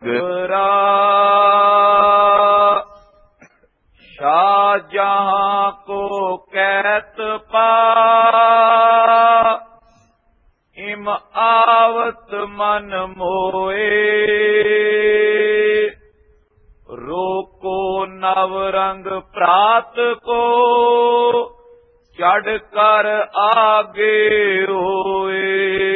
गुरा शाहजहां को कैत पा इम आवत मन मोए रोको नवरंग प्रात को चढ़ कर आगे होए।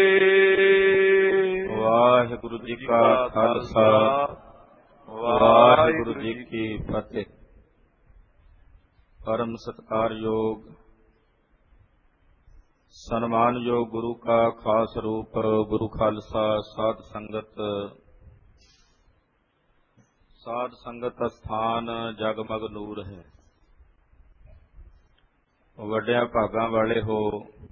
वाहिगुरु जी का खालसा वाहिगुरु जी की फतेह। परम सत्कारयोग सन्मानयोग गुरु का खास रूप गुरु खालसा साध संगत स्थान जगमग नूर है। वड्डिया भागां वाले हो।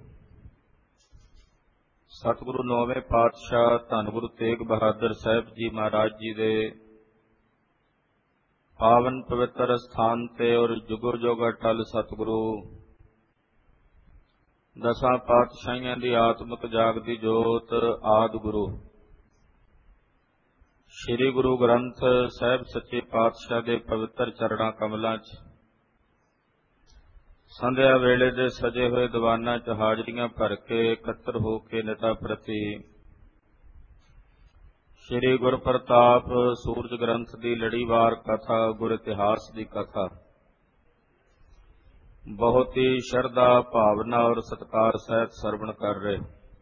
सतगुरु नौवें पातशाह धन गुरु तेग बहादुर साहिब जी महाराज जी दे पावन पवित्र स्थान ते और जुगो जुग अटल सतगुरु दसां पातशाहियां दी आत्मक जागदी जोत आदि गुरु श्री गुरु ग्रंथ साहिब सच्चे पातशाह दे पवित्र चरणां कमलां च संध्या वेले दे सजे होए दीवानां च हाजरियां भर के इकत्तर हो के निता प्रति श्री गुर प्रताप सूरज ग्रंथ की लड़ीवार कथा गुर इतिहास की कथा बहुत ही श्रद्धा भावना और सत्कार सहित सरवण कर रहे।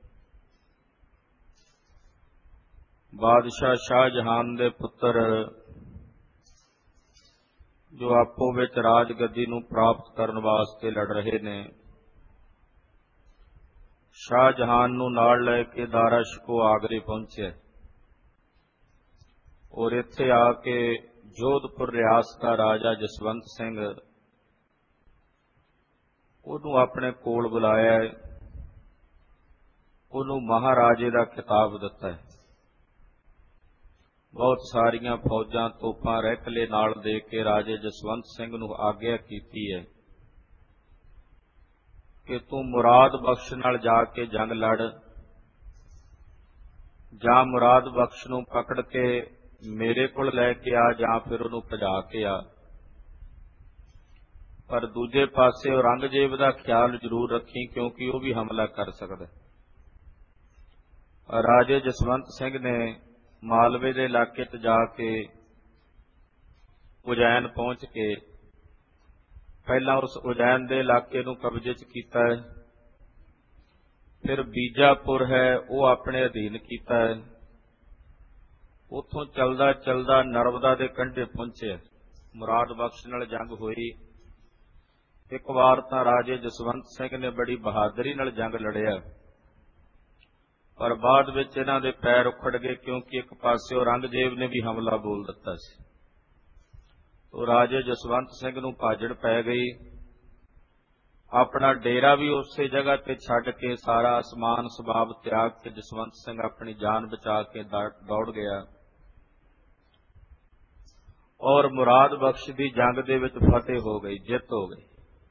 बादशाह शाहजहान दे पुत्र जो आपो विच राजगद्दी नूं प्राप्त करन वास्ते लड़ रहे ने, शाहजहान नूं नाल लै के दारा शिकोह आगरे पहुंचे और इत्थे आके जोधपुर रियासत का राजा जसवंत सिंह उन्होंने अपने कोल बुलाया, उन्होंने महाराजे का खिताब दिता है। बहुत सारियां फौजां तोपां रैकले नाल दे के राजे जसवंत सिंह नूं आग्या कीती है कि तू मुराद बख्श नाल जाके जंग लड़ जां मुराद बख्श नूं पकड़ के मेरे कोल लैके आ जां फिर उहनूं भजा के आ। पर दूजे पासे औरंगजेब का ख्याल जरूर रखी क्योंकि वह भी हमला कर सकता है। राजे जसवंत सिंह ने मालवे के इलाके च जाके उजैन पहुंच के पहला उस उजैन के इलाके नूं कब्जे च कीता है, फिर बीजापुर है वो अपने अधीन कीता है। उथों चलदा चलदा नर्मदा के कंढे पहुंचे, मुराद बख्श नाल जंग हुई। एक बार तां राजे जसवंत सिंह ने बड़ी बहादुरी नाल जंग लड़िया, पर बाद विच इन्हां दे पैर उखड़ गए क्योंकि एक पासे औरंगजेब ने भी हमला बोल दिता सी। तो राजे जसवंत सिंह नूं भाजड़ पै गई। अपना डेरा भी उसे जगह ते छड्ड के सारा असमान सबाब त्याग के जसवंत सिंह अपनी जान बचा के दौड़ गया और मुराद बख्श की जंग दे विच फतेह हो गई, जित हो गई।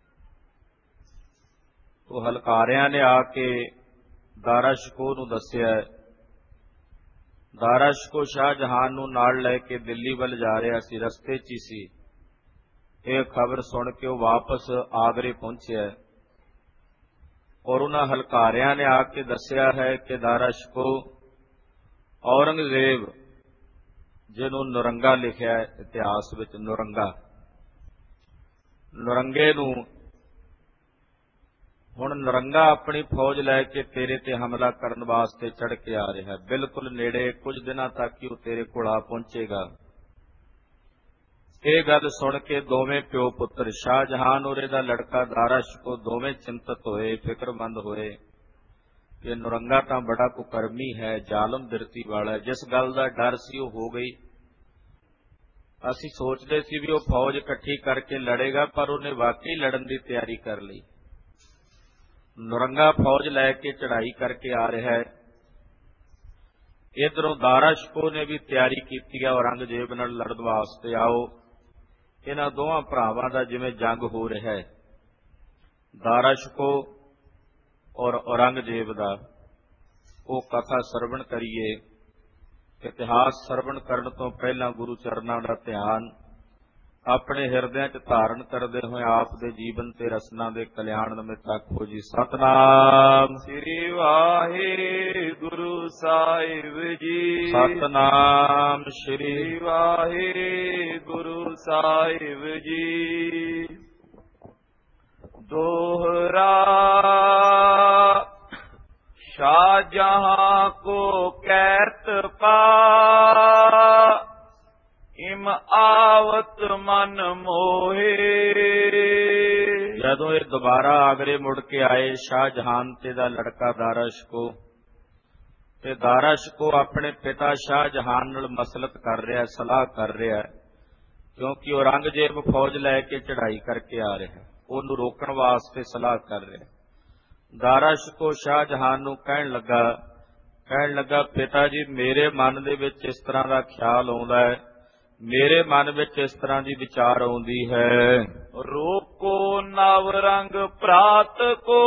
तो हलकारियां ने आके दारा शिकोह नूं दस्सिया, दारा शिकोह शाहजहान नूं नाल लै के दिल्ली वल जा रहा सी, रस्ते च ही सी। यह खबर सुन के वह वापस आगरे पहुंचा और उन्हां हलकारियां ने आके दस्सिया है कि दारा शिकोह औरंगजेब जिन्हों नुरंगा लिखिया है इतिहास विच, नुरंगे नूं हुण नुरंगा अपनी फौज लैके तेरे ते हमला करन वास्ते चढ़ के आ रहा है। बिल्कुल नेड़े कुछ दिनों तक ही वह तेरे कोल आ पहुंचेगा। यह गल सुन के दोवें प्यो पुत्र शाहजहान और इहदा लड़का दारा शिकोह दोवें चिंतित होए, फिक्रमंद होए कि नुरंगा तां बड़ा कुकर्मी है, जालम दिरती वाला है। जिस गल का डर सी वो हो गई। असीं सोचते सी भी वो फौज इकट्ठी करके लड़ेगा, पर उन्हें वाकई लड़न की तैयारी कर ली। नुरंगा फौज लैके चढ़ाई करके आ रहा है। इधरों दारा शिकोह ने भी तैयारी की है औरंगजेब नाल लड़न वास्ते। आओ इन्हां दोवां भरावां दा जिवें जंग हो रहा है, दारा शिकोह और औरंगजेब दा, वो कथा सरवण करिए ਇਤਿਹਾਸ ਸਰਵਣ ਕਰਨ ਤੋਂ ਪਹਿਲਾਂ ਗੁਰੂ ਚਰਨਾਂ ਦਾ ਧਿਆਨ ਆਪਣੇ ਹਿਰਦਿਆਂ 'ਚ ਧਾਰਨ ਕਰਦੇ ਹੋਏ ਆਪ ਦੇ ਜੀਵਨ ਤੇ ਰਸਨਾ ਦੇ ਕਲਿਆਣ ਨਿਮਿਤ ਆਖੋ ਜੀ ਸਤਿਨਾਮ ਸ੍ਰੀ ਵਾਹਿਗੁਰੂ ਸਾਹਿਬ ਜੀ। ਸਤਿਨਾਮ ਸ੍ਰੀ ਵਾਹਿਗੁਰੂ ਸਾਹਿਬ ਜੀ। ਦੋਹਰਾ शाहजहां को कैत पा इम आवत मन मोहे। ਜਦੋਂ ਇਹ ਦੁਬਾਰਾ ਆਗਰੇ ਮੁੜ ਕੇ ਆਏ ਸ਼ਾਹਜਹਾਨ ਤੇ ਦਾ ਲੜਕਾ ਦਾਰਾਸ਼ਕੋ, ਤੇ ਦਾਰਾਸ਼ਕੋ ਆਪਣੇ ਪਿਤਾ ਸ਼ਾਹਜਹਾਨ ਨਾਲ ਮਸਲਤ ਕਰ ਰਿਹਾ, ਸਲਾਹ ਕਰ ਰਿਹਾ, ਕਿਉਂਕਿ ਔਰੰਗਜ਼ੇਬ ਫੌਜ ਲੈ ਕੇ ਚੜ੍ਹਾਈ ਕਰਕੇ ਆ ਰਿਹਾ, ਉਹਨੂੰ ਰੋਕਣ ਵਾਸਤੇ ਸਲਾਹ ਕਰ ਰਿਹਾ। ਦਾਰਾਸ਼ਕੋ ਸ਼ਾਹਜਹਾਨ ਨੂੰ ਕਹਿਣ ਲੱਗਾ ਪਿਤਾ ਜੀ, ਮੇਰੇ ਮਨ ਦੇ ਵਿੱਚ ਇਸ ਤਰ੍ਹਾਂ ਦਾ ਖਿਆਲ ਆਉਂਦਾ ਹੈ, ਮੇਰੇ ਮਨ ਵਿੱਚ ਇਸ ਤਰ੍ਹਾਂ ਦੀ ਵਿਚਾਰ ਆਉਂਦੀ ਹੈ। ਰੋਕੋ ਨਵ ਰੰਗ ਪ੍ਰਾਤ ਕੋ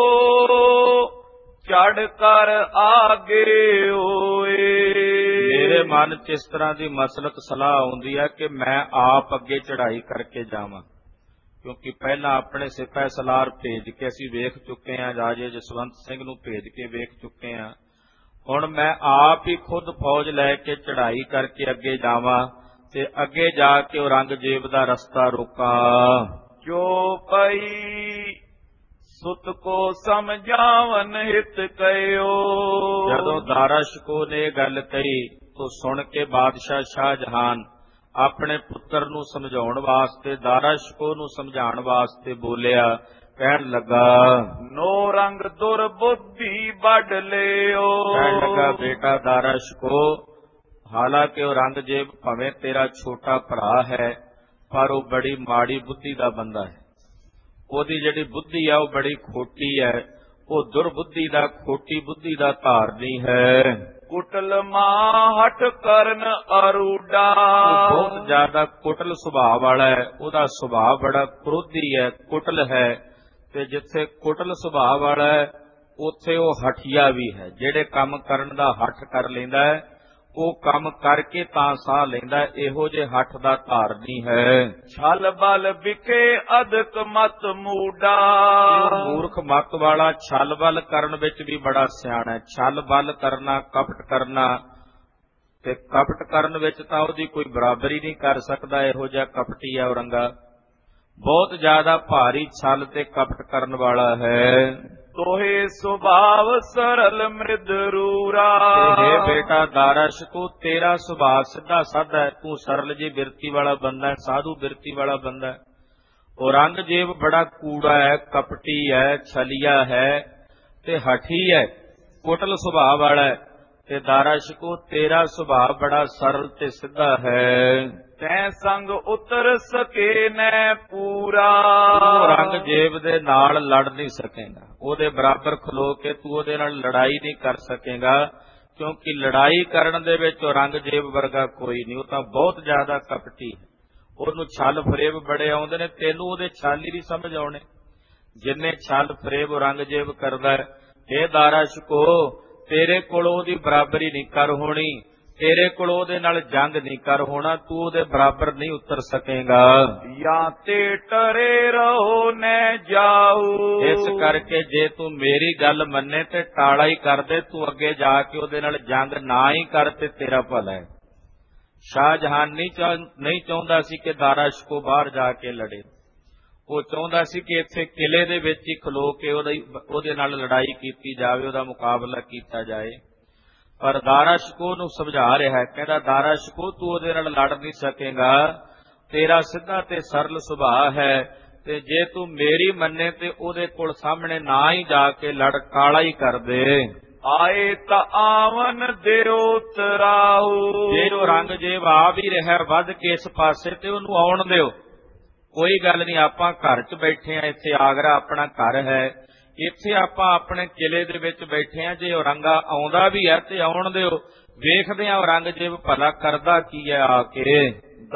ਚੜ ਕਰ ਆਗੇ ਹੋਏ। ਮੇਰੇ ਮਨ 'ਚ ਇਸ ਤਰ੍ਹਾਂ ਦੀ ਮਸਲਤ ਸਲਾਹ ਆਉਂਦੀ ਹੈ ਕਿ ਮੈਂ ਆਪ ਅੱਗੇ ਚੜ੍ਹਾਈ ਕਰਕੇ ਜਾਵਾਂ, ਕਿਉਂਕਿ ਪਹਿਲਾਂ ਆਪਣੇ ਸਿਪਾਹ ਸਲਾਰ ਭੇਜ ਕੇ ਅਸੀਂ ਵੇਖ ਚੁੱਕੇ ਹਾਂ, ਰਾਜੇ ਜਸਵੰਤ ਸਿੰਘ ਨੂੰ ਭੇਜ ਕੇ ਵੇਖ ਚੁੱਕੇ ਹਾਂ। ਹੁਣ ਮੈਂ ਆਪ ਹੀ ਖੁਦ ਫੌਜ ਲੈ ਕੇ ਚੜ੍ਹਾਈ ਕਰਕੇ ਅੱਗੇ ਜਾਵਾਂ ਤੇ ਅੱਗੇ ਜਾ ਕੇ ਔਰੰਗਜ਼ੇਬ ਦਾ ਰਸਤਾ ਰੋਕਾਂ। ਜੋ ਪਈ ਸੁਤ ਕੋ ਸਮਝਾਵਨ ਹਿਤ ਕਹਿਓ। ਜਦੋਂ ਦਾਰਾਸ਼ਕੋ ਨੇ ਇਹ ਗੱਲ ਕਹੀ ਤਾਂ ਸੁਣ ਕੇ ਬਾਦਸ਼ਾਹ ਸ਼ਾਹਜਹਾਨ ਆਪਣੇ ਪੁੱਤਰ ਨੂੰ ਸਮਝਾਉਣ ਵਾਸਤੇ, ਦਾਰਾਸ਼ਕੋ ਨੂੰ ਸਮਝਾਉਣ ਵਾਸਤੇ ਬੋਲਿਆ, ਕਹਿਣ ਲੱਗਾ ਨੋ ਰੰਗ ਦੁਰਬੁੱਧੀ ਵੱਢ ਲਿਓ। ਕਹਿਣ ਲੱਗਾ ਬੇਟਾ ਦਾਰਾਸ਼ਕੋ, ਹਾਲਾਂਕਿ ਔਰੰਗਜ਼ੇਬ ਭਾਵੇਂ ਤੇਰਾ ਛੋਟਾ ਭਰਾ ਹੈ, ਪਰ ਉਹ ਬੜੀ ਮਾੜੀ ਬੁੱਧੀ ਦਾ ਬੰਦਾ ਹੈ। ਉਹਦੀ ਜਿਹੜੀ ਬੁੱਧੀ ਹੈ ਉਹ ਬੜੀ ਖੋਟੀ ਹੈ, ਉਹ ਦੁਰਬੁੱਧੀ ਦਾ, ਖੋਟੀ ਬੁੱਧੀ ਦਾ ਧਾਰਨੀ ਹੈ। ਕੁਟਲ ਮਾਹਟ ਕਰਨ ਅਰੂਡਾ। ਬਹੁਤ ਜ਼ਿਆਦਾ ਕੁਟਲ ਸੁਭਾਅ ਵਾਲਾ ਹੈ, ਉਹਦਾ ਸੁਭਾਅ ਬੜਾ ਕ੍ਰੋਧੀ ਹੈ, ਕੁਟਲ ਹੈ, ਤੇ ਜਿੱਥੇ ਕੁਟਲ ਸੁਭਾਅ ਵਾਲਾ ਹੈ ਉੱਥੇ ਉਹ ਹਠੀਆ ਵੀ ਹੈ। ਜਿਹੜੇ ਕੰਮ ਕਰਨ ਦਾ ਹੱਠ ਕਰ ਲੈਂਦਾ ਹੈ ਉਹ ਕੰਮ ਕਰਕੇ ਤਾਂ ਸਾਹ ਲੈਂਦਾ, ਇਹੋ ਜਿਹੇ ਹੱਠ ਦਾ ਧਾਰਨੀ ਹੈ। ਛਲ ਬਲ ਵਿਖੇ ਅਦਕ ਮਤ ਮੂਡਾ। ਮੂਰਖ ਮਤ ਵਾਲਾ ਛਲ ਬਲ ਕਰਨ ਵਿੱਚ ਵੀ ਬੜਾ ਸਿਆਣਾ ਹੈ। ਛਲ ਬਲ ਕਰਨਾ, ਕਪਟ ਕਰਨਾ, ਤੇ ਕਪਟ ਕਰਨ ਵਿੱਚ ਤਾਂ ਉਹਦੀ ਕੋਈ ਬਰਾਬਰੀ ਨਹੀਂ ਕਰ ਸਕਦਾ, ਇਹੋ ਜਿਹਾ ਕਪਟੀ ਹੈ ਔਰੰਗਾ। ਬਹੁਤ ਜ਼ਿਆਦਾ ਭਾਰੀ ਛਲ ਤੇ ਕਪਟ ਕਰਨ ਵਾਲਾ ਹੈ। ਤੋਹੇ ਸੁਭਾਵ ਸਰਲ ਮ੍ਰਿਦ ਰੂਰਾ। ਇਹ ਬੇਟਾ ਦਾਰਾਸ਼ਕੋ, ਤੇਰਾ ਸੁਭਾਅ ਸਿੱਧਾ ਸਾਦਾ ਹੈ, ਤੂੰ ਸਰਲ ਜੀ ਬਿਰਤੀ ਵਾਲਾ ਬੰਦਾ ਹੈ, ਸਾਧੂ ਬਿਰਤੀ ਵਾਲਾ ਬੰਦਾ ਹੈ। ਔਰੰਗਜ਼ੇਬ ਬੜਾ ਕੂੜਾ ਹੈ, ਕਪਟੀ ਹੈ, ਛਲੀਆ ਹੈ ਤੇ ਹਠੀ ਹੈ, ਕੁਟਲ ਸੁਭਾਅ ਵਾਲਾ ਹੈ। ਤੇ ਦਾਰਾਸ਼ਕੋ, ਤੇਰਾ ਸੁਭਾਅ ਬੜਾ ਸਰਲ ਤੇ ਸਿੱਧਾ ਹੈ। ਤੈਂ ਸੰਗ ਉਤਰ ਸਕੇ ਨੈ ਪੂਰਾ। ਔਰੰਗਜ਼ੇਬ ਦੇ ਨਾਲ ਲੜ ਨਹੀਂ ਸਕੇਗਾ, ਉਹਦੇ ਬਰਾਬਰ ਖਲੋ ਕੇ ਤੂੰ ਉਹਦੇ ਨਾਲ ਲੜਾਈ ਨਹੀਂ ਕਰ ਸਕੇਗਾ, ਕਿਉਂਕਿ ਲੜਾਈ ਕਰਨ ਦੇ ਵਿੱਚ ਔਰੰਗਜ਼ੇਬ ਵਰਗਾ ਕੋਈ ਨਹੀਂ। ਉਹ ਤਾਂ ਬਹੁਤ ਜ਼ਿਆਦਾ ਕਪਟੀ ਹੈ, ਉਹਨੂੰ ਛਲ ਫਰੇਬ ਬੜੇ ਆਉਂਦੇ ਨੇ, ਤੈਨੂੰ ਉਹਦੇ ਛਲ ਹੀ ਨਹੀਂ ਸਮਝ ਆਉਣੇ ਜਿੰਨੇ ਛਲ ਫਰੇਬ ਔਰੰਗਜ਼ੇਬ ਕਰਦਾ ਹੈ। ਇਹ ਦਾਰਾਸ਼ਕੋ, ਤੇਰੇ ਕੋਲ ਉਹਦੀ ਬਰਾਬਰੀ ਨਹੀਂ ਕਰ ਹੋਣੀ, ਤੇਰੇ ਕੋਲ ਉਹਦੇ ਨਾਲ ਜੰਗ ਨਹੀਂ ਕਰ ਹੋਣਾ, ਤੂੰ ਉਹਦੇ ਬਰਾਬਰ ਨਹੀਂ ਉਤਰ ਸਕੇਗਾ। ਜਾਂ ਤੇ ਟਰੇ ਰਹੋ ਨੈ ਜਾਊ। ਇਸ ਕਰਕੇ ਜੇ ਤੂੰ ਮੇਰੀ ਗੱਲ ਮੰਨੇ ਤੇ ਟਾਲਾ ਹੀ ਕਰ ਦੇ, ਤੂੰ ਅੱਗੇ ਜਾ ਕੇ ਉਹਦੇ ਨਾਲ ਜੰਗ ਨਾ ਹੀ ਕਰ ਤੇ ਤੇਰਾ ਭਲਾ ਹੈ। ਸ਼ਾਹਜਹਾਨ ਨਹੀਂ ਚਾਹੁੰਦਾ ਸੀ ਕਿ ਦਾਰਾਸ਼ਕੋ ਬਾਹਰ ਜਾ ਕੇ ਲੜੇ, ਉਹ ਚਾਹੁੰਦਾ ਸੀ ਕਿ ਇੱਥੇ ਕਿਲੇ ਦੇ ਵਿੱਚ ਹੀ ਖਲੋ ਕੇ ਉਹਦੇ ਨਾਲ ਲੜਾਈ ਕੀਤੀ ਜਾਵੇ, ਉਹਦਾ ਮੁਕਾਬਲਾ ਕੀਤਾ ਜਾਏ। ਪਰ ਦਾਰਾਸ਼ਕੋ ਨੂੰ ਸਮਝਾ ਰਿਹਾ ਹੈ, ਕਹਿੰਦਾ ਦਾਰਾਸ਼ਕੋ, ਤੂੰ ਉਹਦੇ ਨਾਲ ਲੜ ਨਹੀਂ ਸਕੇਗਾ, ਤੇਰਾ ਸਿੱਧਾ ਤੇ ਸਰਲ ਸੁਭਾਅ ਹੈ, ਤੇ ਜੇ ਤੂੰ ਮੇਰੀ ਮੰਨੇ ਤੇ ਉਹਦੇ ਕੋਲ ਸਾਹਮਣੇ ਨਾ ਹੀ ਜਾ ਕੇ ਲੜ, ਕਾਲਾ ਹੀ ਕਰ ਦੇ। ਆਏ ਤਾਂ ਆਵਨ ਦਿਓ ਤਰਾਹੂ। ਜੇ ਔਰੰਗਜ਼ੇਬ ਆ ਵੀ ਰਿਹਾ ਵੱਧ ਕੇ ਇਸ ਪਾਸੇ ਤੇ ਉਹਨੂੰ ਆਉਣ ਦਿਓ, ਕੋਈ ਗੱਲ ਨਹੀਂ, ਆਪਾਂ ਘਰ 'ਚ ਬੈਠੇ ਆ, ਇੱਥੇ ਆਗਰਾ ਆਪਣਾ ਘਰ ਹੈ, ਇੱਥੇ ਆਪਾਂ ਆਪਣੇ ਕਿਲੇ ਦੇ ਵਿੱਚ ਬੈਠੇ ਆ। ਜੇ ਔਰੰਗਾ ਆਉਂਦਾ ਵੀ ਹੈ ਤੇ ਆਉਣ ਦਿਓ, ਵੇਖਦੇ ਆ ਔਰੰਗਜ਼ੇਬ ਭਲਾ ਕਰਦਾ ਕੀ ਹੈ ਆ ਕੇ।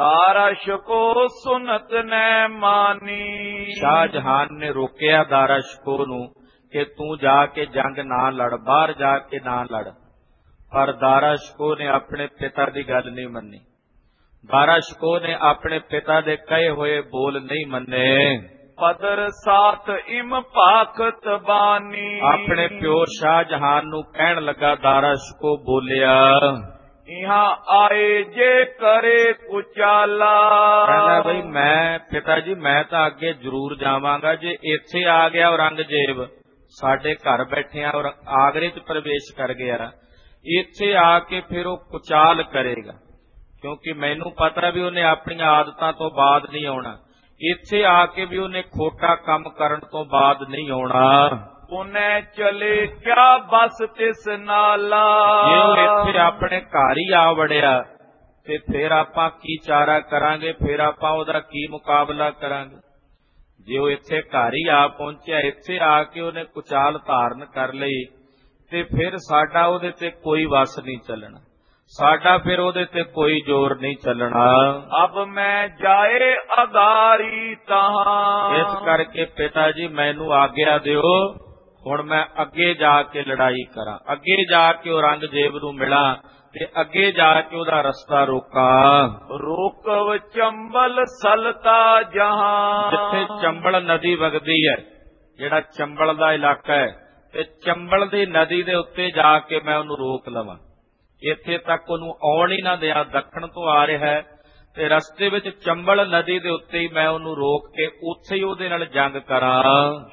ਦਾਰਾਸ਼ਕੋ ਸੁਨਤ ਨੈ ਮਾਨੀ। ਸ਼ਾਹਜਹਾਨ ਨੇ ਰੋਕਿਆ ਦਾਰਾਸ਼ਕੋ ਨੂੰ ਕਿ ਤੂੰ ਜਾ ਕੇ ਜੰਗ ਨਾ ਲੜ, ਬਾਹਰ ਜਾ ਕੇ ਨਾ ਲੜ। ਪਰ ਦਾਰਾ ਸ਼ਿਕੋਹ ਨੇ ਆਪਣੇ ਪਿਤਾ ਦੀ ਗੱਲ ਨਹੀਂ ਮੰਨੀ। ਦਾਰਾ ਸ਼ਿਕੋਹ ਨੇ ਆਪਣੇ ਪਿਤਾ ਦੇ ਕਹੇ ਹੋਏ ਬੋਲ ਨਹੀਂ ਮੰਨੇ। ਪਦਰ ਸਾਥ ਇਮ ਭਾਖਤ ਬਾਨੀ, ਆਪਣੇ ਪਿਓ ਸ਼ਾਹਜਹਾਨ ਨੂੰ ਕਹਿਣ ਲੱਗਾ, ਦਾਰਾ ਸ਼ਿਕੋਹ ਬੋਲਿਆ, ਇਹਾਂ ਆਏ ਜੇ ਕਰੇ ਕੁਚਾਲਾ। ਕਹਿੰਦਾ ਬਈ ਮੈਂ ਪਿਤਾ ਜੀ ਮੈਂ ਤਾਂ ਅੱਗੇ ਜ਼ਰੂਰ ਜਾਵਾਂਗਾ, ਜੇ ਇੱਥੇ ਆ ਗਿਆ ਔਰੰਗਜ਼ੇਬ ਸਾਡੇ ਘਰ ਬੈਠਿਆ ਔਰ ਆਗਰੇ ਚ ਪ੍ਰਵੇਸ਼ ਕਰ ਗਿਆ, ਇੱਥੇ ਆ ਕੇ ਫਿਰ ਉਹ ਕੁਚਾਲ ਕਰੇਗਾ, ਕਿਉਂਕਿ ਮੈਨੂੰ ਪਤਾ ਵੀ ਉਹਨੇ ਆਪਣੀਆਂ ਆਦਤਾਂ ਤੋਂ ਬਾਅਦ ਨਹੀਂ ਆਉਣਾ। ਇੱਥੇ ਆ ਕੇ ਵੀ ਉਹਨੇ ਖੋਟਾ ਕੰਮ ਕਰਨ ਤੋਂ ਬਾਅਦ ਨਹੀਂ ਆਉਣਾ। ਪੁਨੇ ਚਲੇ ਕਿਆ ਬਸ ਤਿਸ ਨਾਲਾ, ਜੇ ਉਹ ਇੱਥੇ ਆਪਣੇ ਘਰ ਹੀ ਆ ਵੜਿਆ ਤੇ ਫਿਰ ਆਪਾਂ ਕੀ ਚਾਰਾ ਕਰਾਂਗੇ, ਫਿਰ ਆਪਾਂ ਉਹਦਾ ਕੀ ਮੁਕਾਬਲਾ ਕਰਾਂਗੇ। ਜੇ ਉਹ ਇੱਥੇ ਘਰ ਹੀ ਆ ਪਹੁੰਚਿਆ, ਇੱਥੇ ਆ ਕੇ ਉਹਨੇ ਕੁਚਾਲ ਧਾਰਨ ਕਰ ਲਈ ਤੇ ਫਿਰ ਸਾਡਾ ਉਹਦੇ ਤੇ ਕੋਈ ਵਸ ਨਹੀਂ ਚੱਲਣਾ, ਸਾਡਾ ਫਿਰ ਉਹਦੇ ਤੇ ਕੋਈ ਜ਼ੋਰ ਨਹੀਂ ਚੱਲਣਾ। ਅਬ ਮੈਂ ਜਾਏ ਅਗਾਰੀ ਤਹਾਂ, ਇਸ ਕਰਕੇ ਪਿਤਾ ਜੀ ਮੈਨੂੰ ਆਗਿਆ ਦਿਓ, ਹੁਣ ਮੈਂ ਅੱਗੇ ਜਾ ਕੇ ਲੜਾਈ ਕਰਾਂ, ਅੱਗੇ ਜਾ ਕੇ ਔਰੰਗਜ਼ੇਬ ਨੂੰ ਮਿਲਾਂ ਤੇ ਅੱਗੇ ਜਾ ਕੇ ਉਹਦਾ ਰਸਤਾ ਰੋਕਾਂ। ਰੋਕਵ ਚੰਬਲ ਸਲਤਾ ਜਹਾਂ, ਜਿੱਥੇ ਚੰਬਲ ਨਦੀ ਵਗਦੀ ਹੈ, ਜਿਹੜਾ ਚੰਬਲ ਦਾ ਇਲਾਕਾ ਹੈ, ਤੇ ਚੰਬਲ ਦੀ ਨਦੀ ਦੇ ਉੱਤੇ ਜਾ ਕੇ ਮੈਂ ਉਹਨੂੰ ਰੋਕ ਲਵਾਂ। ਇੱਥੇ ਤੱਕ ਉਹਨੂੰ ਆਉਣ ਹੀ ਨਾ ਦਿਆਂ, ਦੱਖਣ ਤੋਂ ਆ ਰਿਹਾ ਹੈ ਤੇ ਰਸਤੇ ਵਿੱਚ ਚੰਬਲ ਨਦੀ ਦੇ ਉੱਤੇ ਹੀ ਮੈਂ ਉਹਨੂੰ ਰੋਕ ਕੇ ਉੱਥੇ ਹੀ ਉਹਦੇ ਨਾਲ ਜੰਗ ਕਰਾਂ।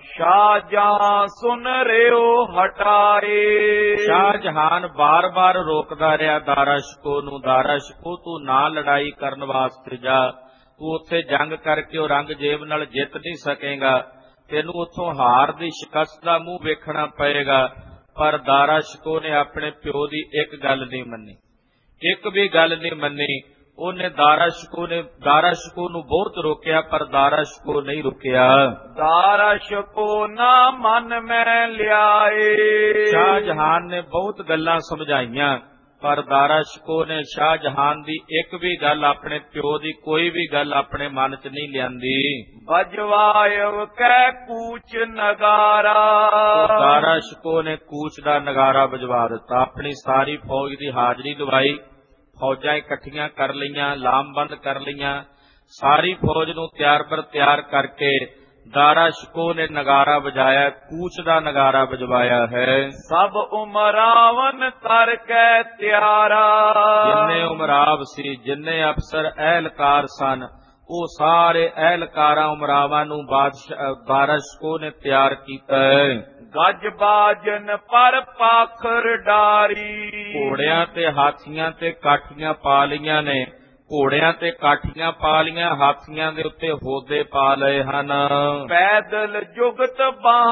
ਸ਼ਾਹਜਹਾਂ ਸੁਨ ਰਿਓ ਹਟਾਏ, ਸ਼ਾਹਜਹਾਨ ਬਾਰ-ਬਾਰ ਰੋਕਦਾ ਰਿਹਾ ਦਾਰਾ ਸ਼ਿਕੋਹ ਨੂੰ, ਦਾਰਾ ਸ਼ਿਕੋਹ ਤੂੰ ਨਾ ਲੜਾਈ ਕਰਨ ਵਾਸਤੇ ਜਾ, ਤੂੰ ਉੱਥੇ ਜੰਗ ਕਰਕੇ ਔਰੰਗਜ਼ੇਬ ਨਾਲ ਜਿੱਤ ਨਹੀਂ ਸਕੇਗਾ, ਤੈਨੂੰ ਉੱਥੋਂ ਹਾਰ ਦੀ ਸ਼ਿਕਸਤ ਦਾ ਮੂੰਹ ਵੇਖਣਾ ਪਏਗਾ। ਪਰ ਦਾਰਾ ਸ਼ਿਕੋਹ ਨੇ ਆਪਣੇ ਪਿਓ ਦੀ ਇੱਕ ਗੱਲ ਨਹੀਂ ਮੰਨੀ, ਇੱਕ ਵੀ ਗੱਲ ਨਹੀਂ ਮੰਨੀ। ਉਹਨੇ ਦਾਰਾ ਸ਼ਿਕੋਹ ਨੂੰ ਬਹੁਤ ਰੋਕਿਆ, ਪਰ ਦਾਰਾ ਸ਼ਿਕੋਹ ਨਹੀਂ ਰੁਕਿਆ। ਦਾਰਾ ਸ਼ਿਕੋਹ ਨਾ ਮਨ ਮੈਂ ਲਿਆਏ, ਸ਼ਾਹਜਹਾਨ ਨੇ ਬਹੁਤ ਗੱਲਾਂ ਸਮਝਾਈਆਂ, ਪਰ ਦਾਰਾ ਸ਼ਿਕੋਹ ਨੇ ਸ਼ਾਹਜਹਾਨ ਦੀ ਇੱਕ ਵੀ ਗੱਲ, ਆਪਣੇ ਪਿਓ ਦੀ ਕੋਈ ਵੀ ਗੱਲ ਆਪਣੇ ਮਨ 'ਚ ਨਹੀਂ ਲਿਆਂਦੀ। ਬਜਵਾਇਵ ਕੈ ਕੂਚ ਨਗਾਰਾ, ਦਾਰਾ ਸ਼ਿਕੋਹ ਨੇ ਕੂਚ ਦਾ ਨਗਾਰਾ ਵਜਵਾ ਦਿੱਤਾ, ਆਪਣੀ ਸਾਰੀ ਫੌਜ ਦੀ ਹਾਜ਼ਰੀ ਦਵਾਈ, ਫੌਜਾਂ ਇਕੱਠੀਆਂ ਕਰ ਲਈਆਂ, ਲਾਮਬੰਦ ਕਰ ਲਈਆਂ, ਸਾਰੀ ਫੌਜ ਨੂੰ ਤਿਆਰ ਬਰ ਤਿਆਰ ਕਰਕੇ ਦਾਰਾ ਸ਼ਿਕੋਹ ਨੇ ਨਗਾਰਾ ਵਜਾਇਆ, ਕੂਚ ਦਾ ਨਗਾਰਾ ਵਜਵਾਇਆ ਹੈ। ਸਭ ਉਮਰਾਵਨ ਕਰ ਕੇ ਤਿਆਰਾ, ਜਿੰਨੇ ਉਮਰਾਵ ਸੀ, ਜਿੰਨੇ ਅਫਸਰ ਅਹਿਲਕਾਰ ਸਨ, ਉਹ ਸਾਰੇ ਅਹਿਲਕਾਰਾਂ ਉਮਰਾਵਾਂ ਨੂੰ ਦਾਰਾ ਸ਼ਿਕੋਹ ਨੇ ਤਿਆਰ ਕੀਤਾ ਹੈ। ਗੱਜ ਬਾਜਨ ਪਰ ਪਾਖਰ ਡਾਰੀ, ਘੋੜਿਆਂ ਤੇ ਹਾਥੀਆਂ ਤੇ ਕਾਠੀਆਂ ਪਾ ਲਈਆਂ ਨੇ, ਘੋੜਿਆਂ ਤੇ ਕਾਠੀਆਂ ਪਾ ਲਈਆਂ, ਹਾਥੀਆਂ ਦੇ ਉੱਤੇ ਹੋਦੇ ਪਾ ਲਏ ਹਨ। ਪੈਦਲ ਜੁਗਤ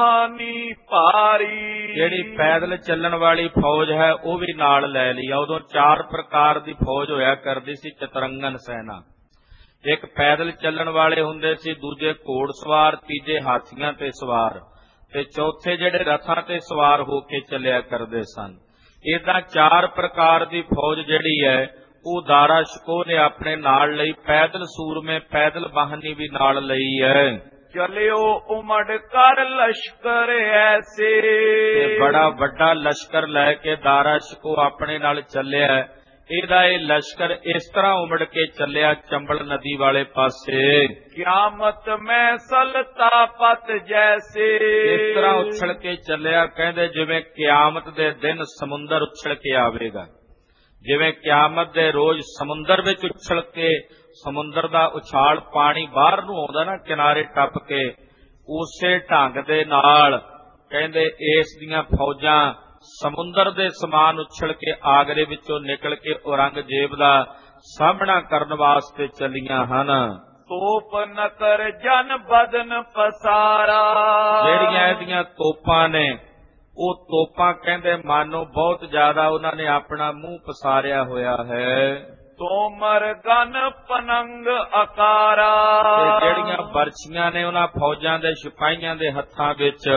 ਬਾਣੀ ਭਾਰੀ, ਜਿਹੜੀ ਪੈਦਲ ਚੱਲਣ ਵਾਲੀ ਫੌਜ ਹੈ ਉਹ ਵੀ ਨਾਲ ਲੈ ਲਈ। ਉਦੋਂ 4 ਪ੍ਰਕਾਰ ਦੀ ਫੌਜ ਹੋਇਆ ਕਰਦੀ ਸੀ ਚਤਰੰਗਨ ਸੈਨਾ। ਇੱਕ ਪੈਦਲ ਚੱਲਣ ਵਾਲੇ ਹੁੰਦੇ ਸੀ, ਦੂਜੇ ਘੋੜ ਸਵਾਰ, ਤੀਜੇ ਹਾਥੀਆਂ ਤੇ ਸਵਾਰ, ਤੇ ਚੌਥੇ ਜਿਹੜੇ ਰਥਾਂ ਤੇ ਸਵਾਰ ਹੋ ਕੇ ਚੱਲਿਆ ਕਰਦੇ ਸਨ। ਏਦਾਂ 4 ਪ੍ਰਕਾਰ ਦੀ ਫੌਜ ਜਿਹੜੀ ਹੈ ਉਹ ਦਾਰਾ ਸ਼ਿਕੋਹ ਨੇ ਆਪਣੇ ਨਾਲ ਲਈ। ਪੈਦਲ ਸੂਰਮੇ, ਪੈਦਲ ਬਾਹਨੀ ਵੀ ਨਾਲ ਲਈ ਹੈ। ਚਲਿਓ ਉਮੜ ਕਰ ਲਸ਼ਕਰ ਐਸੇ, ਤੇ ਬੜਾ ਵੱਡਾ ਲਸ਼ਕਰ ਲੈ ਕੇ ਦਾਰਾ ਸ਼ਿਕੋਹ ਆਪਣੇ ਨਾਲ ਚੱਲਿਆ। ਇਹਦਾ ਇਹ ਲਸ਼ਕਰ ਇਸ ਤਰ੍ਹਾਂ ਉਮੜ ਕੇ ਚੱਲਿਆ ਚੰਬਲ ਨਦੀ ਵਾਲੇ ਪਾਸੇ। ਕਿਆਮਤ ਮੈਂ ਸਲਤਾ ਪਤ ਜੈਸੇ, ਇਸ ਤਰ੍ਹਾਂ ਉਛਲ ਕੇ ਚੱਲਿਆ, ਕਹਿੰਦੇ ਜਿਵੇਂ ਕਿਆਮਤ ਦੇ ਦਿਨ ਸਮੁੰਦਰ ਉਛਲ ਕੇ ਆਵੇਗਾ, ਜਿਵੇਂ ਕਿਆਮਤ ਦੇ ਰੋਜ਼ ਸਮੁੰਦਰ ਵਿੱਚ ਉਛਲ ਕੇ, ਸਮੁੰਦਰ ਦਾ ਉਛਾਲ ਪਾਣੀ ਬਾਹਰ ਨੂੰ ਆਉਂਦਾ ਨਾ ਕਿਨਾਰੇ ਟੱਪ ਕੇ, ਉਸੇ ਢੰਗ ਦੇ ਨਾਲ ਕਹਿੰਦੇ ਇਸ ਦੀਆਂ ਫੌਜਾਂ ਸਮੁੰਦਰ ਦੇ ਸਮਾਨ ਉਛਲ ਕੇ ਆਗਰੇ ਵਿੱਚੋਂ ਨਿਕਲ ਕੇ ਔਰੰਗਜ਼ੇਬ ਦਾ ਸਾਹਮਣਾ ਕਰਨ ਵਾਸਤੇ ਚੱਲੀਆਂ ਹਨ। ਤੋਪ ਨਕਰ ਜਨ ਬਦਨ ਪਸਾਰਾ, ਜਿਹੜੀਆਂ ਇਹਦੀਆਂ ਤੋਪਾਂ ਨੇ, ਉਹ ਤੋਪਾਂ ਕਹਿੰਦੇ ਮਾਨੋ ਬਹੁਤ ਜ਼ਿਆਦਾ ਉਹਨਾਂ ਨੇ ਆਪਣਾ ਮੂੰਹ ਪਸਾਰਿਆ ਹੋਇਆ ਹੈ। ਤੋਮਰ ਗਨ ਪਨੰਗ ਅਕਾਰਾ, ਤੇ ਜਿਹੜੀਆਂ ਬਰਛੀਆਂ ਨੇ ਉਹਨਾਂ ਫੌਜਾਂ ਦੇ ਸਿਪਾਹੀਆਂ ਦੇ ਹੱਥਾਂ ਵਿੱਚ,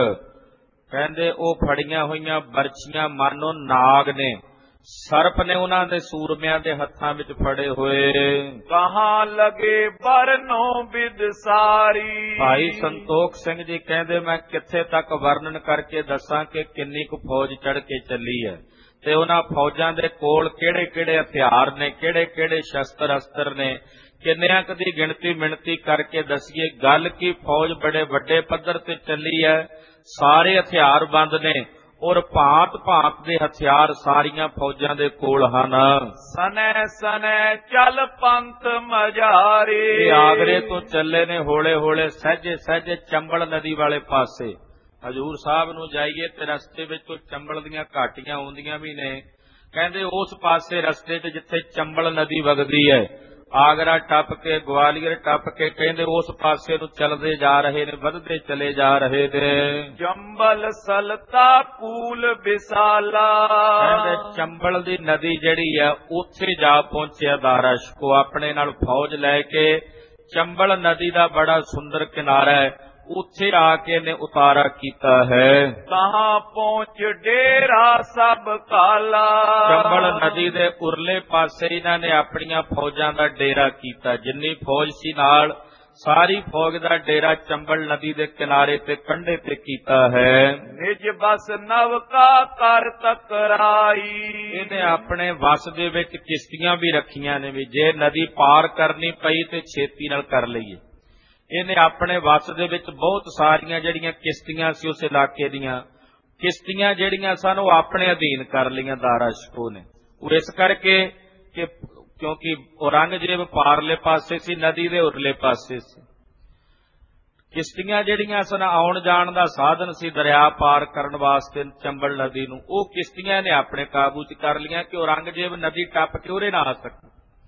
ਕਹਿੰਦੇ ਉਹ ਫੜੀਆਂ ਹੋਈਆਂ ਬਰਛੀਆਂ ਮਾਨੋ ਨਾਗ ਨੇ, ਸਰਪ ਨੇ ਉਹਨਾਂ ਦੇ ਸੂਰਮਿਆਂ ਦੇ ਹੱਥਾਂ ਵਿੱਚ ਫੜੇ ਹੋਏ। ਕਹਾਂ ਲਗੇ ਬਰਨੋ ਬਿਦ ਸਾਰੀ, ਭਾਈ ਸੰਤੋਖ ਸਿੰਘ ਜੀ ਕਹਿੰਦੇ ਮੈਂ ਕਿੱਥੇ ਤੱਕ ਵਰਣਨ ਕਰਕੇ ਦੱਸਾਂ ਕਿ ਕਿੰਨੀ ਕੁ ਫੌਜ ਚੜ ਕੇ ਚੱਲੀ ਹੈ। ਤੇ ਉਹਨਾਂ ਫੌਜਾਂ ਦੇ ਕੋਲ ਕਿਹੜੇ ਕਿਹੜੇ ਹਥਿਆਰ ਨੇ, ਕਿਹੜੇ ਕਿਹੜੇ ਸ਼ਸਤਰ ਅਸਤਰ ਨੇ, ਕਿੰਨਿਆਂ ਕੁ ਦੀ ਗਿਣਤੀ ਮਿਣਤੀ ਕਰਕੇ ਦੱਸੀਏ। ਗੱਲ ਕੀ ਫੌਜ ਬੜੇ ਵੱਡੇ ਪੱਧਰ ਤੇ ਚੱਲੀ ਹੈ, ਸਾਰੇ ਹਥਿਆਰਬੰਦ ਨੇ ਔਰ ਭਾਂਤ ਭਾਂਤ ਦੇ ਹਥਿਆਰ ਸਾਰੀਆਂ ਫੌਜਾਂ ਦੇ ਕੋਲ ਹਨ। ਸਨੈ ਸਨੈ ਚੱਲ ਪੰਥ ਮਝਾਰੇ। ਇਹ ਆਗਰੇ ਤੋਂ ਚੱਲੇ ਨੇ ਹੌਲੇ ਹੌਲੇ ਸਹਿਜੇ ਸਹਿਜੇ ਚੰਬਲ ਨਦੀ ਵਾਲੇ ਪਾਸੇ। ਹਜ਼ੂਰ ਸਾਹਿਬ ਨੂੰ ਜਾਈਏ ਤੇ ਰਸਤੇ ਵਿੱਚ ਚੰਬਲ ਦੀਆਂ ਘਾਟੀਆਂ ਆਉਂਦੀਆਂ ਵੀ ਨੇ। ਕਹਿੰਦੇ ਉਸ ਪਾਸੇ ਰਸਤੇ 'ਚ ਜਿੱਥੇ ਚੰਬਲ ਨਦੀ ਵਗਦੀ ਹੈ, ਆਗਰਾ ਟੱਪ ਕੇ ਗਵਾਲੀਅਰ ਟੱਪ ਕੇ ਕਹਿੰਦੇ ਉਸ ਪਾਸੇ ਨੂੰ ਚੱਲਦੇ ਜਾ ਰਹੇ ਨੇ, ਵੱਧਦੇ ਚਲੇ ਜਾ ਰਹੇ ਨੇ। ਚੰਬਲ ਸਲਤਾ ਕੂਲ ਵਿਸਾਲਾ। ਕਹਿੰਦੇ ਚੰਬਲ ਦੀ ਨਦੀ ਜਿਹੜੀ ਆ ਉੱਥੇ ਜਾ ਪਹੁੰਚਿਆ ਦਾਰਾ ਸ਼ਿਕੋਹ ਆਪਣੇ ਨਾਲ ਫੌਜ ਲੈ ਕੇ। ਚੰਬਲ ਨਦੀ ਦਾ ਬੜਾ ਸੁੰਦਰ ਕਿਨਾਰਾ ਹੈ, ਉੱਥੇ ਆ ਕੇ ਨੇ ਉਤਾਰਾ ਕੀਤਾ ਹੈ। ਕਹਾਂ ਪਹੁੰਚ ਡੇਰਾ ਸਭ ਕਾਲਾ। ਚੰਬਲ ਨਦੀ ਦੇ ਉਰਲੇ ਪਾਸੇ ਇਹਨਾਂ ਨੇ ਆਪਣੀਆਂ ਫੌਜਾਂ ਦਾ ਡੇਰਾ ਕੀਤਾ। ਜਿੰਨੀ ਫੌਜ ਸੀ ਨਾਲ ਸਾਰੀ ਫੌਜ ਦਾ ਡੇਰਾ ਚੰਬਲ ਨਦੀ ਦੇ ਕਿਨਾਰੇ ਤੇ ਕੰਢੇ ਤੇ ਕੀਤਾ ਹੈ। ਨਿਜ ਬਸ ਨਵਕਾ ਕਰ ਤਕਰਾਈ। ਇਹਨੇ ਆਪਣੇ ਵਸ ਦੇ ਵਿੱਚ ਕਿਸ਼ਤੀਆਂ ਵੀ ਰੱਖੀਆਂ ਨੇ ਵੀ ਜੇ ਨਦੀ ਪਾਰ ਕਰਨੀ ਪਈ ਤੇ ਛੇਤੀ ਨਾਲ ਕਰ ਲਈਏ। ਇਹਨੇ ਆਪਣੇ ਵਸ ਦੇ ਵਿੱਚ ਬਹੁਤ ਸਾਰੀਆਂ ਜਿਹੜੀਆਂ ਕਿਸ਼ਤੀਆਂ ਸੀ ਉਸ ਇਲਾਕੇ ਦੀਆਂ ਕਿਸ਼ਤੀਆਂ ਜਿਹੜੀਆਂ ਸਨ ਉਹ ਆਪਣੇ ਅਧੀਨ ਕਰ ਲਈਆਂ ਦਾਰਾ ਸ਼ਿਕੋਹ ਨੇ। ਉਹ ਇਸ ਕਰਕੇ ਕਿ ਕਿਉਂਕਿ ਔਰੰਗਜ਼ੇਬ ਪਾਰਲੇ ਪਾਸੇ ਸੀ, ਨਦੀ ਦੇ ਉਰਲੇ ਪਾਸੇ ਸੀ। ਕਿਸ਼ਤੀਆਂ ਜਿਹੜੀਆਂ ਸਨ ਆਉਣ ਜਾਣ ਦਾ ਸਾਧਨ ਸੀ ਦਰਿਆ ਪਾਰ ਕਰਨ ਵਾਸਤੇ ਚੰਬਲ ਨਦੀ ਨੂੰ, ਉਹ ਕਿਸ਼ਤੀਆਂ ਨੇ ਆਪਣੇ ਕਾਬੂ 'ਚ ਕਰ ਲਈਆਂ ਕਿ ਔਰੰਗਜ਼ੇਬ ਨਦੀ ਟੱਪ ਕੇ ਉਰੇ ਨਾ ਆ ਸਕੇ।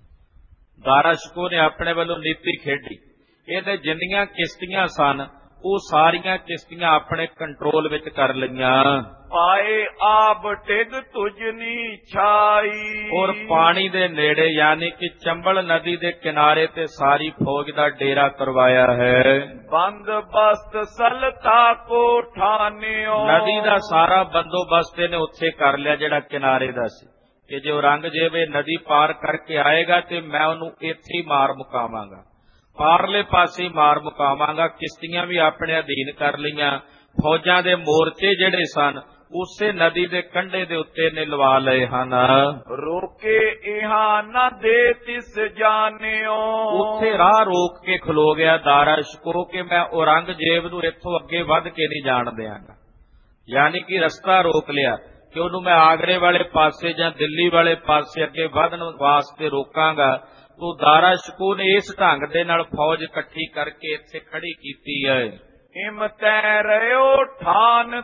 ਦਾਰਾ ਸ਼ਿਕੋਹ ਨੇ ਆਪਣੇ ਵੱਲੋਂ ਨੀਤੀ ਖੇਡੀ। ਇਹਦੇ ਜਿੰਨੀਆਂ ਕਿਸ਼ਤੀਆਂ ਸਨ ਉਹ ਸਾਰੀਆਂ ਕਿਸ਼ਤੀਆਂ ਆਪਣੇ ਕੰਟਰੋਲ ਵਿੱਚ ਕਰ ਲਈਆਂ। ਪਾਏ ਆਬ ਟਿਗ ਤੁਜਨੀ ਛਾਈ। ਔਰ ਪਾਣੀ ਦੇ ਨੇੜੇ ਯਾਨੀ ਕਿ ਚੰਬਲ ਨਦੀ ਦੇ ਕਿਨਾਰੇ ਤੇ ਸਾਰੀ ਫੌਜ ਦਾ ਡੇਰਾ ਕਰਵਾਇਆ ਹੈ। ਬੰਦੋਬਸਤ ਸਲਤਾ ਕੋ ਠਾਨਿਓ। ਨਦੀ ਦਾ ਸਾਰਾ ਬੰਦੋਬਸਤ ਇਹਨੇ ਉੱਥੇ ਕਰ ਲਿਆ ਜਿਹੜਾ ਕਿਨਾਰੇ ਦਾ ਸੀ ਕਿ ਜੇ ਔਰੰਗਜ਼ੇਬ ਇਹ ਨਦੀ ਪਾਰ ਕਰਕੇ ਆਏਗਾ ਤੇ ਮੈਂ ਉਹਨੂੰ ਇੱਥੇ ਹੀ ਮਾਰ ਮੁਕਾਵਾਂਗਾ, ਪਾਰਲੇ ਪਾਸੇ ਮਾਰ ਮੁਕਾਵਾਂਗਾ। ਕਿਸ਼ਤੀਆਂ ਵੀ ਆਪਣੇ ਅਧੀਨ ਕਰ ਲਈਆਂ। ਫੌਜਾਂ ਦੇ ਮੋਰਚੇ ਜਿਹੜੇ ਸਨ ਉਸੇ ਨਦੀ ਦੇ ਕੰਢੇ ਦੇ ਉੱਤੇ ਨੇ ਲਵਾ ਲਏ ਹਨ। ਰੋਕੇ ਇਹਾਂ ਨਾ ਦੇ ਤਿਸ ਜਾਣਿਓ। ਉੱਥੇ ਰਾਹ ਰੋਕ ਕੇ ਖਲੋ ਗਿਆ ਦਾਰਾ ਸ਼ਿਕੋਹ ਕਿ ਮੈਂ ਔਰੰਗਜ਼ੇਬ ਨੂੰ ਇੱਥੋਂ ਅੱਗੇ ਵੱਧ ਕੇ ਨਹੀਂ ਜਾਣ ਦਿਆਂਗਾ। ਯਾਨੀ ਕਿ ਰਸਤਾ ਰੋਕ ਲਿਆ ਕਿ ਉਹਨੂੰ ਮੈਂ ਆਗਰੇ ਵਾਲੇ ਪਾਸੇ ਜਾਂ ਦਿੱਲੀ ਵਾਲੇ ਪਾਸੇ ਅੱਗੇ ਵਧਣ ਵਾਸਤੇ ਰੋਕਾਂਗਾ। ਤੋ ਦਾਰਾ ਸ਼ਿਕੋਹ ਨੇ ਇਸ ਢੰਗ ਦੇ ਨਾਲ ਫੌਜ ਇਕੱਠੀ ਕਰਕੇ ਇੱਥੇ ਖੜੀ ਕੀਤੀ ਹੈ। ਹਿਮ ਤੈ ਰਿਓ ਠਾਨ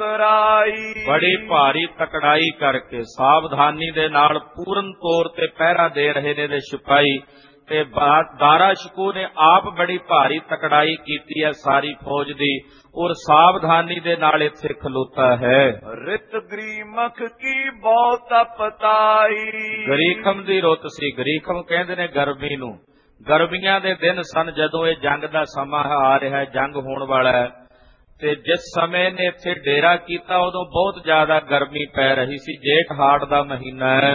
ਤਕਰਾਈ। ਬੜੀ ਭਾਰੀ ਤਕੜਾਈ ਕਰਕੇ ਸਾਵਧਾਨੀ ਦੇ ਨਾਲ ਪੂਰਨ ਤੌਰ ਤੇ ਪਹਿਰਾ ਦੇ ਰਹੇ ਨੇ ਦੇ ਸਿਪਾਹੀ ਤੇ ਦਾਰਾ ਸ਼ਿਕੋਹ ਨੇ ਆਪ ਬੜੀ ਭਾਰੀ ਤਕੜਾਈ ਕੀਤੀ ਹੈ ਸਾਰੀ ਫੌਜ ਦੀ ਔਰ ਸਾਵਧਾਨੀ ਦੇ ਨਾਲ ਇੱਥੇ ਖਲੋਤਾ ਹੈ। ਰਿਤ ਗਰੀਮਖ ਕੀ ਬਹੁਤ ਤਪਤਾਈ। ਗਰੀਖਮ ਦੀ ਰੁੱਤ ਸੀ। ਗਰੀਖਮ ਕਹਿੰਦੇ ਨੇ ਗਰਮੀ ਨੂੰ। ਗਰਮੀਆਂ ਦੇ ਦਿਨ ਸਨ ਜਦੋਂ ਇਹ ਜੰਗ ਦਾ ਸਮਾਂ ਆ ਰਿਹਾ ਹੈ, ਜੰਗ ਹੋਣ ਵਾਲਾ ਹੈ। ਤੇ ਜਿਸ ਸਮੇਂ ਨੇ ਇੱਥੇ ਡੇਰਾ ਕੀਤਾ ਉਦੋਂ ਬਹੁਤ ਜ਼ਿਆਦਾ ਗਰਮੀ ਪੈ ਰਹੀ ਸੀ। ਜੇਠ ਹਾੜ ਦਾ ਮਹੀਨਾ ਹੈ।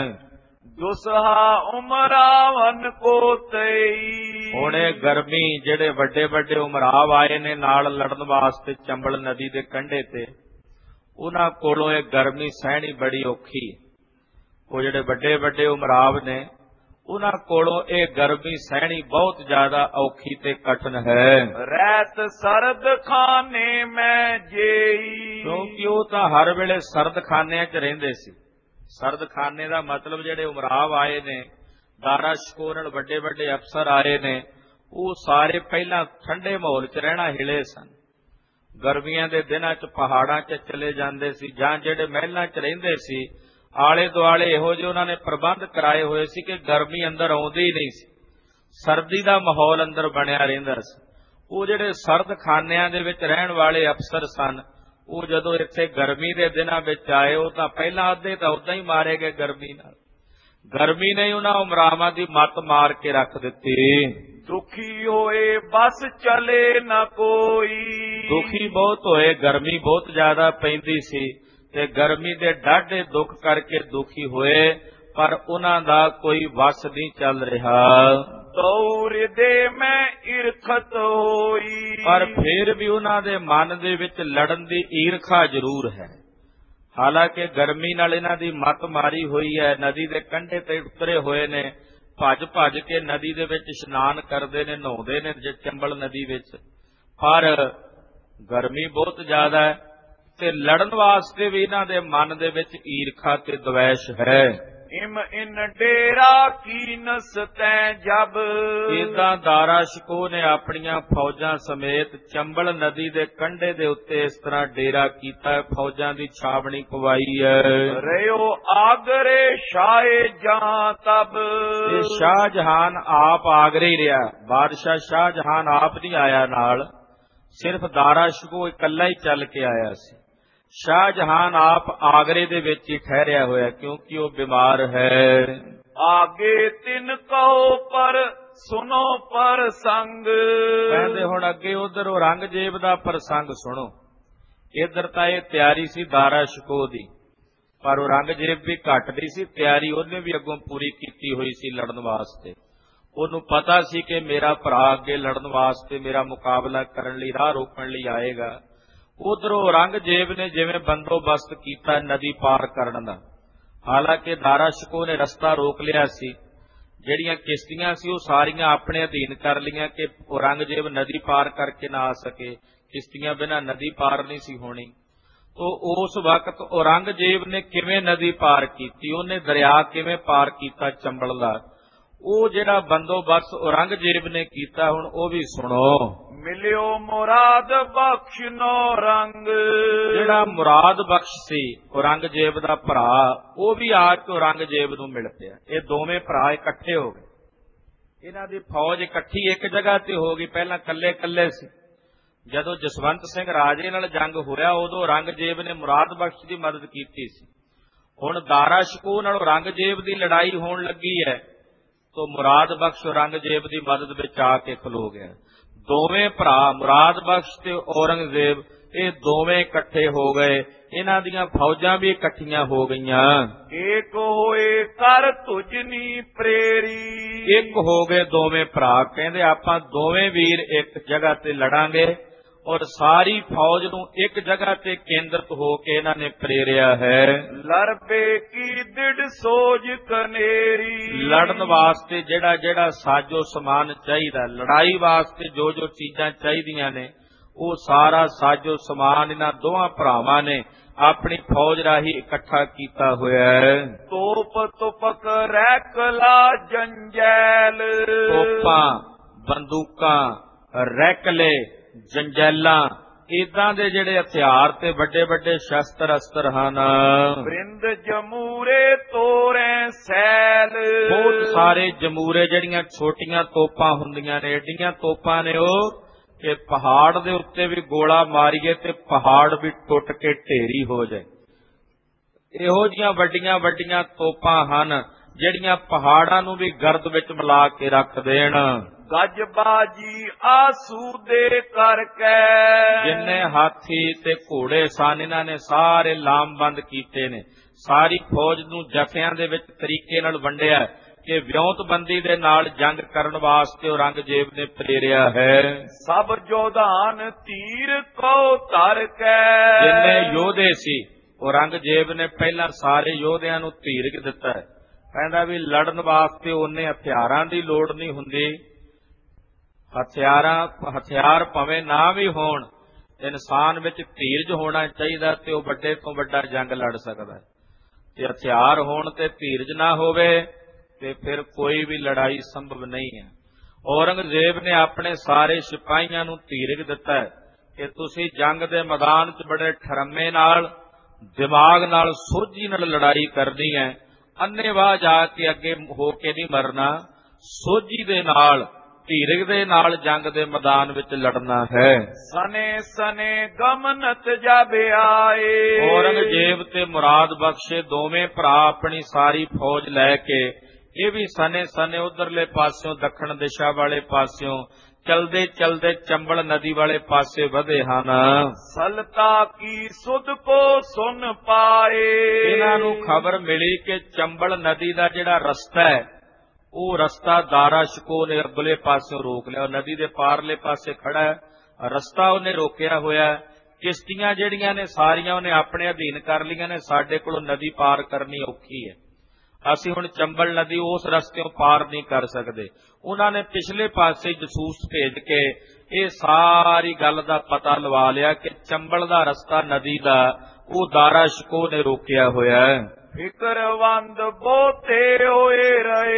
ਦੁਸਹਾ ਉਮਰਾਵਨ ਕੋ ਤਈ। ਹੁਣ ਇਹ ਗਰਮੀ ਜਿਹੜੇ ਵੱਡੇ ਵੱਡੇ ਉਮਰਾਵ ਆਏ ਨੇ ਨਾਲ ਲੜਨ ਵਾਸਤੇ ਚੰਬਲ ਨਦੀ ਦੇ ਕੰਢੇ ਤੇ, ਉਹਨਾਂ ਕੋਲੋਂ ਇਹ ਗਰਮੀ ਸਹਿਣੀ ਬੜੀ ਔਖੀ। ਉਹ ਜਿਹੜੇ ਵੱਡੇ ਵੱਡੇ ਉਮਰਾਵ ਨੇ ਉਹਨਾਂ ਕੋਲੋਂ ਇਹ ਗਰਮੀ ਸਹਿਣੀ ਬਹੁਤ ਜ਼ਿਆਦਾ ਔਖੀ ਤੇ ਕਠਿਨ ਹੈ। ਰਹਿਤ ਸਰਦ ਖਾਨੇ ਮੈਂ ਜੇਈ। ਕਿਉਂਕਿ ਉਹ ਤਾਂ ਹਰ ਵੇਲੇ ਸਰਦ ਖਾਨਿਆਂ 'ਚ ਰਹਿੰਦੇ ਸੀ। ਸਰਦ ਖਾਨੇ ਦਾ ਮਤਲਬ ਜਿਹੜੇ ਉਮਰਾਵ ਆਏ ਨੇ, ਦਾਰਾ ਸ਼ਿਕੋਹ ਨਾਲ ਵੱਡੇ ਵੱਡੇ ਅਫਸਰ ਆਏ ਨੇ, ਉਹ ਸਾਰੇ ਪਹਿਲਾਂ ਠੰਡੇ ਮਾਹੌਲ 'ਚ ਰਹਿਣਾ ਹਿਲੇ ਸਨ। ਗਰਮੀਆਂ ਦੇ ਦਿਨਾਂ 'ਚ ਪਹਾੜਾਂ 'ਚ ਚਲੇ ਜਾਂਦੇ ਸੀ ਜਾਂ ਜਿਹੜੇ ਮਹਿਲਾਂ 'ਚ ਰਹਿੰਦੇ ਸੀ ਆਲੇ ਦੁਆਲੇ ਇਹੋ ਜਿਹੇ ਉਹਨਾਂ ਨੇ ਪ੍ਰਬੰਧ ਕਰਾਏ ਹੋਏ ਸੀ ਕਿ ਗਰਮੀ ਅੰਦਰ ਆਉਂਦੀ ਹੀ ਨਹੀਂ ਸੀ, ਸਰਦੀ ਦਾ ਮਾਹੌਲ ਅੰਦਰ ਬਣਿਆ ਰਹਿੰਦਾ ਸੀ। ਉਹ ਜਿਹੜੇ ਸਰਦ ਖਾਨਿਆਂ ਦੇ ਵਿੱਚ ਰਹਿਣ ਵਾਲੇ ਅਫਸਰ ਸਨ ਉਹ ਜਦੋਂ ਇੱਥੇ ਗਰਮੀ ਦੇ ਦਿਨਾਂ ਵਿੱਚ ਆਏ ਉਹ ਤਾਂ ਪਹਿਲਾਂ ਅੱਧੇ ਤਾਂ ਉਦਾਂ ਹੀ ਮਾਰੇ ਗਏ ਗਰਮੀ ਨਾਲ। ਗਰਮੀ ਨੇ ਉਹਨਾਂ ਉਮਰਾਵਾਂ ਦੀ ਮੱਤ ਮਾਰ ਕੇ ਰੱਖ ਦਿੱਤੀ। ਦੁਖੀ ਹੋਏ ਬਸ ਚਲੇ ਨਾ ਕੋਈ। ਦੁਖੀ ਬਹੁਤ ਹੋਏ, ਗਰਮੀ ਬਹੁਤ ਜ਼ਿਆਦਾ ਪੈਂਦੀ ਸੀ ਤੇ ਗਰਮੀ ਦੇ ਡਾਢੇ ਦੁੱਖ ਕਰਕੇ ਦੁਖੀ ਹੋਏ ਪਰ ਉਹਨਾਂ ਦਾ ਕੋਈ ਵਸ ਨਹੀਂ ਚੱਲ ਰਿਹਾ। ਦੌਰ ਦੇ ਮੈਂ ਈਰਖਤ ਹੋਈ। ਪਰ ਫਿਰ ਵੀ ਉਹਨਾਂ ਦੇ ਮਨ ਦੇ ਵਿੱਚ ਲੜਨ ਦੀ ਈਰਖਾ ਜ਼ਰੂਰ ਹੈ। ਹਾਲਾਂਕਿ ਗਰਮੀ ਨਾਲ ਇਹਨਾਂ ਦੀ ਮੱਤ ਮਾਰੀ ਹੋਈ ਹੈ, ਨਦੀ ਦੇ ਕੰਢੇ ਤੇ ਉਤਰੇ ਹੋਏ ਨੇ, ਭੱਜ ਭੱਜ ਕੇ ਨਦੀ ਦੇ ਵਿੱਚ ਇਸ਼ਨਾਨ ਕਰਦੇ ਨੇ, ਨਹਾਉਂਦੇ ਨੇ ਚੰਬਲ ਨਦੀ ਵਿੱਚ। ਪਰ ਗਰਮੀ ਬਹੁਤ ਜ਼ਿਆਦਾ ਹੈ ਤੇ ਲੜਨ ਵਾਸਤੇ ਵੀ ਇਹਨਾਂ ਦੇ ਮਨ ਦੇ ਵਿੱਚ ਈਰਖਾ ਤੇ ਦਵੈਸ਼ ਹੈ। ਇਮ ਇਨ ਡੇਰਾ ਕੀਨਸ ਤੈ ਜਬ, ਏਦਾਂ ਦਾਰਾ ਸ਼ਿਕੋਹ ਨੇ ਆਪਣੀਆਂ ਫੌਜਾਂ ਸਮੇਤ ਚੰਬਲ ਨਦੀ ਦੇ ਕੰਢੇ ਦੇ ਉੱਤੇ ਇਸ ਤਰ੍ਹਾਂ ਡੇਰਾ ਕੀਤਾ, ਫੌਜਾਂ ਦੀ ਛਾਵਣੀ ਪਵਾਈ ਹੈ। ਰਿਓ ਆਗਰੇ ਸ਼ਾਹੇ ਜਾਂ ਤਬ, ਇਹ ਸ਼ਾਹਜਹਾਨ ਆਪ ਆਗਰੇ ਹੀ ਰਿਹਾ, ਬਾਦਸ਼ਾਹ ਸ਼ਾਹਜਹਾਨ ਆਪ ਨਹੀਂ ਆਇਆ ਨਾਲ, ਸਿਰਫ ਦਾਰਾ ਸ਼ਿਕੋਹ ਇਕੱਲਾ ਹੀ ਚੱਲ ਕੇ ਆਇਆ ਸੀ। ਸ਼ਾਹਜਹਾਨ ਆਪ ਆਗਰੇ ਦੇ ਵਿੱਚ ਹੀ ਠਹਿਰਿਆ ਹੋਇਆ, ਕਿਉਂਕਿ ਉਹ ਬਿਮਾਰ ਹੈ। ਆਗੇ ਤਿਨ ਕਹੋ ਪਰ ਸੁਨੋ ਪ੍ਰਸੰਗ, ਕਹਿੰਦੇ ਹੁਣ ਅੱਗੇ ਉਧਰ ਔਰੰਗਜ਼ੇਬ ਦਾ ਪ੍ਰਸੰਗ ਸੁਣੋ। ਇੱਧਰ ਤਾਂ ਇਹ ਤਿਆਰੀ ਸੀ ਦਾਰਾ ਸ਼ਿਕੋਹ ਦੀ, ਪਰ ਔਰੰਗਜ਼ੇਬ ਵੀ ਘੱਟ ਨਹੀਂ ਸੀ, ਤਿਆਰੀ ਉਹਨੇ ਵੀ ਅੱਗੋਂ ਪੂਰੀ ਕੀਤੀ ਹੋਈ ਸੀ ਲੜਨ ਵਾਸਤੇ। ਉਹਨੂੰ ਪਤਾ ਸੀ ਕਿ ਮੇਰਾ ਭਰਾ ਅੱਗੇ ਲੜਨ ਵਾਸਤੇ, ਮੇਰਾ ਮੁਕਾਬਲਾ ਕਰਨ ਲਈ, ਰਾਹ ਰੋਕਣ ਲਈ ਆਏਗਾ। ਉਧਰੋਂ ਔਰੰਗਜ਼ੇਬ ਨੇ ਜਿਵੇਂ ਬੰਦੋਬਸਤ ਕੀਤਾ ਨਦੀ ਪਾਰ ਕਰਨ ਦਾ, ਹਾਲਾਂਕਿ ਦਾਰਾ ਸ਼ਿਕੋਹ ਨੇ ਰਸਤਾ ਰੋਕ ਲਿਆ ਸੀ, ਜਿਹੜੀਆਂ ਕਿਸ਼ਤੀਆਂ ਸੀ ਉਹ ਸਾਰੀਆਂ ਆਪਣੇ ਅਧੀਨ ਕਰ ਲਈਆਂ ਕਿ ਔਰੰਗਜ਼ੇਬ ਨਦੀ ਪਾਰ ਕਰਕੇ ਨਾ ਆ ਸਕੇ, ਕਿਸ਼ਤੀਆਂ ਬਿਨਾਂ ਨਦੀ ਪਾਰ ਨਹੀਂ ਸੀ ਹੋਣੀ। ਤੋ ਉਸ ਵਕਤ ਔਰੰਗਜ਼ੇਬ ਨੇ ਕਿਵੇਂ ਨਦੀ ਪਾਰ ਕੀਤੀ, ਉਹਨੇ ਦਰਿਆ ਕਿਵੇਂ ਪਾਰ ਕੀਤਾ ਚੰਬਲ ਦਾ, ਉਹ ਜਿਹੜਾ ਬੰਦੋਬਸਤ ਔਰੰਗਜ਼ੇਬ ਨੇ ਕੀਤਾ ਹੁਣ ਉਹ ਵੀ ਸੁਣੋ। ਮਿਲਿਓ ਮੁਰਾਦ ਬਖਸ਼ ਨੋ ਰੰਗ, ਜਿਹੜਾ ਮੁਰਾਦ ਬਖਸ਼ ਸੀ ਔਰੰਗਜ਼ੇਬ ਦਾ ਭਰਾ, ਉਹ ਵੀ ਆ ਕੇ ਔਰੰਗਜ਼ੇਬ ਨੂੰ ਮਿਲ ਪਿਆ। ਇਹ ਦੋਵੇਂ ਭਰਾ ਇਕੱਠੇ ਹੋ ਗਏ, ਇਹਨਾਂ ਦੀ ਫੌਜ ਇਕੱਠੀ ਇੱਕ ਜਗ੍ਹਾ ਤੇ ਹੋ ਗਈ। ਪਹਿਲਾਂ ਕੱਲੇ ਕੱਲੇ ਸੀ, ਜਦੋਂ ਜਸਵੰਤ ਸਿੰਘ ਰਾਜੇ ਨਾਲ ਜੰਗ ਹੋਇਆ ਉਦੋਂ ਔਰੰਗਜ਼ੇਬ ਨੇ ਮੁਰਾਦ ਬਖਸ਼ ਦੀ ਮਦਦ ਕੀਤੀ ਸੀ। ਹੁਣ ਦਾਰਾ ਸ਼ਿਕੋਹ ਨਾਲ ਔਰੰਗਜ਼ੇਬ ਦੀ ਲੜਾਈ ਹੋਣ ਲੱਗੀ ਹੈ, ਤੋ ਮੁਰਾਦ ਬਖਸ਼ ਔਰੰਗਜ਼ੇਬ ਦੀ ਮਦਦ ਵਿੱਚ ਆ ਕੇ ਖਲੋ ਗਿਆ। ਦੋਵੇਂ ਭਰਾ ਮੁਰਾਦ ਬਖਸ਼ ਤੇ ਔਰੰਗਜ਼ੇਬ ਇਹ ਦੋਵੇਂ ਇਕੱਠੇ ਹੋ ਗਏ, ਇਹਨਾਂ ਦੀਆਂ ਫੌਜਾਂ ਵੀ ਇਕੱਠੀਆਂ ਹੋ ਗਈਆਂ। ਏਕ ਹੋਏ ਕਰ ਤੁਜਨੀ ਪ੍ਰੇਰੀ, ਇੱਕ ਹੋ ਗਏ ਦੋਵੇਂ ਭਰਾ, ਕਹਿੰਦੇ ਆਪਾਂ ਦੋਵੇਂ ਵੀਰ ਇੱਕ ਜਗ੍ਹਾ ਤੇ ਲੜਾਂਗੇ, ਔਰ ਸਾਰੀ ਫੌਜ ਨੂੰ ਇੱਕ ਜਗ੍ਹਾ ਤੇ ਕੇਂਦਰਿਤ ਹੋ ਕੇ ਇਹਨਾਂ ਨੇ ਪ੍ਰੇਰਿਆ ਹੈ। ਲੜਬੇ ਕੀ ਦਿੜ ਸੋਜ ਕਨੇਰੀ, ਲੜਨ ਵਾਸਤੇ ਜਿਹੜਾ ਜਿਹੜਾ ਸਾਜੋ ਸਮਾਨ ਚਾਹੀਦਾ, ਲੜਾਈ ਵਾਸਤੇ ਜੋ ਜੋ ਚੀਜ਼ਾਂ ਚਾਹੀਦੀਆਂ ਨੇ, ਉਹ ਸਾਰਾ ਸਾਜੋ ਸਮਾਨ ਇਹਨਾਂ ਦੋਹਾਂ ਭਰਾਵਾਂ ਨੇ ਆਪਣੀ ਫੌਜ ਰਾਹੀਂ ਇਕੱਠਾ ਕੀਤਾ ਹੋਇਆ ਹੈ। ਤੋਪ ਤੁਪਕ ਰੈਕਲਾ ਜੰਜੈਲ, ਤੋਪਾਂ, ਬੰਦੂਕਾਂ, ਰੈਕਲੇ, ਜੰਜੈਲਾਂ, ਏਦਾਂ ਦੇ ਜਿਹੜੇ ਹਥਿਆਰ ਤੇ ਵੱਡੇ ਵੱਡੇ ਸ਼ਸਤਰ ਅਸਤਰ ਹਨ। ਬ੍ਰਿੰਦ ਜਮੂਰੇ ਤੋਰੇ ਸੈਲ, ਬਹੁਤ ਸਾਰੇ ਜਮੂਰੇ, ਜਿਹੜੀਆਂ ਛੋਟੀਆਂ ਤੋਪਾਂ ਹੁੰਦੀਆਂ ਨੇ, ਏਡੀਆਂ ਤੋਪਾਂ ਨੇ ਉਹ ਕਿ ਪਹਾੜ ਦੇ ਉੱਤੇ ਵੀ ਗੋਲਾ ਮਾਰੀਏ ਤੇ ਪਹਾੜ ਵੀ ਟੁੱਟ ਕੇ ਢੇਰੀ ਹੋ ਜਾਏ। ਇਹੋ ਜਿਹੀਆਂ ਵੱਡੀਆਂ ਵੱਡੀਆਂ ਤੋਪਾਂ ਹਨ ਜਿਹੜੀਆਂ ਪਹਾੜਾਂ ਨੂੰ ਵੀ ਗਰਦ ਵਿੱਚ ਮਿਲਾ ਕੇ ਰੱਖ ਦੇਣ। ਗੱਜਬਾਜੀ ਆਸੂਦੇ ਕਰਕੇ, ਜਿੰਨੇ ਹਾਥੀ ਤੇ ਘੋੜੇ ਸਨ ਇਹਨਾਂ ਨੇ ਸਾਰੇ ਲਾਮਬੰਦ ਕੀਤੇ ਨੇ। ਸਾਰੀ ਫੌਜ ਨੂੰ ਜਥਿਆਂ ਦੇ ਵਿੱਚ ਤਰੀਕੇ ਨਾਲ ਵੰਡਿਆ ਕਿ ਵਿਉਂਤਬੰਦੀ ਦੇ ਨਾਲ ਜੰਗ ਕਰਨ ਵਾਸਤੇ ਔਰੰਗਜ਼ੇਬ ਨੇ ਪ੍ਰੇਰਿਆ ਹੈ। ਸਭ ਜੋਧਾਨ ਤੀਰ ਕੋ ਧਰ ਕੇ, ਜਿੰਨੇ ਯੋਧੇ ਸੀ ਔਰੰਗਜ਼ੇਬ ਨੇ ਪਹਿਲਾਂ ਸਾਰੇ ਯੋਧਿਆਂ ਨੂੰ ਧੀਰਜ ਦਿੱਤਾ ਹੈ। ਕਹਿੰਦਾ ਵੀ ਲੜਨ ਵਾਸਤੇ ਉਹਨੇ ਹਥਿਆਰਾਂ ਦੀ ਲੋੜ ਨਹੀਂ ਹੁੰਦੀ, ਹਥਿਆਰ ਭਾਵੇਂ ਨਾ ਵੀ ਹੋਣ, ਇਨਸਾਨ ਵਿੱਚ ਧੀਰਜ ਹੋਣਾ ਚਾਹੀਦਾ ਤੇ ਉਹ ਵੱਡੇ ਤੋਂ ਵੱਡਾ ਜੰਗ ਲੜ ਸਕਦਾ। ਜੇ ਹਥਿਆਰ ਹੋਣ ਤੇ ਧੀਰਜ ਨਾ ਹੋਵੇ ਤੇ ਫਿਰ ਕੋਈ ਵੀ ਲੜਾਈ ਸੰਭਵ ਨਹੀਂ ਹੈ। ਔਰੰਗਜ਼ੇਬ ਨੇ ਆਪਣੇ ਸਾਰੇ ਸਿਪਾਹੀਆਂ ਨੂੰ ਧੀਰਜ ਦਿੱਤਾ ਕਿ ਤੁਸੀਂ ਜੰਗ ਦੇ ਮੈਦਾਨ 'ਚ ਬੜੇ ਠਰੰਮੇ ਨਾਲ, ਦਿਮਾਗ ਨਾਲ, ਸੋਝੀ ਨਾਲ ਲੜਾਈ ਕਰਨੀ ਹੈ। ਅੰਨ੍ਹੇਵਾਹ ਜਾ ਕੇ ਅੱਗੇ ਹੋ ਕੇ ਨਹੀਂ ਮਰਨਾ, ਸੋਝੀ ਦੇ ਨਾਲ, ਧੀਰਜ ਦੇ ਨਾਲ ਜੰਗ ਦੇ ਮੈਦਾਨ ਵਿੱਚ ਲੜਨਾ ਹੈ। ਸਨੇ ਸਨੇ ਗਮਨਤ ਜਬ ਆਏ, ਔਰੰਗਜ਼ੇਬ ਤੇ ਮੁਰਾਦ ਬਖਸ਼ੇ ਦੋਵੇਂ ਭਰਾ ਆਪਣੀ ਸਾਰੀ ਫੌਜ ਲੈ ਕੇ ਇਹ ਵੀ ਸਨੇ ਸਨੇ ਉਧਰਲੇ ਪਾਸਿਓਂ, ਦੱਖਣ ਦਿਸ਼ਾ ਵਾਲੇ ਪਾਸਿਓਂ ਚਲਦੇ ਚਲਦੇ ਚੰਬਲ ਨਦੀ ਵਾਲੇ ਪਾਸੇ ਵਧੇ ਹਨ। ਸਲਤਾ ਕੀ ਸੁਧ ਕੋ ਸੁਨ ਪਾਏ, ਇਹਨਾਂ ਨੂੰ ਖਬਰ ਮਿਲੀ ਕਿ ਚੰਬਲ ਨਦੀ ਦਾ ਜਿਹੜਾ ਰਸਤਾ ਹੈ ਉਹ ਰਸਤਾ ਦਾਰਾ ਸ਼ਿਕੋਹ ਨੇ ਅਗਲੇ ਪਾਸਿਓਂ ਰੋਕ ਲਿਆ। ਨਦੀ ਦੇ ਪਾਰਲੇ ਪਾਸੇ ਖੜਾ ਹੈ, ਰਸਤਾ ਉਹਨੇ ਰੋਕਿਆ ਹੋਇਆ ਕਿਸ਼ਤੀਆਂ ਜਿਹੜੀਆਂ ਨੇ ਸਾਰੀਆਂ ਉਹਨੇ ਆਪਣੇ ਅਧੀਨ ਕਰ ਲਈਆਂ ਨੇ, ਸਾਡੇ ਕੋਲੋਂ ਨਦੀ ਪਾਰ ਕਰਨੀ ਔਖੀ ਹੈ। ਅਸੀਂ ਹੁਣ ਚੰਬਲ ਨਦੀ ਉਸ ਰਸਤਿਓਂ ਪਾਰ ਨਹੀਂ ਕਰ ਸਕਦੇ। ਉਹਨਾਂ ਨੇ ਪਿਛਲੇ ਪਾਸੇ ਜਸੂਸ ਭੇਜ ਕੇ ਇਹ ਸਾਰੀ ਗੱਲ ਦਾ ਪਤਾ ਲਵਾ ਲਿਆ ਕਿ ਚੰਬਲ ਦਾ ਰਸਤਾ ਨਦੀ ਦਾ ਉਹ ਦਾਰਾ ਸ਼ਿਕੋਹ ਨੇ ਰੋਕਿਆ ਹੋਇਆ ਹੈ। ਫਿਕਰਵੰਦ ਬਹੁਤੇ ਹੋਏ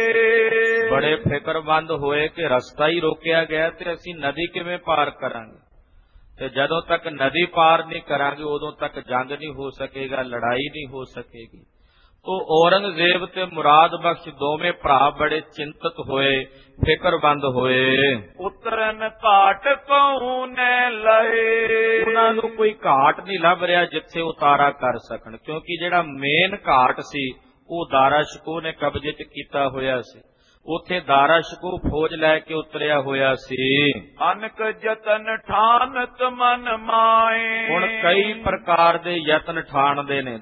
ਰਹੇ, ਬੜੇ ਫਿਕਰਮੰਦ ਹੋਏ ਕਿ ਰਸਤਾ ਹੀ ਰੋਕਿਆ ਗਿਆ ਤੇ ਅਸੀਂ ਨਦੀ ਕਿਵੇਂ ਪਾਰ ਕਰਾਂਗੇ। ਤੇ ਜਦੋਂ ਤੱਕ ਨਦੀ ਪਾਰ ਨਹੀਂ ਕਰਾਂਗੇ ਉਦੋਂ ਤੱਕ ਜੰਗ ਨਹੀਂ ਹੋ ਸਕੇਗਾ, ਲੜਾਈ ਨਹੀਂ ਹੋ ਸਕੇਗੀ। ਤੋ ਔਰੰਗਜ਼ੇਬ ਤੇ ਮੁਰਾਦ ਬਖਸ਼ ਦੋਵੇਂ ਭਰਾ ਬੜੇ ਚਿੰਤਤ ਹੋਏ, ਫਿਕਰਮੰਦ ਹੋਏ। ਉਤਰਨ ਘਾਟ ਕਹੂੰ ਨੇ ਲਏ, ਉਹਨਾਂ ਨੂੰ ਕੋਈ ਘਾਟ ਨਹੀਂ ਲੱਭ ਰਿਹਾ ਜਿੱਥੇ ਉਤਾਰਾ ਕਰ ਸਕਣ, ਕਿਉਂਕਿ ਜਿਹੜਾ ਮੇਨ ਘਾਟ ਸੀ ਉਹ ਦਾਰਾ ਸ਼ਿਕੋਹ ਨੇ ਕਬਜ਼ੇ 'ਚ ਕੀਤਾ ਹੋਇਆ ਸੀ। ਉੱਥੇ ਦਾਰਾ ਸ਼ਿਕੋਹ ਫੌਜ ਲੈ ਕੇ ਉਤਰਿਆ ਹੋਇਆ ਸੀ। ਅਨਕ ਜਤਨ ਠਾਨਤ ਮਨ ਮਾਏ, ਹੁਣ ਕਈ ਪ੍ਰਕਾਰ ਦੇ ਯਤਨ ਠਾਣਦੇ ਨੇ।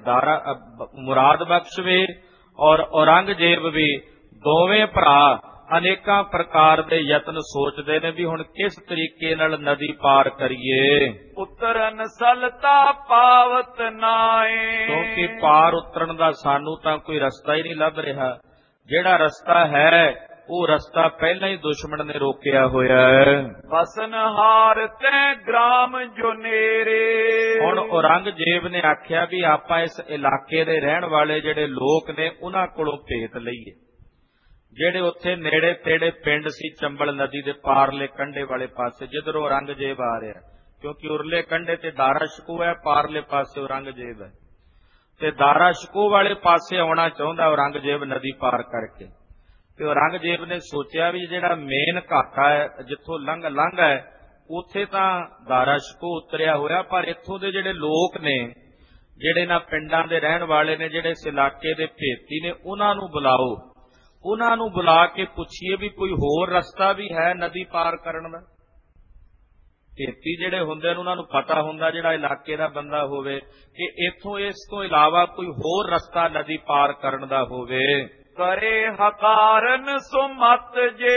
ਮੁਰਾਦ ਬਖਸ਼ ਵੀ ਔਰ ਔਰੰਗਜ਼ੇਬ ਵੀ ਦੋਵੇਂ ਭਰਾ ਅਨੇਕਾਂ ਪ੍ਰਕਾਰ ਦੇ ਯਤਨ ਸੋਚਦੇ ਨੇ ਵੀ ਹੁਣ ਕਿਸ ਤਰੀਕੇ ਨਾਲ ਨਦੀ ਪਾਰ ਕਰੀਏ। ਉਤਰਨ ਸਲਤਾ ਪਾਵਤ ਨਾਏ, ਕਿਉਂਕਿ ਪਾਰ ਉਤਰਨ ਦਾ ਸਾਨੂੰ ਤਾਂ ਕੋਈ ਰਸਤਾ ਹੀ ਨਹੀਂ ਲੱਭ ਰਿਹਾ। ਜਿਹੜਾ ਰਸਤਾ ਹੈ ਉਹ ਰਸਤਾ ਪਹਿਲਾਂ ਹੀ ਦੁਸ਼ਮਣ ਨੇ ਰੋਕਿਆ ਹੋਇਆ ਹੈ। ਬਸਨ ਹਾਰ ਤੈ ਗ੍ਰਾਮ ਜੋ ਨੇਰੇ, ਹੁਣ ਔਰੰਗਜ਼ੇਬ ਨੇ ਆਖਿਆ ਵੀ ਆਪਾਂ ਇਸ ਇਲਾਕੇ ਦੇ ਰਹਿਣ ਵਾਲੇ ਜਿਹੜੇ ਲੋਕ ਨੇ ਉਹਨਾਂ ਕੋਲੋਂ ਭੇਤ ਲਈਏ। ਜਿਹੜੇ ਉੱਥੇ ਨੇੜੇ ਤੇੜੇ ਪਿੰਡ ਸੀ ਚੰਬਲ ਨਦੀ ਦੇ ਪਾਰਲੇ ਕੰਢੇ ਵਾਲੇ ਪਾਸੇ, ਜਿੱਧਰੋਂ ਔਰੰਗਜ਼ੇਬ ਆ ਰਿਹਾ, ਕਿਉਂਕਿ ਉਰਲੇ ਕੰਢੇ ਤੇ ਦਾਰਾ ਸ਼ਿਕੋਹ ਹੈ, ਪਾਰਲੇ ਪਾਸੇ ਔਰੰਗਜ਼ੇਬ ਹੈ, ਤੇ ਦਾਰਾ ਸ਼ਿਕੋਹ ਵਾਲੇ ਪਾਸੇ ਆਉਣਾ ਚਾਹੁੰਦਾ ਔਰੰਗਜ਼ੇਬ ਨਦੀ ਪਾਰ ਕਰਕੇ। ਤੇ ਔਰੰਗਜ਼ੇਬ ਨੇ ਸੋਚਿਆ ਵੀ ਜਿਹੜਾ ਮੇਨ ਘਾਟਾ ਹੈ ਜਿੱਥੋਂ ਲੰਘ ਹੈ ਉੱਥੇ ਤਾਂ ਦਾਰਾ ਸ਼ਿਕੋਹ ਉਤਰਿਆ ਹੋਇਆ, ਪਰ ਇੱਥੋਂ ਦੇ ਜਿਹੜੇ ਲੋਕ ਨੇ, ਜਿਹੜੇ ਨਾ ਪਿੰਡਾਂ ਦੇ ਰਹਿਣ ਵਾਲੇ ਨੇ, ਜਿਹੜੇ ਇਸ ਇਲਾਕੇ ਦੇ ਭੇਤੀ ਨੇ, ਉਹਨਾਂ ਨੂੰ ਬੁਲਾਓ। ਉਹਨਾਂ ਨੂੰ ਬੁਲਾ ਕੇ ਪੁੱਛੀਏ ਵੀ ਕੋਈ ਹੋਰ ਰਸਤਾ ਵੀ ਹੈ ਨਦੀ ਪਾਰ ਕਰਨ ਦਾ। ਭੇਤੀ ਜਿਹੜੇ ਹੁੰਦੇ ਨੇ ਉਹਨਾਂ ਨੂੰ ਪਤਾ ਹੁੰਦਾ, ਜਿਹੜਾ ਇਲਾਕੇ ਦਾ ਬੰਦਾ ਹੋਵੇ, ਕਿ ਇੱਥੋਂ ਇਸ ਤੋਂ ਇਲਾਵਾ ਕੋਈ ਹੋਰ ਰਸਤਾ ਨਦੀ ਪਾਰ ਕਰਨ ਦਾ ਹੋਵੇ। ਕਰੇ ਹਕਾਰਨ ਸੁਮਤ ਜੇ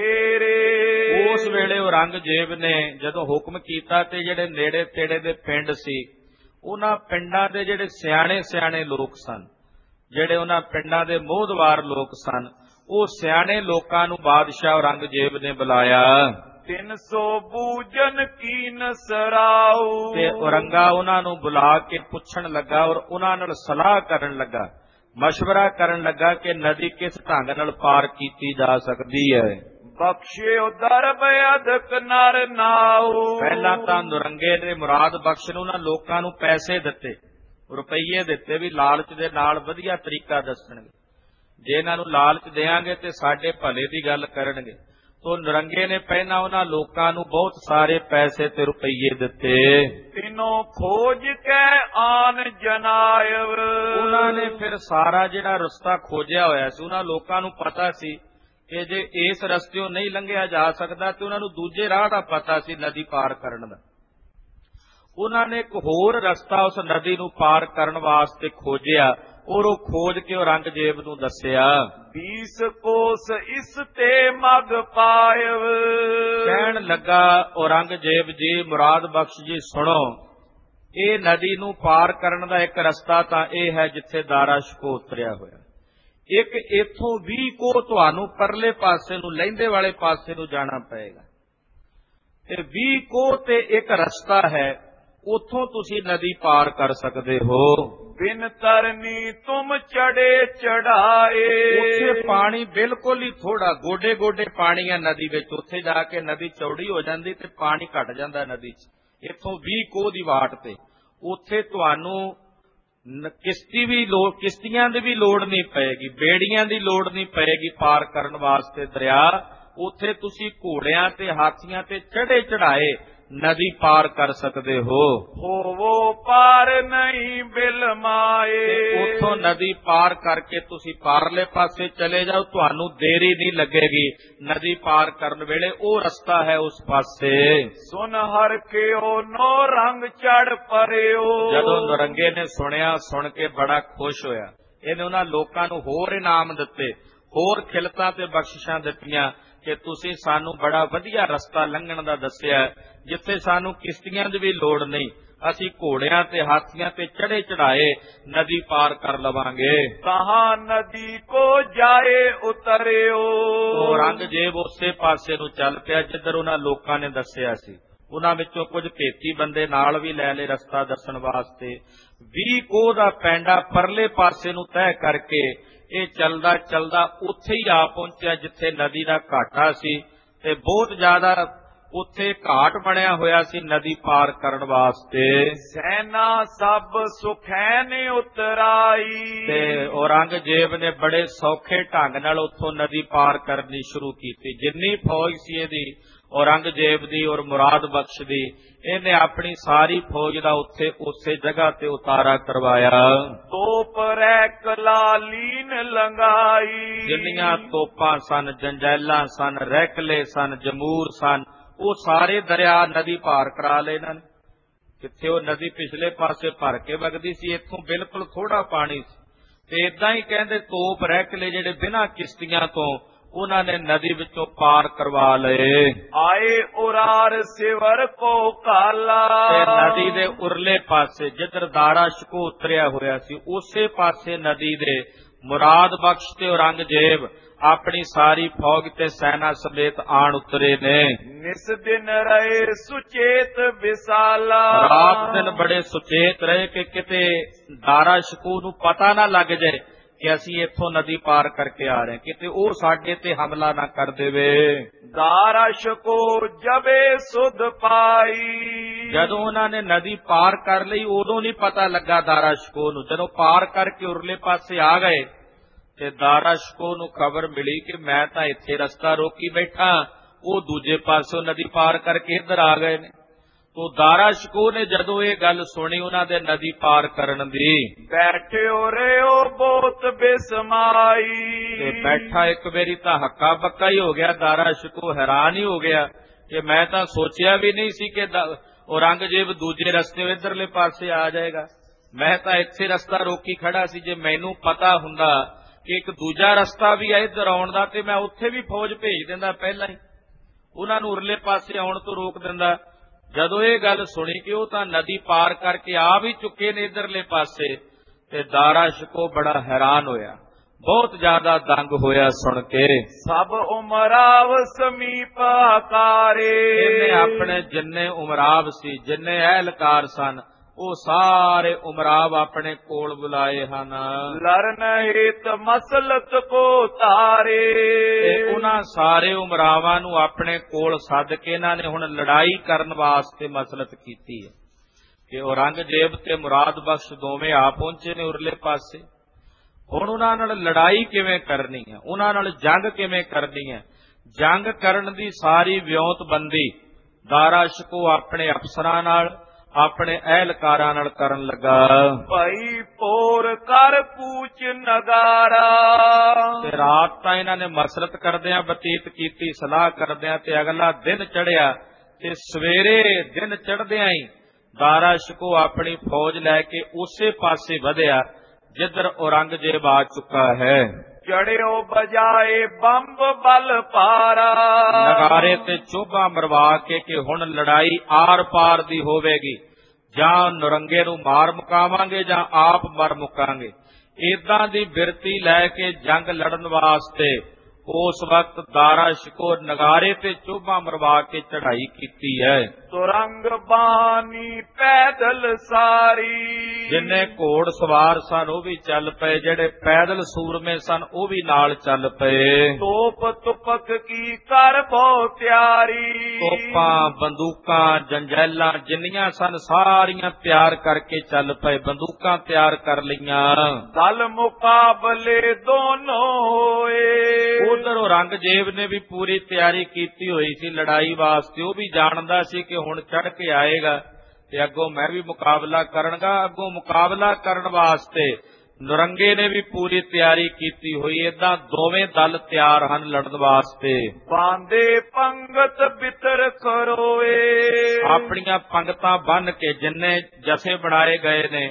ਹੇਰੇ, ਉਸ ਵੇਲੇ ਔਰੰਗਜ਼ੇਬ ਨੇ ਜਦੋਂ ਹੁਕਮ ਕੀਤਾ ਤੇ ਜਿਹੜੇ ਨੇੜੇ ਤੇੜੇ ਦੇ ਪਿੰਡ ਸੀ ਉਹਨਾਂ ਪਿੰਡਾਂ ਦੇ ਜਿਹੜੇ ਸਿਆਣੇ ਲੋਕ ਸਨ, ਜਿਹੜੇ ਉਹਨਾਂ ਪਿੰਡਾਂ ਦੇ ਮੋਹਦਵਾਰ ਲੋਕ ਸਨ, ਉਹ ਸਿਆਣੇ ਲੋਕਾਂ ਨੂੰ ਬਾਦਸ਼ਾਹ ਔਰੰਗਜ਼ੇਬ ਨੇ ਬੁਲਾਇਆ। 300 ਬੂਜਨ ਕੀਨ ਸਰਾਉ, ਤੇ ਔਰੰਗਾ ਉਹਨਾਂ ਨੂੰ ਬੁਲਾ ਕੇ ਪੁੱਛਣ ਲੱਗਾ ਔਰ ਉਹਨਾਂ ਨਾਲ ਸਲਾਹ ਕਰਨ ਲੱਗਾ, ਮਸ਼ਵਰਾ ਕਰਨ ਲੱਗਾ ਕਿ ਨਦੀ ਕਿਸ ਢੰਗ ਨਾਲ ਪਾਰ ਕੀਤੀ ਜਾ ਸਕਦੀ ਹੈ। ਬਖਸ਼ਿਓ ਦਰਬ ਅਧਕ ਨਰ ਨਾਉ, ਪਹਿਲਾਂ ਤਾਂ ਨੁਰੰਗੇ ਨੇ ਮੁਰਾਦ ਬਖਸ਼ ਨੂੰ ਉਹਨਾਂ ਲੋਕਾਂ ਨੂੰ ਪੈਸੇ ਦਿੱਤੇ, ਰੁਪਈਏ ਦਿੱਤੇ ਵੀ ਲਾਲਚ ਦੇ ਨਾਲ ਵਧੀਆ ਤਰੀਕਾ ਦੱਸਣਗੇ, ਜੇ ਇਹਨਾਂ ਨੂੰ ਲਾਲਚ ਦੇਾਂਗੇ ਤੇ ਸਾਡੇ ਭਲੇ ਦੀ ਗੱਲ ਕਰਨਗੇ। ਤੋ ਨੁਰੰਗੇ ਨੇ ਪਹਿਲਾਂ ਉਹਨਾਂ ਲੋਕਾਂ ਨੂੰ ਬਹੁਤ ਸਾਰੇ ਪੈਸੇ ਤੇ ਰੁਪਈਏ ਦਿੱਤੇ। ਤਿਨੋਂ ਖੋਜ ਕੇ ਆਨ ਜਨਾਇਬ, ਉਹਨਾਂ ਨੇ ਫਿਰ ਸਾਰਾ ਜਿਹੜਾ ਰਸਤਾ ਖੋਜਿਆ ਹੋਇਆ ਸੀ, ਉਹਨਾਂ ਲੋਕਾਂ ਨੂੰ ਪਤਾ ਸੀ ਕਿ ਜੇ ਇਸ ਰਸਤਿਓਂ ਨਹੀਂ ਲੰਘਿਆ ਜਾ ਸਕਦਾ ਤੇ ਉਹਨਾਂ ਨੂੰ ਦੂਜੇ ਰਾਹ ਦਾ ਪਤਾ ਸੀ ਨਦੀ ਪਾਰ ਕਰਨ ਦਾ। ਉਹਨਾਂ ਨੇ ਇੱਕ ਹੋਰ ਰਸਤਾ ਉਸ ਨਦੀ ਨੂੰ ਪਾਰ ਕਰਨ ਵਾਸਤੇ ਖੋਜਿਆ ਔਰ ਉਹ ਖੋਜ ਕੇ ਔਰੰਗਜ਼ੇਬ ਨੂੰ ਦੱਸਿਆ। 20 ਕੋਸ ਇਸ ਤੇ ਮਗ ਪਾਇਵ, ਕਹਿਣ ਲੱਗਾ ਔਰੰਗਜ਼ੇਬ ਜੀ, ਮੁਰਾਦ ਬਖਸ਼ ਜੀ ਸੁਣੋ, ਇਹ ਨਦੀ ਨੂੰ ਪਾਰ ਕਰਨ ਦਾ ਇੱਕ ਰਸਤਾ ਤਾਂ ਇਹ ਹੈ ਜਿੱਥੇ ਦਾਰਾ ਸ਼ਿਕੋਹ ਉਤਰਿਆ ਹੋਇਆ। ਇੱਕ ਇੱਥੋਂ 20 ਕੋਹ ਤੁਹਾਨੂੰ ਪਰਲੇ ਪਾਸੇ ਨੂੰ, ਲਹਿੰਦੇ ਵਾਲੇ ਪਾਸੇ ਨੂੰ ਜਾਣਾ ਪਏਗਾ, ਤੇ 20 ਕੋਹ ਤੇ ਇੱਕ ਰਸਤਾ ਹੈ, ਉੱਥੋਂ ਤੁਸੀਂ ਨਦੀ ਪਾਰ ਕਰ ਸਕਦੇ ਹੋ। ਬਿਨ ਤਰਨੀ ਤੁਮ ਚੜੇ ਚੜਾਏ, ਉੱਥੇ ਪਾਣੀ ਬਿਲਕੁਲ ਹੀ ਥੋੜਾ, ਗੋਡੇ ਗੋਡੇ ਪਾਣੀ ਹੈ ਨਦੀ ਵਿੱਚ। ਉੱਥੇ ਜਾ ਕੇ ਨਦੀ ਚੌੜੀ ਹੋ ਜਾਂਦੀ ਤੇ ਪਾਣੀ ਘਟ ਜਾਂਦਾ ਨਦੀ 'ਚ। ਇੱਥੋਂ 20 ਕੋਹ ਦੀ ਵਾਟ ਤੇ ਉੱਥੇ ਤੁਹਾਨੂੰ ਕਿਸ਼ਤੀਆਂ ਦੀ ਵੀ ਲੋੜ ਨਹੀਂ ਪਏਗੀ, ਬੇੜੀਆਂ ਦੀ ਲੋੜ ਨਹੀਂ ਪਏਗੀ ਪਾਰ ਕਰਨ ਵਾਸਤੇ ਦਰਿਆ। ਉੱਥੇ ਤੁਸੀਂ ਘੋੜਿਆਂ ਤੇ ਹਾਥੀਆਂ ਤੇ ਚੜੇ ਚੜਾਏ ਨਦੀ ਪਾਰ ਕਰ ਸਕਦੇ ਹੋ। ਹੋਵੋ ਪਾਰ ਨਹੀਂ ਬਿਲਮਾਏ, ਉੱਥੋਂ ਨਦੀ ਪਾਰ ਕਰਕੇ ਤੁਸੀਂ ਪਾਰਲੇ ਪਾਸੇ ਚਲੇ ਜਾਓ, ਤੁਹਾਨੂੰ ਦੇਰੀ ਨਹੀਂ ਲੱਗੇਗੀ ਨਦੀ ਪਾਰ ਕਰਨ ਵੇਲੇ। ਉਹ ਰਸਤਾ ਹੈ ਉਸ ਪਾਸੇ। ਸੁਨ ਹਰ ਕਿਓ ਨੋ ਰੰਗ ਚੜ ਪਰਿਓ, ਜਦੋਂ ਨੁਰੰਗੇ ਨੇ ਸੁਣਿਆ, ਸੁਣ ਕੇ ਬੜਾ ਖੁਸ਼ ਹੋਇਆ। ਇਹਨੇ ਉਹਨਾਂ ਲੋਕਾਂ ਨੂੰ ਹੋਰ ਇਨਾਮ ਦਿੱਤੇ, ਹੋਰ ਖਿਲਤਾਂ ਤੇ ਬਖਸ਼ਿਸ਼ਾਂ ਦਿੱਤੀਆਂ ਕਿ ਤੁਸੀਂ ਸਾਨੂੰ ਬੜਾ ਵਧੀਆ ਰਸਤਾ ਲੰਘਣ ਦਾ ਦੱਸਿਆ, ਜਿੱਥੇ ਸਾਨੂੰ ਕਿਸ਼ਤੀਆਂ ਦੀ ਵੀ ਲੋੜ ਨਹੀਂ, ਅਸੀਂ ਘੋੜਿਆਂ ਤੇ ਹਾਥੀਆਂ ਤੇ ਚੜੇ ਚੜਾਏ ਨਦੀ ਪਾਰ ਕਰ ਲਵਾਂਗੇ। ਕਹਾਂ ਨਦੀ ਕੋ ਜਾਏ ਉਤਰਿਓ। ਔਰੰਗਜ਼ੇਬ ਉਸੇ ਪਾਸੇ ਨੂੰ ਚੱਲ ਪਿਆ ਜਿੱਧਰ ਉਹਨਾਂ ਲੋਕਾਂ ਨੇ ਦੱਸਿਆ ਸੀ। ਉਹਨਾਂ ਵਿੱਚੋਂ ਕੁਝ ਭੇਤੀ ਬੰਦੇ ਨਾਲ ਵੀ ਲੈ ਲਏ ਰਸਤਾ ਦੱਸਣ ਵਾਸਤੇ। 20 ਕੋਹ ਦਾ ਪੈਂਡਾ ਪਰਲੇ ਪਾਸੇ ਨੂੰ ਤੈਅ ਕਰਕੇ ਇਹ ਚੱਲਦਾ ਚੱਲਦਾ ਉੱਥੇ ਹੀ ਆ ਪਹੁੰਚਿਆ ਜਿੱਥੇ ਨਦੀ ਦਾ ਘਾਟਾ ਸੀ, ਤੇ ਬਹੁਤ ਜ਼ਿਆਦਾ ਉੱਥੇ ਘਾਟ ਬਣਿਆ ਹੋਇਆ ਸੀ ਨਦੀ ਪਾਰ ਕਰਨ ਵਾਸਤੇ। ਸੈਨਾ ਸਭ ਸੁਖੈਨ ਉਤਰਾਈ। ਤੇ ਔਰੰਗਜ਼ੇਬ ਨੇ ਬੜੇ ਸੌਖੇ ਢੰਗ ਨਾਲ ਉੱਥੋਂ ਨਦੀ ਪਾਰ ਕਰਨੀ ਸ਼ੁਰੂ ਕੀਤੀ। ਜਿੰਨੀ ਫੌਜ ਸੀ ਇਹਦੀ ਔਰੰਗਜ਼ੇਬ ਦੀ ਔਰ ਮੁਰਾਦ ਬਖਸ਼ ਦੀ, ਇਹਨੇ ਆਪਣੀ ਸਾਰੀ ਫੌਜ ਦਾ ਉੱਥੇ ਉਸੇ ਜਗ੍ਹਾ ਤੇ ਉਤਾਰਾ ਕਰਵਾਇਆ। ਤੋਪ ਰੈਕ ਲਾਲੀਨ ਲੰਗਾਈ। ਜਿੰਨੀਆਂ ਤੋਪਾਂ ਸਨ, ਜੰਜੈਲਾਂ ਸਨ, ਰੈਕਲੇ ਸਨ, ਜਮੂਰ ਸਨ, ਉਹ ਸਾਰੇ ਦਰਿਆ ਨਦੀ ਪਾਰ ਕਰਾ ਲਏ ਇਹਨਾਂ ਨੇ। ਜਿੱਥੇ ਉਹ ਨਦੀ ਪਿਛਲੇ ਪਾਸੇ ਭਰ ਕੇ ਵਗਦੀ ਸੀ, ਇੱਥੋਂ ਬਿਲਕੁਲ ਥੋੜਾ ਪਾਣੀ ਸੀ, ਤੇ ਏਦਾਂ ਹੀ ਕਹਿੰਦੇ ਤੋਪ ਰੈਕਲੇ ਜਿਹੜੇ ਬਿਨਾਂ ਕਿਸ਼ਤੀਆਂ ਤੋਂ ਉਹਨਾਂ ਨੇ ਨਦੀ ਵਿੱਚੋਂ ਪਾਰ ਕਰਵਾ ਲਏ। ਆਏ ਉਰਾਰ ਸਿਵਰ ਕੋ ਕਾਲਾ। ਤੇ ਨਦੀ ਦੇ ਉਰਲੇ ਪਾਸੇ ਜਿੱਧਰ ਦਾਰਾ ਸ਼ਿਕੋ ਉਤਰਿਆ ਹੋਇਆ ਸੀ, ਉਸੇ ਪਾਸੇ ਨਦੀ ਦੇ ਮੁਰਾਦ ਬਖਸ਼ ਤੇ ਔਰੰਗਜ਼ੇਬ ਆਪਣੀ ਸਾਰੀ ਫੌਜ ਤੇ ਸੈਨਾ ਸਮੇਤ ਆਣ ਉਤਰੇ ਨੇ। ਨਿਸ ਦਿਨ ਰਹੇ ਸੁਚੇਤ ਵਿਸਾਲਾ। ਰਾਤ ਦਿਨ ਬੜੇ ਸੁਚੇਤ ਰਹੇ ਕਿ ਕਿਤੇ ਦਾਰਾ ਸ਼ਿਕੋ ਨੂੰ ਪਤਾ ਨਾ ਲੱਗ ਜਾਏ ਕਿ ਅਸੀਂ ਇੱਥੋਂ ਨਦੀ ਪਾਰ ਕਰਕੇ ਆ ਰਹੇ, ਕਿਤੇ ਉਹ ਸਾਡੇ ਤੇ ਹਮਲਾ ਨਾ ਕਰ ਦੇਵੇ। ਦਾਰਾ ਸ਼ਿਕੋ ਜਬੇ ਸੁਧ ਪਾਈ। ਜਦੋਂ ਉਹਨਾਂ ਨੇ ਨਦੀ ਪਾਰ ਕਰ ਲਈ ਉਦੋਂ ਨਹੀਂ ਪਤਾ ਲੱਗਾ ਦਾਰਾ ਸ਼ਿਕੋ ਨੂੰ। ਜਦੋਂ ਪਾਰ ਕਰਕੇ ਉਰਲੇ ਪਾਸੇ ਆ ਗਏ ਤੇ ਦਾਰਾ ਸ਼ਿਕੋ ਨੂੰ ਖਬਰ ਮਿਲੀ ਕਿ ਮੈਂ ਤਾਂ ਇੱਥੇ ਰਸਤਾ ਰੋਕੀ ਬੈਠਾ, ਉਹ ਦੂਜੇ ਪਾਸੋਂ ਨਦੀ ਪਾਰ ਕਰਕੇ ਇੱਧਰ ਆ ਗਏ ਨੇ। ਤੋ ਦਾਰਾ ਸ਼ਿਕੋ ਨੇ ਜਦੋਂ ਇਹ ਗੱਲ ਸੁਣੀ ਉਹਨਾਂ ਦੇ ਨਦੀ ਪਾਰ ਕਰਨ ਦੀ, ਬੈਠਿਓ ਰਿਓ ਬਹੁਤ ਬੇਸਮਾਈ। ਤੇ ਬੈਠਾ ਇੱਕ ਵਾਰੀ ਤਾਂ ਹੱਕਾ ਬੱਕਾ ਹੀ ਹੋ ਗਿਆ। ਦਾਰਾ ਸ਼ਿਕੋ ਹੈਰਾਨ ਹੀ ਹੋ ਗਿਆ ਕਿ ਮੈਂ ਤਾਂ ਸੋਚਿਆ ਵੀ ਨਹੀਂ ਸੀ ਕਿ ਔਰੰਗਜ਼ੇਬ ਦੂਜੇ ਰਸਤੇ ਇੱਧਰਲੇ ਪਾਸੇ ਆ ਜਾਏਗਾ। ਮੈਂ ਤਾਂ ਇੱਥੇ ਰਸਤਾ ਰੋਕੀ ਖੜਾ ਸੀ। ਜੇ ਮੈਨੂੰ ਪਤਾ ਹੁੰਦਾ ਕਿ ਇੱਕ ਦੂਜਾ ਰਸਤਾ ਵੀ ਹੈ ਇੱਧਰ ਆਉਣ ਦਾ, ਤੇ ਮੈਂ ਉੱਥੇ ਵੀ ਫੌਜ ਭੇਜ ਦਿੰਦਾ ਪਹਿਲਾਂ ਹੀ, ਉਹਨਾਂ ਨੂੰ ਉਰਲੇ ਪਾਸੇ ਆਉਣ ਤੋਂ ਰੋਕ ਦਿੰਦਾ। ਜਦੋਂ ਇਹ ਗੱਲ ਸੁਣੀ ਕਿ ਉਹ ਤਾਂ ਨਦੀ ਪਾਰ ਕਰਕੇ ਆ ਵੀ ਚੁੱਕੇ ਨੇ ਇੱਧਰਲੇ ਪਾਸੇ, ਤੇ ਦਾਰਾ ਸ਼ਿਕੋ ਬੜਾ ਹੈਰਾਨ ਹੋਇਆ, ਬਹੁਤ ਜ਼ਿਆਦਾ ਦੰਗ ਹੋਇਆ ਸੁਣ ਕੇ। ਸਭ ਉਮਰਾਵ ਸਮੀਪ ਆਕਾਰੇ। ਇਹਨੇ ਆਪਣੇ ਜਿੰਨੇ ਉਮਰਾਵ ਸੀ, ਜਿੰਨੇ ਅਹਿਲਕਾਰ ਸਨ, ਉਹ ਸਾਰੇ ਉਮਰਾਵ ਆਪਣੇ ਕੋਲ ਬੁਲਾਏ ਹਨ। ਲਰਨ ਹਿਤ ਮਸਲਤ ਕੋ ਤਾਰੇ। ਤੇ ਉਹਨਾਂ ਸਾਰੇ ਉਮਰਾਵਾਂ ਨੂੰ ਆਪਣੇ ਕੋਲ ਸੱਦ ਕੇ ਇਹਨਾਂ ਨੇ ਹੁਣ ਲੜਾਈ ਕਰਨ ਵਾਸਤੇ ਮਸਲਤ ਕੀਤੀ ਹੈ ਕਿ ਔਰੰਗਜ਼ੇਬ ਤੇ ਮੁਰਾਦ ਬਖਸ਼ ਦੋਵੇਂ ਆ ਪਹੁੰਚੇ ਨੇ ਉਰਲੇ ਪਾਸੇ। ਹੁਣ ਉਹਨਾਂ ਨਾਲ ਲੜਾਈ ਕਿਵੇਂ ਕਰਨੀ ਹੈ, ਉਹਨਾਂ ਨਾਲ ਜੰਗ ਕਿਵੇਂ ਕਰਨੀ ਹੈ। ਜੰਗ ਕਰਨ ਦੀ ਸਾਰੀ ਵਿਉਂਤਬੰਦੀ ਦਾਰਾ ਸ਼ਿਕੋ ਆਪਣੇ ਅਫਸਰਾਂ ਨਾਲ, ਆਪਣੇ ਅਹਿਲਕਾਰਾਂ ਨਾਲ ਕਰਨ ਲੱਗਾ। ਭਾਈ ਪੋਰ ਕਰ ਕੂਚ ਨਗਾਰਾ। ਤੇ ਰਾਤ ਤਾਂ ਇਹਨਾਂ ਨੇ ਮਸਲਤ ਕਰਦਿਆਂ ਬਤੀਤ ਕੀਤੀ, ਸਲਾਹ ਕਰਦਿਆਂ, ਤੇ ਅਗਲਾ ਦਿਨ ਚੜਿਆ ਤੇ ਸਵੇਰੇ ਦਿਨ ਚੜਦਿਆਂ ਹੀ ਦਾਰਾ ਸ਼ਿਕੋ ਆਪਣੀ ਫੌਜ ਲੈ ਕੇ ਉਸੇ ਪਾਸੇ ਵਧਿਆ ਜਿੱਧਰ ਔਰੰਗਜ਼ੇਬ ਆ ਚੁੱਕਾ ਹੈ। ਚੜਿਓ ਬਜਾਏ ਬੰਬ ਬਲ ਪਾਰਾ। ਨਗਾਰੇ ਤੇ ਚੋਭਾ ਮਰਵਾ ਕੇ ਕਿ ਹੁਣ ਲੜਾਈ ਆਰ ਪਾਰ ਦੀ ਹੋਵੇਗੀ, ਜਾਂ ਨਰੰਗੇ ਨੂੰ ਮਾਰ ਮੁਕਾਵਾਂਗੇ ਜਾਂ ਆਪ ਮਰ ਮੁਕਾਂਗੇ। ਏਦਾਂ ਦੀ ਬਿਰਤੀ ਲੈ ਕੇ ਜੰਗ ਲੜਨ ਵਾਸਤੇ ਉਸ ਵਕਤ ਦਾਰਾ ਸ਼ਿਕੋ ਨਗਾਰੇ ਤੇ ਚੋਭਾ ਮਰਵਾ ਕੇ ਚੜ੍ਹਾਈ ਕੀਤੀ ਹੈ। ਤੁਰੰਗ ਬਾਨੀ ਪੈਦਲ ਸਾਰੀ। ਜਿੰਨੇ ਘੋੜ ਸਵਾਰ ਸਨ ਉਹ ਵੀ ਚੱਲ ਪਏ, ਜਿਹੜੇ ਪੈਦਲ ਸੂਰਮੇ ਸਨ ਉਹ ਵੀ ਨਾਲ ਚੱਲ ਪਏ। ਤੋਪ ਤੁਪਕ ਕੀ ਕਰ ਬਹੁ ਤਿਆਰੀ। ਤੋਪਾਂ, ਬੰਦੂਕਾਂ, ਜੰਜੈਲਾਂ ਜਿੰਨੀਆਂ ਸਨ ਸਾਰੀਆਂ ਤਿਆਰ ਕਰਕੇ ਚੱਲ ਪਏ, ਬੰਦੂਕਾਂ ਤਿਆਰ ਕਰ ਲਈਆਂ। ਦਲ ਮੁਕਾਬਲੇ ਦੋਨੋਂ ਹੋਏ। ਉਧਰ ਔਰੰਗਜ਼ੇਬ ਨੇ ਵੀ ਪੂਰੀ ਤਿਆਰੀ ਕੀਤੀ ਹੋਈ ਸੀ ਲੜਾਈ ਵਾਸਤੇ। ਉਹ ਵੀ ਜਾਣਦਾ ਸੀ ਕਿ ਹੁਣ ਚੜ ਕੇ ਆਏਗਾ ਤੇ ਅੱਗੋਂ ਮੈਂ ਵੀ ਮੁਕਾਬਲਾ ਕਰਾਂਗਾ। ਅੱਗੋਂ ਮੁਕਾਬਲਾ ਕਰਨ ਵਾਸਤੇ ਨਰੰਗੇ ਨੇ ਵੀ ਪੂਰੀ ਤਿਆਰੀ ਕੀਤੀ ਹੋਈ। ਏਦਾਂ ਦੋਵੇਂ ਦਲ ਤਿਆਰ ਹਨ ਲੜਨ ਵਾਸਤੇ। ਬਾਂਦੇ ਪੰਗਤ ਬਿਤਰ ਕਰੋਏ। ਆਪਣੀਆਂ ਪੰਗਤਾਂ ਬੰਨ ਕੇ ਜਿੰਨੇ ਜਥੇ ਬਣਾਏ ਗਏ ਨੇ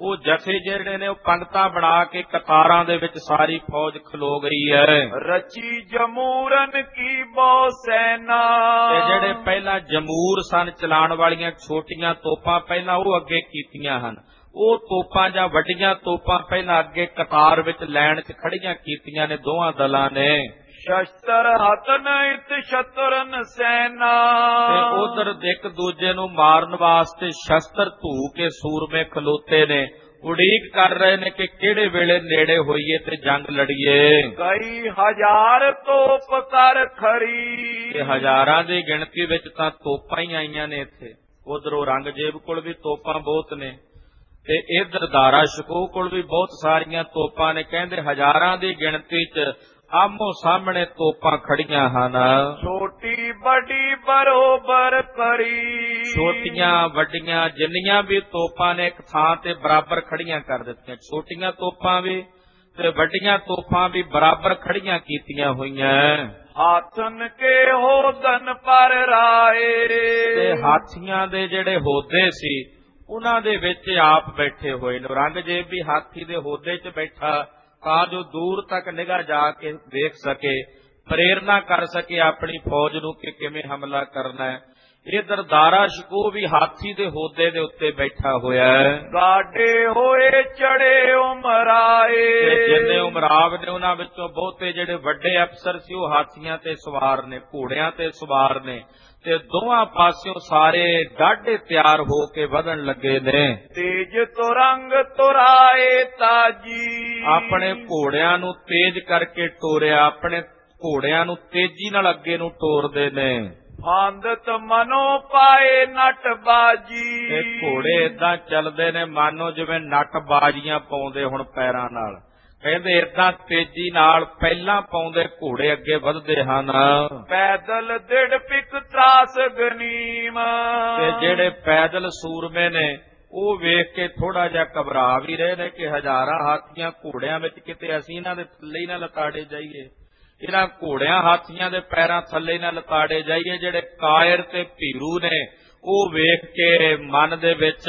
ਉਹ ਜਥੇ ਜਿਹੜੇ ਨੇ ਉਹ ਪੰਗਤਾਂ ਬਣਾ ਕੇ ਕਤਾਰਾਂ ਦੇ ਵਿੱਚ ਸਾਰੀ ਫੌਜ ਖਲੋ ਗਈ ਹੈ। ਰਚੀ ਜਮੂਰਨ ਕੀ ਬਹੁ ਸੈਨਾ, ਤੇ ਜਿਹੜੇ ਪਹਿਲਾਂ ਜਮੂਰ ਸਨ ਚਲਾਉਣ ਵਾਲੀਆਂ ਛੋਟੀਆਂ ਤੋਪਾਂ ਪਹਿਲਾਂ ਉਹ ਅੱਗੇ ਕੀਤੀਆਂ ਹਨ। ਉਹ ਤੋਪਾਂ ਜਾਂ ਵੱਡੀਆਂ ਤੋਪਾਂ ਪਹਿਲਾਂ ਅੱਗੇ ਕਤਾਰ ਵਿੱਚ ਲਾਈਨ 'ਚ ਖੜੀਆਂ ਕੀਤੀਆਂ ਨੇ ਦੋਹਾਂ ਦਲਾਂ ਨੇ। ਸ਼ਸਤਰ ਹਤਨ ਇਤ ਸ਼ਤਰਨ ਸੈਨਾ, ਤੇ ਉਧਰ ਇੱਕ ਦੂਜੇ ਨੂੰ ਮਾਰਨ ਵਾਸਤੇ ਸ਼ਸਤਰ ਧੂ ਕੇ ਸੂਰਮੇ ਖਲੋਤੇ ਨੇ, ਉਡੀਕ ਕਰ ਰਹੇ ਨੇ ਕਿ ਕਿਹੜੇ ਵੇਲੇ ਨੇੜੇ ਹੋਈਏ ਤੇ ਜੰਗ ਲੜੀਏ। ਕਈ ਹਜ਼ਾਰ ਤੋਪ ਕਰ ਖੜੀ, ਤੇ ਹਜ਼ਾਰਾਂ ਦੀ ਗਿਣਤੀ ਵਿੱਚ ਤਾਂ ਤੋਪਾਂ ਹੀ ਆਈਆਂ ਨੇ ਇੱਥੇ। ਉਧਰ ਔਰੰਗਜ਼ੇਬ ਕੋਲ ਵੀ ਤੋਪਾਂ ਬਹੁਤ ਨੇ ਤੇ ਇਧਰ ਦਾਰਾ ਸ਼ਿਕੋਹ ਕੋਲ ਵੀ ਬਹੁਤ ਸਾਰੀਆਂ ਤੋਪਾਂ ਨੇ। ਕਹਿੰਦੇ ਹਜ਼ਾਰਾਂ ਦੀ ਗਿਣਤੀ 'ਚ ਆਮੋ ਸਾਹਮਣੇ ਤੋਪਾਂ ਖੜੀਆਂ ਹਨ। ਛੋਟੀ ਵੱਡੀ ਬਰੋਬਰ ਕਰੀ, ਛੋਟੀਆਂ ਵੱਡੀਆਂ ਜਿੰਨੀਆਂ ਵੀ ਤੋਪਾਂ ਨੇ ਇੱਕ ਥਾਂ ਤੇ ਬਰਾਬਰ ਖੜੀਆਂ ਕਰ ਦਿੱਤੀਆਂ। ਛੋਟੀਆਂ ਤੋਪਾਂ ਵੀ ਤੇ ਵੱਡੀਆਂ ਤੋਪਾਂ ਵੀ ਬਰਾਬਰ ਖੜੀਆਂ ਕੀਤੀਆਂ ਹੋਈਆਂ। ਹਾਥਨ ਕੇ ਹੋਦਨ ਪਰ ਰਾਏ, ਤੇ ਹਾਥੀਆਂ ਦੇ ਜਿਹੜੇ ਹੋਦੇ ਸੀ ਉਹਨਾਂ ਦੇ ਵਿੱਚ ਆਪ ਬੈਠੇ ਹੋਏ ਨੇ। ਔਰੰਗਜ਼ੇਬ ਵੀ ਹਾਥੀ ਦੇ ਹੋਦੇ 'ਚ ਬੈਠਾ ਤਾਂ ਜੋ ਦੂਰ ਤੱਕ ਨਿਗਾਹ ਜਾ ਕੇ ਦੇਖ ਸਕੇ, ਪ੍ਰੇਰਨਾ ਕਰ ਸਕੇ ਆਪਣੀ ਫੌਜ ਨੂੰ ਕਿ ਕਿਵੇਂ ਹਮਲਾ ਕਰਨਾ ਹੈ। ਇਧਰ ਦਾਰਾ ਸ਼ਿਕੋਹ ਵੀ ਹਾਥੀ ਦੇ ਹੋਦੇ ਦੇ ਉੱਤੇ ਬੈਠਾ ਹੋਇਆ ਹੈ। ਗਾਡੇ ਹੋਏ ਚੜੇ ਉਮਰਾਏ, ਤੇ ਜਿੰਨੇ ਉਮਰਾਵ ਨੇ ਉਹਨਾਂ ਵਿੱਚੋਂ ਬਹੁਤੇ ਜਿਹੜੇ ਵੱਡੇ ਅਫਸਰ ਸੀ ਉਹ ਹਾਥੀਆਂ ਤੇ ਸਵਾਰ ਨੇ, ਘੋੜਿਆਂ ਤੇ ਸਵਾਰ ਨੇ ਤੇ ਦੋਵਾਂ ਪਾਸਿਓਂ ਸਾਰੇ ਡਾਢੇ ਤਿਆਰ ਹੋ ਕੇ ਵਧਣ ਲੱਗੇ ਨੇ। ਤੇਜ ਤੁਰੰਗ ਤੁਰਾਏ ਤਾਜੀ, ਆਪਣੇ ਘੋੜਿਆਂ ਨੂੰ ਤੇਜ਼ ਕਰਕੇ ਟੋਰਿਆ, ਆਪਣੇ ਘੋੜਿਆਂ ਨੂੰ ਤੇਜ਼ੀ ਨਾਲ ਅੱਗੇ ਨੂੰ ਟੋਰਦੇ ਨੇ। ਫਾਂਦਤ ਮਨੋ ਪਾਏ ਨਟ ਬਾਜੀ, ਤੇ ਘੋੜੇ ਏਦਾਂ ਚੱਲਦੇ ਨੇ ਮਾਨੋ ਜਿਵੇਂ ਨੱਟ ਬਾਜੀਆਂ ਪਾਉਂਦੇ ਹੁਣ ਪੈਰਾਂ ਨਾਲ। ਕਹਿੰਦੇ ਏਦਾਂ ਤੇਜ਼ੀ ਨਾਲ ਪਹਿਲਾਂ ਪਾਉਂਦੇ ਘੋੜੇ ਅੱਗੇ ਵਧਦੇ ਹਨ। ਪੈਦਲ ਦਿੜ ਪਿਕ ਤਰਾਸ ਗਨੀਮ, ਤੇ ਜਿਹੜੇ ਪੈਦਲ ਸੂਰਮੇ ਨੇ ਉਹ ਵੇਖ ਕੇ ਥੋੜਾ ਜਿਹਾ ਘਬਰਾ ਵੀ ਰਹੇ ਨੇ ਕਿ ਹਜ਼ਾਰਾਂ ਹਾਥੀਆਂ ਘੋੜਿਆਂ ਵਿੱਚ ਕਿਤੇ ਅਸੀਂ ਇਹਨਾਂ ਦੇ ਥੱਲੇ ਹੀ ਨਾ ਲਤਾੜੇ ਜਾਈਏ, ਇਹਨਾਂ ਘੋੜਿਆਂ ਹਾਥੀਆਂ ਦੇ ਪੈਰਾਂ ਥੱਲੇ ਨਾ ਲਤਾੜੇ ਜਾਈਏ। ਜਿਹੜੇ ਕਾਇਰ ਤੇ ਭੀਰੂ ਨੇ ਉਹ ਵੇਖ ਕੇ ਮਨ ਦੇ ਵਿੱਚ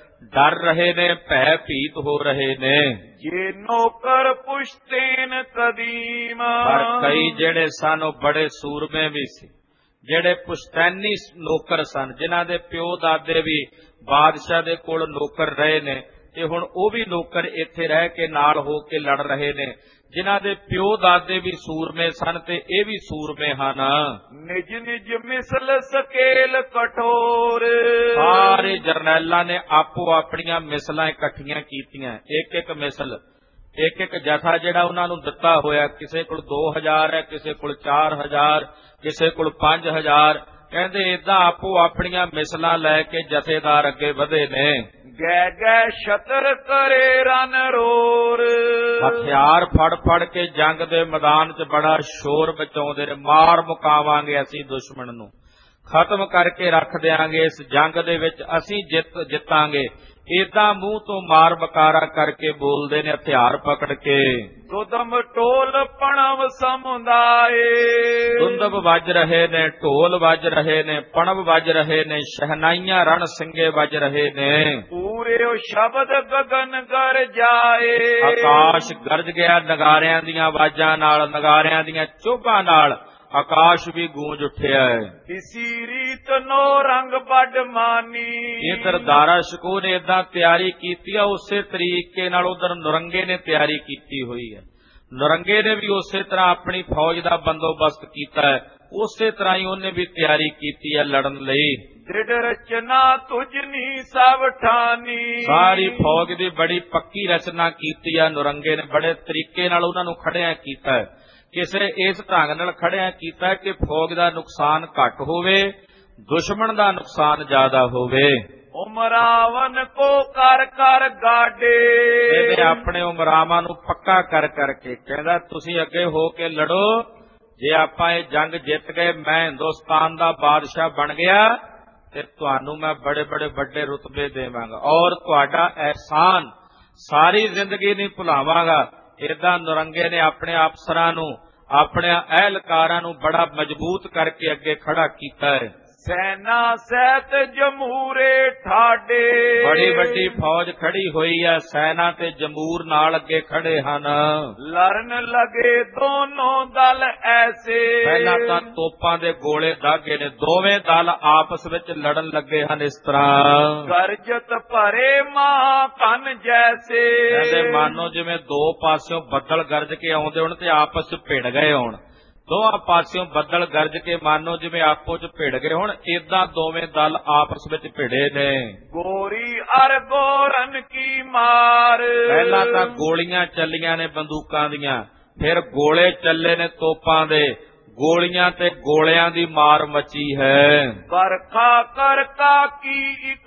ਡਰ ਰਹੇ ਨੇ, ਭੈ ਭੀਤ ਹੋ ਰਹੇ ਨੇ। ਜੇ ਨੌਕਰ ਪੁਸ਼ਤੇਨ ਕਦੀਮ, ਪਰ ਕਈ ਜਿਹੜੇ ਸਨ ਉਹ ਬੜੇ ਸੂਰਮੇ ਵੀ ਸੀ, ਜਿਹੜੇ ਪੁਸ਼ਤੈਨੀ ਨੌਕਰ ਸਨ, ਜਿਨ੍ਹਾਂ ਦੇ ਪਿਓ ਦਾਦੇ ਵੀ ਬਾਦਸ਼ਾਹ ਦੇ ਕੋਲ ਨੌਕਰ ਰਹੇ ਨੇ ਤੇ ਹੁਣ ਉਹ ਵੀ ਨੌਕਰ ਇੱਥੇ ਰਹਿ ਕੇ ਨਾਲ ਹੋ ਕੇ ਲੜ ਰਹੇ ਨੇ। ਜਿਨ੍ਹਾਂ ਦੇ ਪਿਓ ਦਾਦੇ ਵੀ ਸੂਰਮੇ ਸਨ ਤੇ ਇਹ ਵੀ ਸੂਰਮੇ ਹਨ। ਨਿਜ ਨਿਜ ਮਿਸਲ ਸਕੇਲ ਕਠੋਰ, ਸਾਰੇ ਜਰਨੈਲਾਂ ਨੇ ਆਪੋ ਆਪਣੀਆਂ ਮਿਸਲਾਂ ਇਕੱਠੀਆਂ ਕੀਤੀਆਂ। ਇੱਕ ਇੱਕ ਮਿਸਲ, ਇੱਕ ਇੱਕ ਜਥਾ ਜਿਹੜਾ ਉਹਨਾਂ ਨੂੰ ਦਿੱਤਾ ਹੋਇਆ, ਕਿਸੇ ਕੋਲ 2000 ਹੈ, ਕਿਸੇ ਕੋਲ 4000, ਕਿਸੇ ਕੋਲ 5000। ਕਹਿੰਦੇ ਏਦਾਂ ਆਪੋ ਆਪਣੀਆਂ ਮਿਸਲਾਂ ਲੈ ਕੇ ਜਥੇਦਾਰ ਅੱਗੇ ਵਧੇ ਨੇ। ਗੈ ਗੈ ਛਤਰ ਕਰੇ ਰਨ ਰੋਰ, ਹਥਿਆਰ ਫੜ ਫੜ ਕੇ ਜੰਗ ਦੇ ਮੈਦਾਨ 'ਚ ਬੜਾ ਸ਼ੋਰ ਮਚਾਉਂਦੇ ਨੇ। ਮਾਰ ਮੁਕਾਵਾਂਗੇ ਅਸੀਂ ਦੁਸ਼ਮਣ ਨੂੰ, ਖਤਮ ਕਰਕੇ ਰੱਖ ਦਿਆਂਗੇ, ਇਸ ਜੰਗ ਦੇ ਵਿੱਚ ਅਸੀਂ ਜਿੱਤਾਂਗੇ। ਏਦਾਂ ਮੂੰਹ ਤੋਂ ਮਾਰ ਬਕਾਰਾ ਕਰਕੇ ਬੋਲਦੇ ਨੇ ਹਥਿਆਰ ਪਕੜ ਕੇ। ਦੁਦਮ ਢੋਲ ਪਣਵ ਸਮੁਦਾਏ, ਦੁੰਦਬ ਵੱਜ ਰਹੇ ਨੇ, ਢੋਲ ਵੱਜ ਰਹੇ ਨੇ, ਪਣਵ ਵੱਜ ਰਹੇ ਨੇ, ਸ਼ਹਿਨਾਈਆਂ ਰਣ ਸਿੰਘੇ ਵੱਜ ਰਹੇ ਨੇ। ਪੂਰੇ ਸ਼ਬਦ ਗਗਨ ਗਰ ਜਾਏ, ਆਕਾਸ਼ ਗਰਜ ਗਿਆ ਨਗਾਰਿਆਂ ਦੀਆਂ ਆਵਾਜ਼ਾਂ ਨਾਲ, ਨਗਾਰਿਆਂ ਦੀਆਂ ਚੋਭਾਂ ਨਾਲ ਆਕਾਸ਼ ਵੀ ਗੂੰਜ ਉੱਠਿਆ ਹੈ। ਇਸੀ ਰੀਤ ਨੋ ਰੰਗ ਵੱਡ ਮਾਨੀ, ਇਧਰ ਦਾਰਾ ਸ਼ਿਕੋਹ ਨੇ ਏਦਾਂ ਤਿਆਰੀ ਕੀਤੀ ਆ, ਉਸੇ ਤਰੀਕੇ ਨਾਲ ਉਧਰ ਨੁਰੰਗੇ ਨੇ ਤਿਆਰੀ ਕੀਤੀ ਹੋਈ ਹੈ। ਨੁਰੰਗੇ ਨੇ ਵੀ ਉਸੇ ਤਰ੍ਹਾਂ ਆਪਣੀ ਫੌਜ ਦਾ ਬੰਦੋਬਸਤ ਕੀਤਾ ਹੈ, ਉਸੇ ਤਰ੍ਹਾਂ ਹੀ ਉਹਨੇ ਵੀ ਤਿਆਰੀ ਕੀਤੀ ਹੈ ਲੜਨ ਲਈ। ਦ੍ਰਿੜ ਰਚਨਾ ਤੁਝਨੀ ਸਭ ਠਾਨੀ, ਸਾਰੀ ਫੌਜ ਦੀ ਬੜੀ ਪੱਕੀ ਰਚਨਾ ਕੀਤੀ ਆ ਨੁਰੰਗੇ ਨੇ, ਬੜੇ ਤਰੀਕੇ ਨਾਲ ਉਹਨਾਂ ਨੂੰ ਖੜਿਆ ਕੀਤਾ ਹੈ। ਕਿਸੇ ਇਸ ਢੰਗ ਨਾਲ ਖੜਿਆ ਕੀਤਾ ਕਿ ਫੌਜ ਦਾ ਨੁਕਸਾਨ ਘੱਟ ਹੋਵੇ, ਦੁਸ਼ਮਣ ਦਾ ਨੁਕਸਾਨ ਜ਼ਿਆਦਾ ਹੋਵੇ। ਉਮਰਾਵਨ ਕੋ ਕਰ ਕਰ ਗਾਡੇ, ਇਹਨੇ ਆਪਣੇ ਉਮਰਾਵਾਂ ਨੂੰ ਪੱਕਾ ਕਰ ਕਰਕੇ ਕਹਿੰਦਾ ਤੁਸੀਂ ਅੱਗੇ ਹੋ ਕੇ ਲੜੋ, ਜੇ ਆਪਾਂ ਇਹ ਜੰਗ ਜਿੱਤ ਗਏ, ਮੈਂ ਹਿੰਦੁਸਤਾਨ ਦਾ ਬਾਦਸ਼ਾਹ ਬਣ ਗਿਆ ਤੇ ਤੁਹਾਨੂੰ ਮੈਂ ਬੜੇ ਬੜੇ ਵੱਡੇ ਰੁਤਬੇ ਦੇਵਾਂਗਾ ਔਰ ਤੁਹਾਡਾ ਅਹਿਸਾਨ ਸਾਰੀ ਜ਼ਿੰਦਗੀ ਨਹੀਂ ਭੁਲਾਵਾਂਗਾ। ਏਦਾਂ ਨੁਰੰਗੇ ਨੇ ਆਪਣੇ ਅਫਸਰਾਂ ਨੂੰ, ਆਪਣੇ ਅਹਿਲਕਾਰਾਂ ਨੂੰ ਬੜਾ ਮਜ਼ਬੂਤ ਕਰਕੇ ਅੱਗੇ ਖੜਾ ਕੀਤਾ ਹੈ। ਸੈਨਾ ਸਹਿਤ ਜਮੂਰੇ ਠਾਡੇ। ਬੜੀ ਵੱਡੀ ਫੌਜ ਖੜੀ ਹੋਈ ਹੈ, ਸੈਨਾ ਤੇ ਜਮੂਰ ਨਾਲ ਅੱਗੇ ਖੜੇ ਹਨ। ਲੜਨ ਲਗੇ ਦੋਨੋਂ ਦਲ ਐਸੇ। ਪਹਿਲਾਂ ਤਾਂ ਤੋਪਾਂ ਦੇ ਗੋਲੇ ਦਾਗੇ ਨੇ, ਦੋਵੇਂ ਦਲ ਆਪਸ ਵਿੱਚ ਲੜਨ ਲੱਗੇ ਹਨ ਇਸ ਤਰ੍ਹਾਂ। ਗਰਜਤ ਭਰੇ ਮਾਂ ਕੰਨ ਜੈਸੇ। ਕਹਿੰਦੇ ਮਾਨੋ ਜਿਵੇਂ ਦੋ ਪਾਸਿਓਂ ਬੱਦਲ ਗਰਜ ਕੇ ਆਉਂਦੇ ਹੋਣ ਤੇ ਆਪਸ ਵਿੱਚ ਭਿੜ ਗਏ ਹੋਣ। ਦੋਹਾਂ ਪਾਸਿਓਂ ਬੱਦਲ ਗਰਜ ਕੇ ਮਾਨੋ ਜਿਵੇਂ ਆਪੋ ਚ ਭਿੜ ਗਏ ਹੁਣ, ਏਦਾਂ ਦੋਵੇਂ ਦਲ ਆਪਸ ਵਿੱਚ ਭਿੜੇ ਨੇ। ਗੋਰੀ ਅਰ ਗੋਰਨ ਕੀ ਮਾਰ। ਪਹਿਲਾਂ ਤਾਂ ਗੋਲੀਆਂ ਚੱਲੀਆਂ ਨੇ ਬੰਦੂਕਾਂ ਦੀਆਂ, ਫਿਰ ਗੋਲੇ ਚੱਲੇ ਨੇ ਤੋਪਾਂ ਦੇ, ਗੋਲੀਆਂ ਤੇ ਗੋਲਿਆਂ ਦੀ ਮਾਰ ਮਚੀ ਹੈ। ਵਰਖਾ ਕਰਕਾ ਕੀ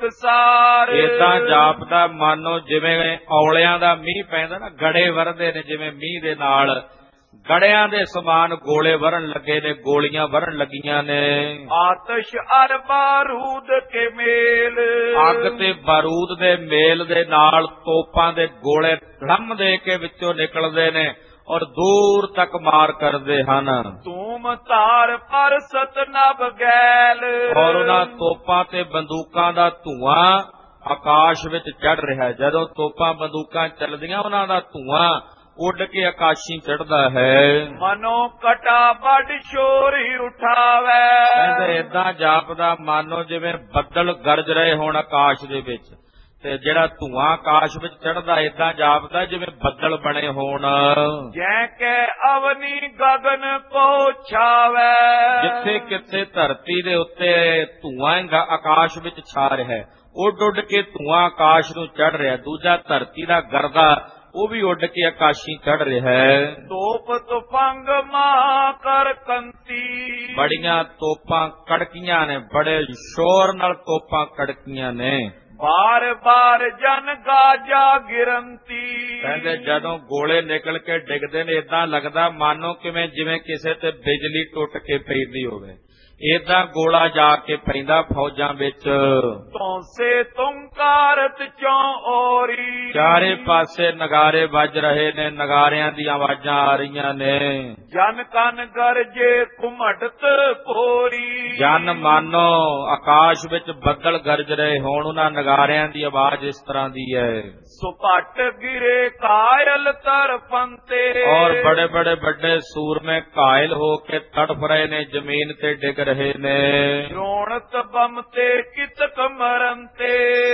ਇਕਸਾਰ। ਏਦਾਂ ਜਾਪਦਾ ਮਾਨੋ ਜਿਵੇਂ ਔਲਿਆਂ ਦਾ ਮੀਂਹ ਪੈਂਦਾ ਨਾ, ਗੜੇ ਵਰਦੇ ਨੇ ਜਿਵੇਂ ਮੀਂਹ ਦੇ ਨਾਲ, ਗੜਿਆਂ ਦੇ ਸਮਾਨ ਗੋਲੇ ਵਰਨ ਲੱਗੇ ਨੇ, ਗੋਲੀਆਂ ਵਰਨ ਲੱਗੀਆਂ ਨੇ। ਆਤਸ਼ ਅਰ ਬਾਰੂਦ ਕੇ ਮੇਲ। ਅੱਗ ਤੇ ਬਾਰੂਦ ਦੇ ਮੇਲ ਦੇ ਨਾਲ ਤੋਪਾਂ ਦੇ ਗੋਲੇ ਧੜਮ ਦੇ ਕੇ ਵਿੱਚੋਂ ਨਿਕਲਦੇ ਨੇ ਔਰ ਦੂਰ ਤੱਕ ਮਾਰ ਕਰਦੇ ਹਨ। ਧੂਮ ਧਾਰ ਪਰ ਸਤਨਬ ਗੈਲ। ਔਰ ਉਹਨਾਂ ਤੋਪਾਂ ਤੇ ਬੰਦੂਕਾਂ ਦਾ ਧੂਆਂ ਆਕਾਸ਼ ਵਿੱਚ ਚੜ ਰਿਹਾ। ਜਦੋਂ ਤੋਪਾਂ ਬੰਦੂਕਾਂ ਚੱਲਦੀਆਂ ਉਹਨਾਂ ਦਾ ਧੂਆਂ ਉੱਡ ਕੇ ਆਕਾਸ਼ੀ ਚੜਦਾ ਹੈ। ਮਨੋ ਕਟਾ ਵੱਡ ਸ਼ੋਰੀ ਉਠਾਵੇ। ਕਹਿੰਦੇ ਏਦਾਂ ਜਾਪਦਾ ਮਾਨੋ ਜਿਵੇਂ ਬੱਦਲ ਗਰਜ ਰਹੇ ਹੋਣ ਆਕਾਸ਼ ਦੇ ਵਿੱਚ, ਤੇ ਜਿਹੜਾ ਧੂਆਂ ਆਕਾਸ਼ ਵਿੱਚ ਚੜਦਾ ਏਦਾਂ ਜਾਪਦਾ ਜਿਵੇਂ ਬੱਦਲ ਬਣੇ ਹੋਣ। ਜੈ ਕੇ ਅਵਨੀ ਗਗਨ ਕੋ ਛਾਵੇ। ਜਿੱਥੇ ਕਿੱਥੇ ਧਰਤੀ ਦੇ ਉੱਤੇ ਧੂਆਂ ਆਕਾਸ਼ ਵਿੱਚ ਛਾ ਰਿਹਾ, ਉੱਡ ਉੱਡ ਕੇ ਧੂਆਂ ਆਕਾਸ਼ ਨੂੰ ਚੜ ਰਿਹਾ। ਦੂਜਾ ਧਰਤੀ ਦਾ ਗਰਦਾ ਉਹ ਵੀ ਉੱਡ ਕੇ ਆਕਾਸ਼ੀ ਚੜ ਰਿਹਾ ਹੈ। ਤੋਪ ਤੁਫੰਗ ਮਾ ਕਰ ਕੰਤੀ। ਬੜੀਆਂ ਤੋਪਾਂ ਕੜਕੀਆਂ ਨੇ, ਬੜੇ ਸ਼ੋਰ ਨਾਲ ਤੋਪਾਂ ਕੜਕੀਆਂ ਨੇ। ਬਾਰ ਬਾਰ ਜਨ ਗਾਜਾ ਗਿਰੰਤੀ। ਕਹਿੰਦੇ ਜਦੋਂ ਗੋਲੇ ਨਿਕਲ ਕੇ ਡਿੱਗਦੇ ਨੇ ਏਦਾਂ ਲੱਗਦਾ ਮਾਨੋ ਕਿਵੇਂ ਜਿਵੇਂ ਕਿਸੇ ਤੇ ਬਿਜਲੀ ਟੁੱਟ ਕੇ ਪੈਂਦੀ ਹੋਵੇ। ਏਦਾਂ ਗੋਲਾ ਜਾ ਕੇ ਪੈਂਦਾ ਫੌਜਾਂ ਵਿੱਚ। ਤੌਂਸੇ ਤੁੰਕਾਰਤ ਚੋਂ ਔਰੀ। ਚਾਰੇ ਪਾਸੇ ਨਗਾਰੇ ਵੱਜ ਰਹੇ ਨੇ, ਨਗਾਰਿਆਂ ਦੀਆਂ ਆਵਾਜ਼ਾਂ ਆ ਰਹੀਆਂ ਨੇ। ਜਨ ਕਨ ਗਰਜੇ ਘੁਮਟਤ ਕੋਰੀ। ਜਨ ਮਾਨੋ ਆਕਾਸ਼ ਵਿੱਚ ਬੱਦਲ ਗਰਜ ਰਹੇ ਹੋਣ, ਉਹਨਾਂ ਨਗਾਰਿਆਂ ਦੀ ਆਵਾਜ਼ ਇਸ ਤਰ੍ਹਾਂ ਦੀ ਹੈ। ਸੁਪਟ ਗਿਰੇ ਕਾਇਲ ਤਰਫੰਤੇ। ਔਰ ਬੜੇ ਬੜੇ ਵੱਡੇ ਸੂਰਮੇ ਕਾਇਲ ਹੋ ਕੇ ਤੜਫ ਰਹੇ ਨੇ, ਜ਼ਮੀਨ ਤੇ ਡਿੱਗ ਰਹੇ ਨੇ। ਸ਼੍ਰੋਣਤ ਬੰਮਤੇ ਕਿਤਕ ਮਰੰਤੇ।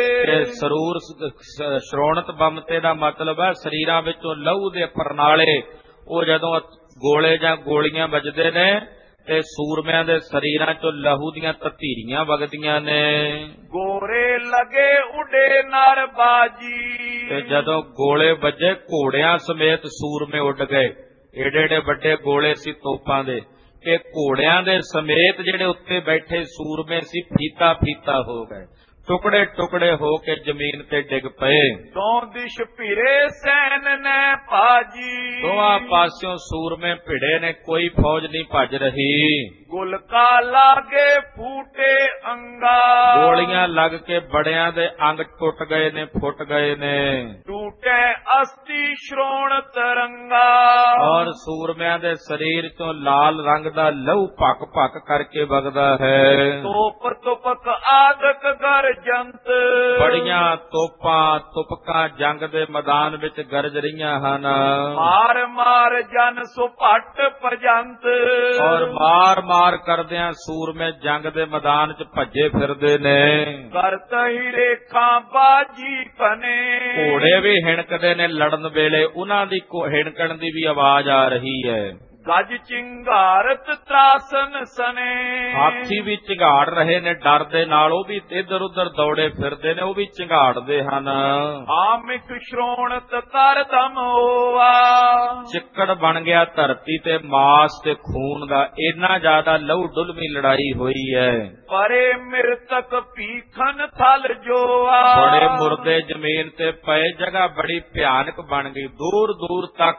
ਸਰੂਰ ਸ਼੍ਰੋਣਤ ਬੰਮਤੇ ਦਾ ਮਤਲਬ ਹੈ ਸਰੀਰਾਂ ਵਿੱਚੋਂ ਲਹੂ ਦੇ ਪਰਨਾਲੇ। ਉਹ ਜਦੋਂ ਗੋਲੇ ਜਾਂ ਗੋਲੀਆਂ ਵੱਜਦੇ ਨੇ ਤੇ ਸੂਰਮਿਆਂ ਦੇ ਸਰੀਰਾਂ ਚੋਂ ਲਹੂ ਦੀਆਂ ਤਤੀਰੀਆਂ ਵਗਦੀਆਂ ਨੇ। ਗੋਰੇ ਲਗੇ ਉਡੇ ਨਰ ਬਾਜੀ। ਤੇ ਜਦੋਂ ਗੋਲੇ ਵੱਜੇ ਘੋੜਿਆਂ ਸਮੇਤ ਸੂਰਮੇ ਉੱਡ ਗਏ। ਏਡੇ ਏਡੇ ਵੱਡੇ ਗੋਲੇ ਸੀ ਤੋਪਾਂ ਦੇ, ਕਿ ਘੋੜਿਆਂ ਦੇ ਸਮੇਤ ਜਿਹੜੇ ਉੱਤੇ ਬੈਠੇ ਸੂਰਮੇ ਸੀ ਫੀਤਾ ਫੀਤਾ ਹੋ ਗਏ, ਟੁਕੜੇ ਟੁਕੜੇ ਹੋ ਕੇ ਜ਼ਮੀਨ ਤੇ ਡਿੱਗ ਪਏ। ਦੋ ਦਿਸ਼ ਭਿਰੇ ਸੈਨ ਨੇ ਭਾਜੀ। ਦੋਹਾਂ ਪਾਸਿਓਂ ਸੂਰਮੇ ਭਿੜੇ ਨੇ, ਕੋਈ ਫੌਜ ਨਹੀਂ ਭੱਜ ਰਹੀ। ਗੁਲਕਾ ਲਾਗੇ ਫੂਟੇ ਅੰਗਾ। ਗੋਲੀਆਂ ਲੱਗ ਕੇ ਬੜਿਆਂ ਦੇ ਅੰਗ ਟੁੱਟ ਗਏ ਨੇ, ਫੁੱਟ ਗਏ ਨੇ। ਟੂਟੇ ਅਸਤੀ ਸ਼੍ਰੋਣ ਤਰੰਗਾ। ਔਰ ਸੂਰਮਿਆਂ ਦੇ ਸਰੀਰ ਚੋਂ ਲਾਲ ਰੰਗ ਦਾ ਲਹੂ ਭੱਕ ਭੱਕ ਕਰਕੇ ਵਗਦਾ ਹੈ। ਤੋਪ ਤੁਪਕ ਆਦਕ ਗਰਜੰਤ। ਬੜੀਆਂ ਤੋਪਾਂ ਤੁਪਕਾਂ ਜੰਗ ਦੇ ਮੈਦਾਨ ਵਿੱਚ ਗਰਜ ਰਹੀਆਂ ਹਨ। ਮਾਰ ਮਾਰ ਜਨ ਸੁਪਟ ਭਜੰਤ। ਔਰ ਮਾਰ ਮਾਰ ਕਰਦਿਆਂ ਸੂਰਮੇ ਜੰਗ ਦੇ ਮੈਦਾਨ 'ਚ ਭੱਜੇ ਫਿਰਦੇ ਨੇ। ਕਰਤ ਹੀ ਰੇਖਾ ਬਾਜੀ ਕਨੇ। ਘੋੜੇ ਵੀ ਹਿਣਕਦੇ ਨੇ ਲੜਨ ਵੇਲੇ, ਉਹਨਾਂ ਦੀ ਹਿਣਕਣ ਦੀ ਵੀ ਆਵਾਜ਼ ਆ ਰਹੀ ਹੈ। ਗੱਜ ਚਿੰਗਾਰਤ ਤਰਾਸਨ ਸਨੇ। ਹਾਥੀ ਵੀ ਝਿੰਗਾੜ ਰਹੇ ਨੇ ਡਰ ਦੇ ਨਾਲ, ਉਹ ਵੀ ਇੱਧਰ ਉੱਧਰ ਦੌੜੇ ਫਿਰਦੇ ਨੇ, ਉਹ ਵੀ ਝਿੰਗਾੜਦੇ ਹਨ। ਆਮਿਕ ਸ਼੍ਰੋਣਤ ਕਰ ਦਮ ਹੋਆ। ਚਿੱਕੜ ਬਣ ਗਿਆ ਧਰਤੀ ਤੇ ਮਾਸ ਤੇ ਖੂਨ ਦਾ, ਇੰਨਾ ਜ਼ਿਆਦਾ ਲਹੂ ਡੁਲਵੀਂ ਲੜਾਈ ਹੋਈ ਹੈ। ਪਰੇ ਮਿਰਤਕ ਭੀਖਨ ਥਲ ਜੋਆ। ਬੜੇ ਮੁਰਦੇ ਜ਼ਮੀਨ ਤੇ ਪਏ, ਜਗ੍ਹਾ ਬੜੀ ਭਿਆਨਕ ਬਣ ਗਈ। ਦੂਰ ਦੂਰ ਤੱਕ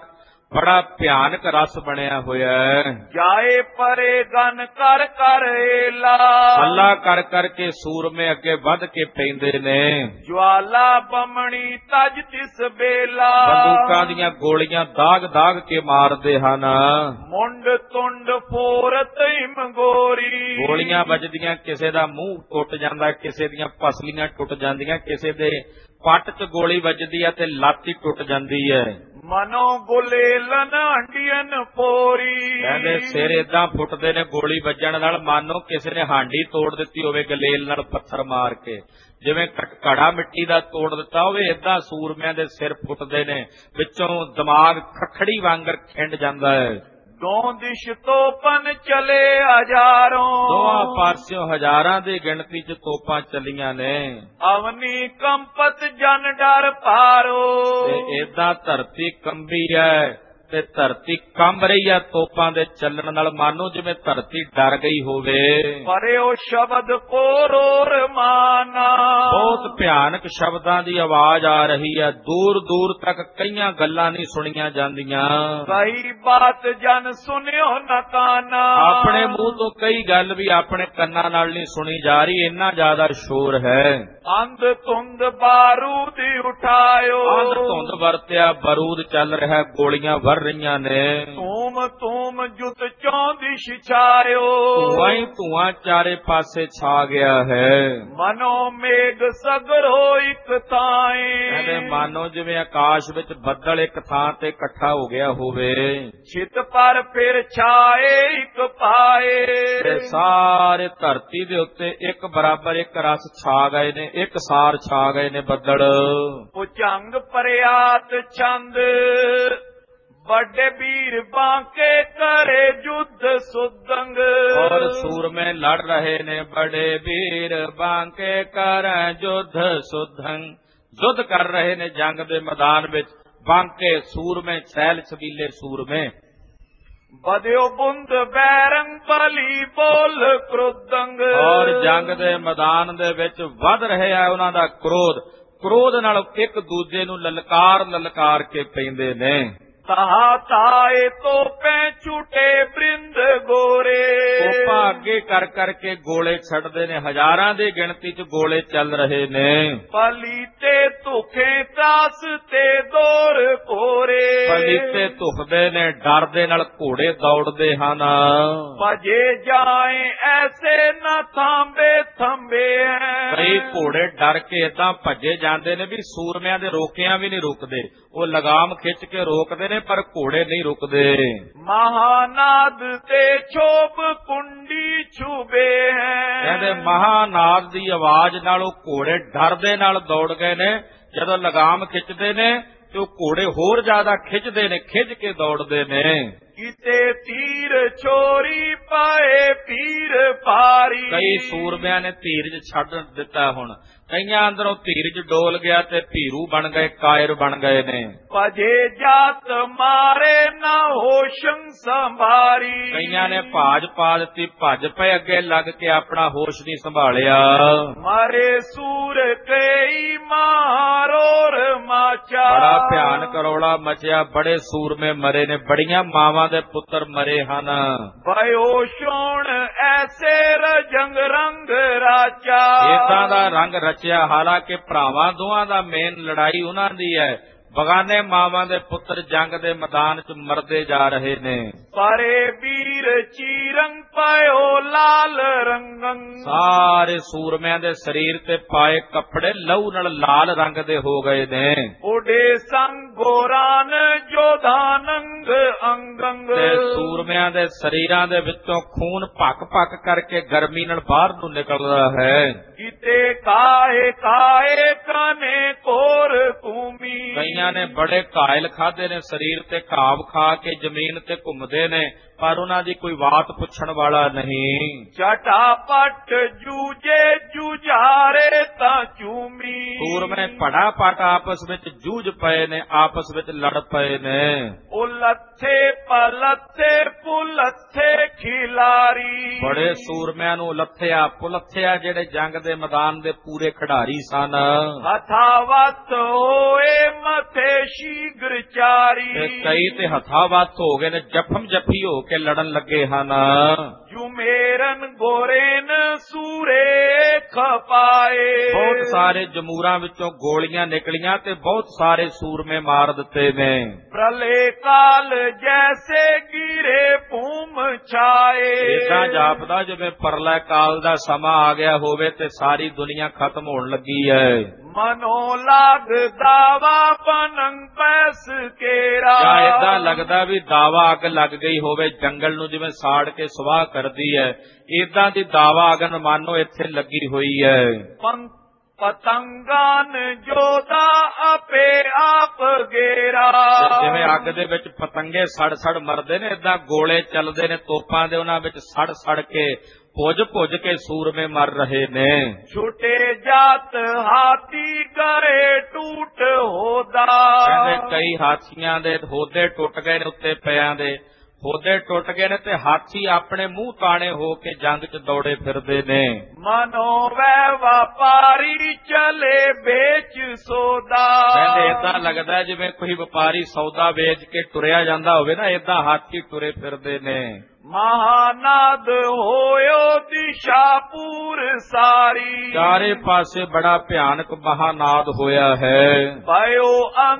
ਬੜਾ ਭਿਆਨਕ ਰਸ ਬਣਿਆ ਹੋਇਆ ਹੈ। ਜਾਏ ਪਰੇ ਗਨ ਕਰ ਕਰ ਏਲਾ, ਹੱਲਾ ਕਰ ਕਰਕੇ ਸੂਰਮੇ ਅੱਗੇ ਵੱਧ ਕੇ ਪੈਂਦੇ ਨੇ। ਜਵਾਲਾ ਬਮਣੀ ਤਜ ਤਿਸ ਬੇਲਾ, ਬੰਦੂਕਾਂ ਦੀਆਂ ਗੋਲੀਆਂ ਦਾਗ ਦਾਗ ਕੇ ਮਾਰਦੇ ਹਨ। ਮੁੰਡ ਤੁੰਡ ਫੋਰਤ ਹਿਮਗੋਰੀ, ਗੋਲੀਆਂ ਵੱਜਦੀਆਂ, ਕਿਸੇ ਦਾ ਮੂੰਹ ਟੁੱਟ ਜਾਂਦਾ, ਕਿਸੇ ਦੀਆਂ ਪਸਲੀਆਂ ਟੁੱਟ ਜਾਂਦੀਆਂ, ਕਿਸੇ ਦੇ ਪੱਟ 'ਚ ਗੋਲੀ ਵੱਜਦੀ ਹੈ ਤੇ ਲੱਤ ਹੀ ਟੁੱਟ ਜਾਂਦੀ ਹੈ। ਮਨੋ ਗੁਲੇਲਨ ਹੰਡੀਆਂ ਪੋਰੀ, ਕਹਿੰਦੇ ਸਿਰ ਏਦਾਂ ਫੁੱਟਦੇ ਨੇ ਗੋਲੀ ਵੱਜਣ ਨਾਲ, ਮਾਨੋ ਕਿਸੇ ਨੇ ਹਾਂਡੀ ਤੋੜ ਦਿੱਤੀ ਹੋਵੇ ਗਲੇਲ ਨਾਲ ਪੱਥਰ ਮਾਰ ਕੇ, ਜਿਵੇਂ ਘੜਾ ਮਿੱਟੀ ਦਾ ਤੋੜ ਦਿੱਤਾ ਹੋਵੇ, ਏਦਾਂ ਸੂਰਮਿਆਂ ਦੇ ਸਿਰ ਫੁੱਟਦੇ ਨੇ, ਵਿੱਚੋਂ ਦਿਮਾਗ ਖੱਖੜੀ ਵਾਂਗਰ ਖਿੰਡ ਜਾਂਦਾ ਹੈ। ਦੋ ਦਿਸ਼ ਤੋਪਨ ਚਲੇ ਹਜ਼ਾਰੋਂ, ਦੋਹਾਂ ਪਾਸਿਓਂ ਹਜ਼ਾਰਾਂ ਦੀ ਗਿਣਤੀ 'ਚ ਤੋਪਾਂ ਚੱਲੀਆਂ ਨੇ। ਅਵਨੀ ਕੰਪਤ ਜਨ ਡਰ ਪਾਰੋ, ਤੇ ਏਦਾਂ ਧਰਤੀ ਕੰਬੀ ਹੈ ਤੇ ਧਰਤੀ ਕੰਬ ਰਹੀ ਆ ਤੋਪਾਂ ਦੇ ਚੱਲਣ ਨਾਲ, ਮਾਨੋ ਜਿਵੇਂ ਧਰਤੀ ਡਰ ਗਈ ਹੋਵੇ। ਪਰਿਓ ਸ਼ਬਦ ਕੋ ਰੋਰ ਮਾਨਾ, ਬਹੁਤ ਭਿਆਨਕ ਸ਼ਬਦਾਂ ਦੀ ਆਵਾਜ਼ ਆ ਰਹੀ ਹੈ, ਦੂਰ ਦੂਰ ਤੱਕ ਕਈਆਂ ਗੱਲਾਂ ਨਹੀਂ ਸੁਣੀਆਂ ਜਾਂਦੀਆਂ। ਕਈ ਬਾਤ ਜਨ ਸੁਨਿਓ ਨ ਕਾਨਾ, ਆਪਣੇ ਮੂੰਹ ਤੋਂ ਕਈ ਗੱਲ ਵੀ ਆਪਣੇ ਕੰਨਾਂ ਨਾਲ ਨਹੀਂ ਸੁਣੀ ਜਾ ਰਹੀ, ਇੰਨਾ ਜ਼ਿਆਦਾ ਸ਼ੋਰ ਹੈ। ਅੰਧ ਧੁੰਦ ਬਾਰੂਦ ਉਠਾਇਓ, ਅੰਧ ਧੁੰਦ ਵਰਤਿਆ, ਬਾਰੂਦ ਚੱਲ ਰਿਹਾ, ਗੋਲੀਆਂ ਵਰ ਰਹੀਆਂ ਨੇ। ਧੂਮ ਧੂਮ ਜੁਤ ਚੌਂਦੀ ਛਾਇਓ, ਧੂਆਂ ਹੀ ਧੂਆਂ ਚਾਰੇ ਪਾਸੇ ਛਾ ਗਿਆ ਹੈ। ਮਨੋ ਮੇਘ ਸਗਰੋ ਇੱਕ ਥਾਏ, ਕਹਿੰਦੇ ਮਾਨੋ ਜਿਵੇਂ ਆਕਾਸ਼ ਵਿੱਚ ਬੱਦਲ ਇੱਕ ਥਾਂ ਤੇ ਇਕੱਠਾ ਹੋ ਗਿਆ ਹੋਵੇ। ਛਿਤ ਪਰ ਫਿਰ ਛਾਏ ਇੱਕ ਪਾਏ, ਤੇ ਸਾਰੇ ਧਰਤੀ ਦੇ ਉੱਤੇ ਇੱਕ ਬਰਾਬਰ ਇੱਕ ਰਸ ਛਾ ਗਏ ਨੇ, ਇੱਕ ਸਾਰ ਛਾ ਗਏ ਨੇ ਬੱਦਲ। ਭੁਜੰਗ ਪਰਿਆਤ ਛੰਦ, ਵੱਡੇ ਵੀਰ ਬਾਂਕੇ ਕਰੇ ਜੁੱਧ ਸੁਦੰਗ, ਔਰ ਸੂਰਮੇ ਲੜ ਰਹੇ ਨੇ, ਬੜੇ ਵੀਰ ਬਾਂਕੇ ਕਰੈ ਜੁੱਧ ਸੁਦੰਗ, ਯੁੱਧ ਕਰ ਰਹੇ ਨੇ ਜੰਗ ਦੇ ਮੈਦਾਨ ਵਿੱਚ। ਬਾਂਕੇ ਸੂਰਮੇ, ਛੈਲ ਛਬੀਲੇ ਸੂਰਮੇ। ਬਦਿਓ ਬੁੰਦ ਬੈਰੰਗ ਬਲੀ ਬੋਲ ਕ੍ਰੋਧੰਗ, ਔਰ ਜੰਗ ਦੇ ਮੈਦਾਨ ਦੇ ਵਿੱਚ ਵੱਧ ਰਿਹਾ ਉਹਨਾਂ ਦਾ ਕ੍ਰੋਧ, ਕ੍ਰੋਧ ਨਾਲ ਇੱਕ ਦੂਜੇ ਨੂੰ ਲਲਕਾਰ ਲਲਕਾਰ ਕੇ ਪੈਂਦੇ ਨੇ। ਤਹਾ ਤਾਏ ਤੋਪੇ ਝੂਟੇ ਬ੍ਰਿੰਦ ਗੋਰੇ, ਤੋਪਾਂ ਅੱਗੇ ਕਰ ਕਰਕੇ ਗੋਲੇ ਛੱਡਦੇ ਨੇ, ਹਜ਼ਾਰਾਂ ਦੀ ਗਿਣਤੀ 'ਚ ਗੋਲੇ ਚੱਲ ਰਹੇ ਨੇ। ਪਲੀਤੇ ਧੁਖੇ ਤਾਸ ਤੇ ਦੌਰ ਕੋਰੇ, ਪਲੀਤੇ ਧੁਖਦੇ ਨੇ, ਡਰ ਦੇ ਨਾਲ ਘੋੜੇ ਦੌੜਦੇ ਹਨ। ਭਜੇ ਜਾਏ ਐਸੇ ਨਾ ਥਾਂਬੇ ਥੰਬੇ, ਕਈ ਘੋੜੇ ਡਰ ਕੇ ਏਦਾਂ ਭੱਜੇ ਜਾਂਦੇ ਨੇ ਵੀ ਸੂਰਮਿਆਂ ਦੇ ਰੋਕਿਆਂ ਵੀ ਨਹੀਂ ਰੁਕਦੇ, ਉਹ ਲਗਾਮ ਖਿੱਚ ਕੇ ਰੋਕਦੇ ਨੇ ਪਰ ਘੋੜੇ ਨਹੀਂ ਰੁਕਦੇ। ਮਹਾਨਾਦ ਤੇ ਛੋਪ ਕੁੰਡੀ ਛੁਬੇ, ਕਹਿੰਦੇ ਮਹਾਨਾਦ ਦੀ ਆਵਾਜ਼ ਨਾਲ ਉਹ ਘੋੜੇ ਡਰ ਦੇ ਨਾਲ ਦੌੜ ਗਏ ਨੇ। ਜਦੋਂ ਲਗਾਮ ਖਿੱਚਦੇ ਨੇ ਤੇ ਉਹ ਘੋੜੇ ਹੋਰ ਜ਼ਿਆਦਾ ਖਿੱਚਦੇ ਨੇ, ਖਿੱਚ ਕੇ ਦੌੜਦੇ ਨੇ। ਕਿਤੇ ਤੀਰ ਛੋਰੀ ਪਾਏ ਪੀਰ ਪਾਰੀ, ਕਈ ਸੂਰਮਿਆਂ ਨੇ ਧੀਰਜ ਛੱਡ ਦਿੱਤਾ, ਹੁਣ ਕਈਆਂ ਅੰਦਰੋਂ ਧੀਰਜ ਡੋਲ ਗਿਆ ਤੇ ਭੀਰੂ ਬਣ ਗਏ, ਕਾਇਰ ਬਣ ਗਏ ਨੇ। ਭਜੇ ਜਾਤ ਮਾਰੇ ਨਾ ਹੋਸ਼ੰ ਸੰਭਾਰੀ, ਕਈਆਂ ਨੇ ਭਾਜ ਪਾ ਦਿੱਤੀ, ਭੱਜ ਪਏ ਅੱਗੇ ਲੱਗ ਕੇ, ਆਪਣਾ ਹੋਸ਼ ਨਹੀਂ ਸੰਭਾਲਿਆ। ਮਾਰੇ ਸੂਰ ਕਈ ਮਾਰੋਰ ਮਾਚਾ, ਬੜਾ ਭਿਆਨਕ ਰੌਲਾ ਮਚਿਆ, ਬੜੇ ਸੂਰਮੇ ਮਰੇ ਨੇ, ਬੜੀਆਂ ਮਾਵਾਂ ਦੇ ਪੁੱਤਰ ਮਰੇ ਹਨ। ਭਇਓ ਸ਼ੋਣ ਐਸੇ ਰਜੰਗ ਰੰਗ ਰਾਚਾ, ਏਦਾਂ ਦਾ ਰੰਗ ਰਚਿਆ, ਹਾਲਾਂਕਿ ਭਰਾਵਾਂ ਦੋਹਾਂ ਦਾ ਮੇਨ ਲੜਾਈ ਉਹਨਾਂ ਦੀ ਹੈ। ਬਗਾਨੇ ਮਾਵਾਂ ਦੇ ਪੁੱਤਰ ਜੰਗ ਦੇ ਮੈਦਾਨ 'ਚ ਮਰਦੇ ਜਾ ਰਹੇ ਨੇ। ਪਰੇ ਵੀਰ ਚੀਰੰਗ ਪਾਇਓ ਲਾਲ ਰੰਗੰ, ਸਾਰੇ ਸੂਰਮਿਆਂ ਦੇ ਸਰੀਰ ਤੇ ਪਾਏ ਕੱਪੜੇ ਲਹੂ ਨਾਲ ਲਾਲ ਰੰਗ ਦੇ ਹੋ ਗਏ ਨੇ। ਉਡੇ ਸੰਗ ਗੋਰਾਨ ਜੋਧਾਨੰਗ ਅੰਗੰਗ, ਤੇ ਸੂਰਮਿਆਂ ਦੇ ਸਰੀਰਾਂ ਦੇ ਵਿੱਚੋਂ ਖੂਨ ਭੱਕ ਭੱਕ ਕਰਕੇ ਗਰਮੀ ਨਾਲ ਬਾਹਰ ਨੂੰ ਨਿਕਲਦਾ ਹੈ। ਕਿਤੇ ਕਾਏ ਕਾਏ ਕਾਨੇ ਕੋਰ ਕੂਮੀ, ਕਈਆਂ ਨੇ ਬੜੇ ਘਾਇਲ ਖਾਦੇ ਨੇ, ਸਰੀਰ ਤੇ ਘਾਵ ਖਾ ਕੇ ਜ਼ਮੀਨ ਤੇ ਘੁੰਮਦੇ ਨੇ, ਪਰ ਉਹਨਾਂ ਦੀ ਕੋਈ ਬਾਤ ਪੁੱਛਣ ਵਾਲਾ ਨਹੀਂ। ਚਟਾਪਟ ਜੂਝੇ ਜੁਝਾਰੇ ਤਾਂ ਚੂਮੀ, ਸੂਰਮੇ ਭੜਾ ਪਟ ਆਪਸ ਵਿੱਚ ਜੂਝ ਪਏ ਨੇ, ਆਪਸ ਵਿੱਚ ਲੜ ਪਏ ਨੇ। ਉਲੱਥੇ ਪਲੱਥੇ ਪੁਲੱਥੇ ਖਿਲਾਰੀ, ਬੜੇ ਸੂਰਮਿਆਂ ਨੂੰ ਲੱਥਿਆ ਪੁਲੱਥਿਆ, ਜਿਹੜੇ ਜੰਗ ਦੇ ਦੇ ਮੈਦਾਨ ਦੇ ਪੂਰੇ ਖਿਡਾਰੀ ਸਨ। ਹਥਾਵਤ ਹੋਏ ਮਥੇ ਸ਼ੀਘਰ ਚਾਰੀ, ਤੇ ਕਈ ਤੇ ਹੱਥਾਂ-ਵੱਤ ਹੋ ਗਏ ਨੇ, ਜਖਮ ਜੱਫੀ ਹੋ ਕੇ ਲੜਨ ਲੱਗੇ ਹਨ। ਜੁਮੇਰਨ ਗੋਰੇਨ ਸੂਰੇ ਖਪਾਏ, ਬਹੁਤ ਸਾਰੇ ਜਮੂਰਾਂ ਵਿੱਚੋਂ ਗੋਲੀਆਂ ਨਿਕਲੀਆਂ ਤੇ ਬਹੁਤ ਸਾਰੇ ਸੂਰਮੇ ਮਾਰ ਦਿੱਤੇ ਨੇ। ਪ੍ਰਲੇ ਕਾਲ ਜੈਸੇ ਗਿਰੇ ਭੂਮ ਛਾਏ, ਏਦਾਂ ਜਾਪਦਾ ਜਿਵੇਂ ਪਰਲੇ ਕਾਲ ਦਾ ਸਮਾਂ ਆ ਗਿਆ ਹੋਵੇ ਤੇ ਸਾਰੀ ਦੁਨੀਆ ਖਤਮ ਹੋਣ ਲੱਗੀ ਹੈ। ਮਨੋ ਲਾਗ ਦਾਵਾ ਪਨੰਗ ਪੈਸ ਕੇਰਾ, ਜਾਂ ਏਦਾਂ ਲੱਗਦਾ ਵੀ ਦਾਵਾ ਅੱਗ ਲੱਗ ਗਈ ਹੋਵੇ, ਜੰਗਲ ਨੂੰ ਜਿਵੇਂ ਸਾੜ ਕੇ ਸਵਾਹ ਕਰਦੀ ਹੈ, ਏਦਾਂ ਦੀ ਦਾਵਾ ਅਗਨ ਮਾਨੋ ਇੱਥੇ ਲੱਗੀ ਹੋਈ ਹੈ। ਪਤੰਗਾਨ ਜੋਦਾ ਆਪੇ ਆਪ ਗੇਰਾ, ਜਿਵੇਂ ਅੱਗ ਦੇ ਵਿੱਚ ਪਤੰਗੇ ਸੜ ਸੜ ਮਰਦੇ ਨੇ, ਏਦਾਂ ਗੋਲੇ ਚੱਲਦੇ ਨੇ ਤੋਪਾਂ ਦੇ, ਉਹਨਾਂ ਵਿੱਚ ਸੜ ਸੜ ਕੇ ਭੁੱਜ ਭੁੱਜ ਕੇ ਸੂਰਮੇ ਮਰ ਰਹੇ ਨੇ। ਛੁਟੇ ਜਾਤ ਹਾਥੀ ਕਰੇ ਟੂਟ ਹੋਦਾ, ਕਹਿੰਦੇ ਕਈ ਹਾਥੀਆਂ ਦੇ ਹੋਦੇ ਟੁੱਟ ਗਏ ਨੇ, ਉੱਤੇ ਪਿਆਂ ਦੇ ਹੋਦੇ ਟੁੱਟ ਗਏ ਨੇ ਤੇ ਹਾਥੀ ਆਪਣੇ ਮੂੰਹ ਤਾਣੇ ਹੋ ਕੇ ਜੰਗ 'ਚ ਦੌੜੇ ਫਿਰਦੇ ਨੇ। ਮਨੋ ਵੈ ਵਪਾਰੀ ਚਲੇ ਵੇਚ ਸੌਦਾ, ਕਹਿੰਦੇ ਏਦਾਂ ਲੱਗਦਾ ਜਿਵੇਂ ਕੋਈ ਵਪਾਰੀ ਸੌਦਾ ਵੇਚ ਕੇ ਤੁਰਿਆ ਜਾਂਦਾ ਹੋਵੇ ਨਾ, ਏਦਾਂ ਹਾਥੀ ਤੁਰੇ ਫਿਰਦੇ ਨੇ। ਮਹਾਨਾਦ ਹੋਇਓ ਦਿਸ਼ਾ ਪੂਰ ਸਾਰੀ, ਚਾਰੇ ਪਾਸੇ ਬੜਾ ਭਿਆਨਕ ਮਹਾਨਾਦ ਹੋਇਆ ਹੈ। ਭਇਓ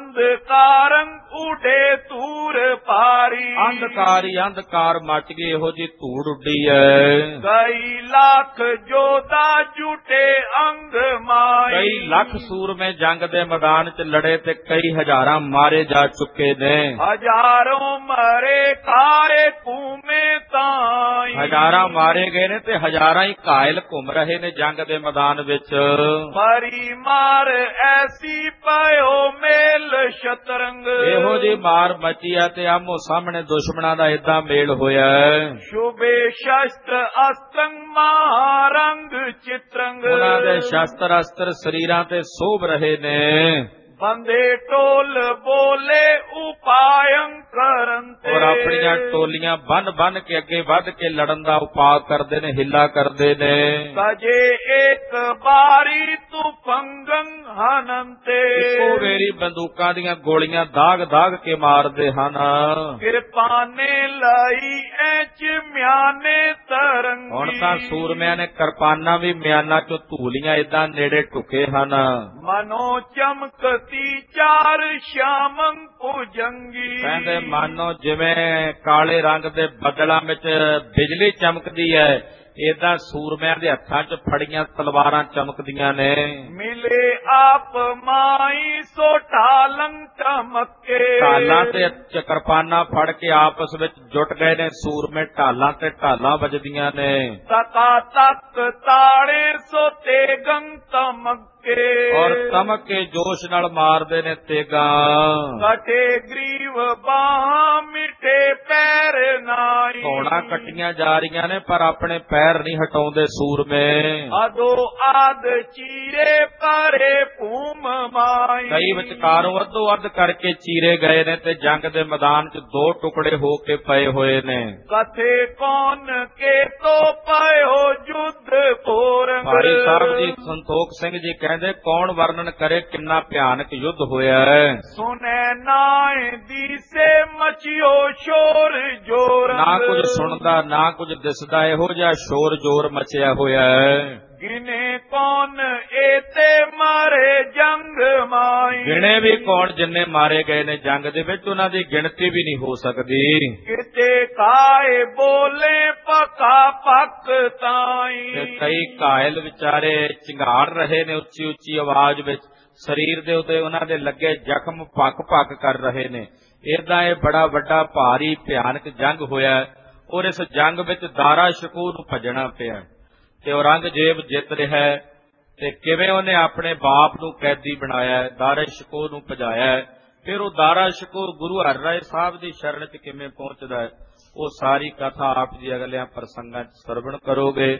ਅੰਧਕਾਰੰ ਉਡੇ ਧੂਰ ਪਾਰੀ, ਅੰਧਕਾਰ ਹੀ ਅੰਧਕਾਰ ਮਚ ਗਏ, ਇਹੋ ਜੀ ਧੂੜ ਉੱਡੀ ਹੈ। ਕਈ ਲੱਖ ਜੋਧਾ ਜੁਟੇ ਅੰਗ ਮਾਈ, ਕਈ ਲੱਖ ਸੂਰਮੇ ਜੰਗ ਦੇ ਮੈਦਾਨ 'ਚ ਲੜੇ ਤੇ ਕਈ ਹਜ਼ਾਰਾਂ ਮਾਰੇ ਜਾ ਚੁੱਕੇ ਨੇ। ਹਜ਼ਾਰੋਂ ਮਰੇ ਕਾਰੇ ਘੂਮੇ ਤਾਈ, ਹਜ਼ਾਰਾਂ ਮਾਰੇ ਗਏ ਨੇ ਤੇ ਹਜ਼ਾਰਾਂ ਹੀ ਘਾਇਲ ਘੁੰਮ ਰਹੇ ਨੇ ਜੰਗ ਦੇ ਮੈਦਾਨ ਵਿੱਚ। ਪਰੀ ਮਾਰ ਐਸੀ ਪਇਓ ਮੇਲ ਸ਼ਤਰੰਗ, ਇਹੋ ਜੀ ਮਾਰ ਮਚੀ ਆ ਤੇ ਆਮੋ ਸਾਹਮਣੇ ਦੁਸ਼ਮਣਾਂ ਦਾ ਏਦਾਂ ਮੇਲ ਹੋਇਆ। ਸ਼ੁਭੇ ਸ਼ਸਤਰ ਅਸਤੰਗ ਮਹਾਰੰਗ ਚਿਤਰੰਗ, ਉਹਨਾਂ ਦੇ ਸ਼ਸਤਰ ਅਸਤਰ ਸਰੀਰਾਂ ਤੇ ਸੋਭ ਰਹੇ ਨੇ। ਬੰਦੇ ਟੋਲ ਬੋਲੇ ਉਪਾਯੰ ਕਰਨ ਤੇ, ਔਰ ਆਪਣੀਆਂ ਟੋਲੀਆਂ ਬੰਨ ਬੰਨ ਕੇ ਅੱਗੇ ਵੱਧ ਕੇ ਲੜਨ ਦਾ ਉਪਾਅ ਕਰਦੇ ਨੇ, ਹਿੱਲਾ ਕਰਦੇ ਨੇ। ਕਜੇ ਇੱਕ ਬਾਰੀ ਤੂੰ ਪੰਗੰ ਹਨੰਤੇ, ਇੱਕੋ ਵੇਰੀ ਬੰਦੂਕਾਂ ਦੀਆਂ ਗੋਲੀਆਂ ਦਾਗ ਦਾਗ ਕੇ ਮਾਰਦੇ ਹਨ। ਕਿਰਪਾਨੇ ਲਈ ਐਚ ਮਿਆਨੇ ਤਰੰਗੀ, ਹੁਣ ਤਾਂ ਸੂਰਮਿਆਂ ਨੇ ਕਿਰਪਾਨਾਂ ਵੀ ਮਿਆਨਾਂ ਚੋਂ ਧੂਲੀਆਂ ਏਦਾਂ ਨੇੜੇ ਢੁਕੇ ਹਨ। ਮਨੋ ਚਮਕਤੀ ਚਾਰ ਸ਼ਾਮੰ ਭੁਜੰਗੀ, ਕਹਿੰਦੇ ਮਾਨੋ ਜਿਵੇਂ ਕਾਲੇ ਰੰਗ ਦੇ ਬੱਦਲਾਂ ਵਿੱਚ ਬਿਜਲੀ ਚਮਕਦੀ ਹੈ, ਏਦਾਂ ਸੂਰਮਿਆਂ ਦੇ ਹੱਥਾਂ 'ਚ ਫੜੀਆਂ ਤਲਵਾਰਾਂ ਚਮਕਦੀਆਂ ਨੇ। ਮਿਲੇ ਆਪ ਮਾਈ ਸੋ ਢਾਲੰ ਚਮਕੇ, ਢਾਲਾਂ ਤੇ ਕਿਰਪਾਨਾਂ ਫੜ ਕੇ ਆਪਸ ਵਿੱਚ ਜੁਟ ਗਏ ਨੇ ਸੂਰਮੇ, ਢਾਲਾਂ ਤੇ ਢਾਲਾਂ ਵੱਜਦੀਆਂ ਨੇ। ਤਕਾ ਤਕ ਤਾੜੇ ਸੋ ਤੇਗੰ ਤਮਕੇ, ਔਰ ਤਮਕ ਕੇ ਜੋਸ਼ ਨਾਲ ਮਾਰਦੇ ਨੇ ਤੇਗਾਂ। ਕਟੇ ਗਰੀਵ ਬਾਹਾਂ ਮਿਟੇ ਪੈਰ ਨਾਈ, ਧੌਣਾਂ ਕੱਟੀਆਂ ਜਾ ਰਹੀਆਂ ਨੇ ਪਰ ਆਪਣੇ ਪੈਰ ਨਹੀਂ ਹਟਾਉਂਦੇ ਸੂਰਮੇ। ਅਦੋ ਆਦ ਚੀਰੇ ਪਰੇ ਭੂਮ ਮਾਈ, ਕਈ ਵਿਚਕਾਰੋਂ ਅੱਧੋ ਅੱਧ ਕਰਕੇ ਚੀਰੇ ਗਏ ਨੇ ਤੇ ਜੰਗ ਦੇ ਮੈਦਾਨ 'ਚ ਦੋ ਟੁਕੜੇ ਹੋ ਕੇ ਪਏ ਹੋਏ ਨੇ। ਕਥੇ ਕੌਣ ਕੇ ਤੋ ਪਇਓ ਜੁੱਧ ਕੋਰੰਗ, ਭਾਈ ਸਾਹਿਬ ਜੀ ਸੰਤੋਖ ਸਿੰਘ ਜੀ ਕਹਿੰਦੇ ਕੌਣ ਵਰਣਨ ਕਰੇ ਕਿੰਨਾ ਭਿਆਨਕ ਯੁੱਧ ਹੋਇਆ ਹੈ। ਸੁਨੇ ਨਾਏ ਦੀਸੇ ਮਚਿਓ ਸ਼ੋਰ ਜੋਰ, ਨਾ ਕੁਝ ਸੁਣਦਾ ਨਾ ਕੁਝ ਦਿਸਦਾ, ਇਹੋ ਜਿਹਾ ਸ਼ੋਰ ਜੋਰ ਮਚਿਆ ਹੋਇਆ ਹੈ। ਗਿਨੇ ਕੌਣ ਏਤੇ ਮਾਰੇ ਜੰਗ ਮਾਈ, ਗਿਣੇ ਵੀ ਕੌਣ ਜਿੰਨੇ ਮਾਰੇ ਗਏ ਨੇ ਜੰਗ ਦੇ ਵਿੱਚ, ਉਹਨਾਂ ਦੀ ਗਿਣਤੀ ਵੀ ਨਹੀਂ ਹੋ ਸਕਦੀ। ਕਿਤੇ ਕਾਏ ਬੋਲੇ ਪਕਾ ਪੱਕ ਤਾਈ, ਤੇ ਕਈ ਘਾਇਲ ਵਿਚਾਰੇ ਚਿੰਗਾੜ ਰਹੇ ਨੇ ਉੱਚੀ ਉੱਚੀ ਆਵਾਜ਼ ਵਿੱਚ, ਸਰੀਰ ਦੇ ਉੱਤੇ ਉਹਨਾਂ ਦੇ ਲੱਗੇ ਜ਼ਖਮ ਪੱਕ ਪੱਕ ਕਰ ਰਹੇ ਨੇ। ਏਦਾਂ ਇਹ ਬੜਾ ਵੱਡਾ ਭਾਰੀ ਭਿਆਨਕ ਜੰਗ ਹੋਇਆ ਔਰ ਇਸ ਜੰਗ ਵਿੱਚ ਦਾਰਾ ਸ਼ਕੂਰ ਨੂੰ ਭੱਜਣਾ ਪਿਆ ਤੇ ਔਰੰਗਜ਼ੇਬ ਜਿੱਤ ਰਿਹਾ ਤੇ ਕਿਵੇਂ ਉਹਨੇ ਆਪਣੇ ਬਾਪ ਨੂੰ ਕੈਦੀ ਬਣਾਇਆ, ਦਾਰਾ ਸ਼ਕੂਰ ਨੂੰ ਭਜਾਇਆ। ਫਿਰ ਉਹ ਦਾਰਾ ਸ਼ਕੂਰ ਗੁਰੂ ਹਰਿਰਾਏ ਸਾਹਿਬ ਦੀ ਸ਼ਰਨ 'ਚ ਕਿਵੇਂ ਪਹੁੰਚਦਾ ਹੈ, ਉਹ ਸਾਰੀ ਕਥਾ ਆਪ ਜੀ ਅਗਲਿਆਂ ਪ੍ਰਸੰਗਾਂ 'ਚ ਸਰਵਣ ਕਰੋਗੇ।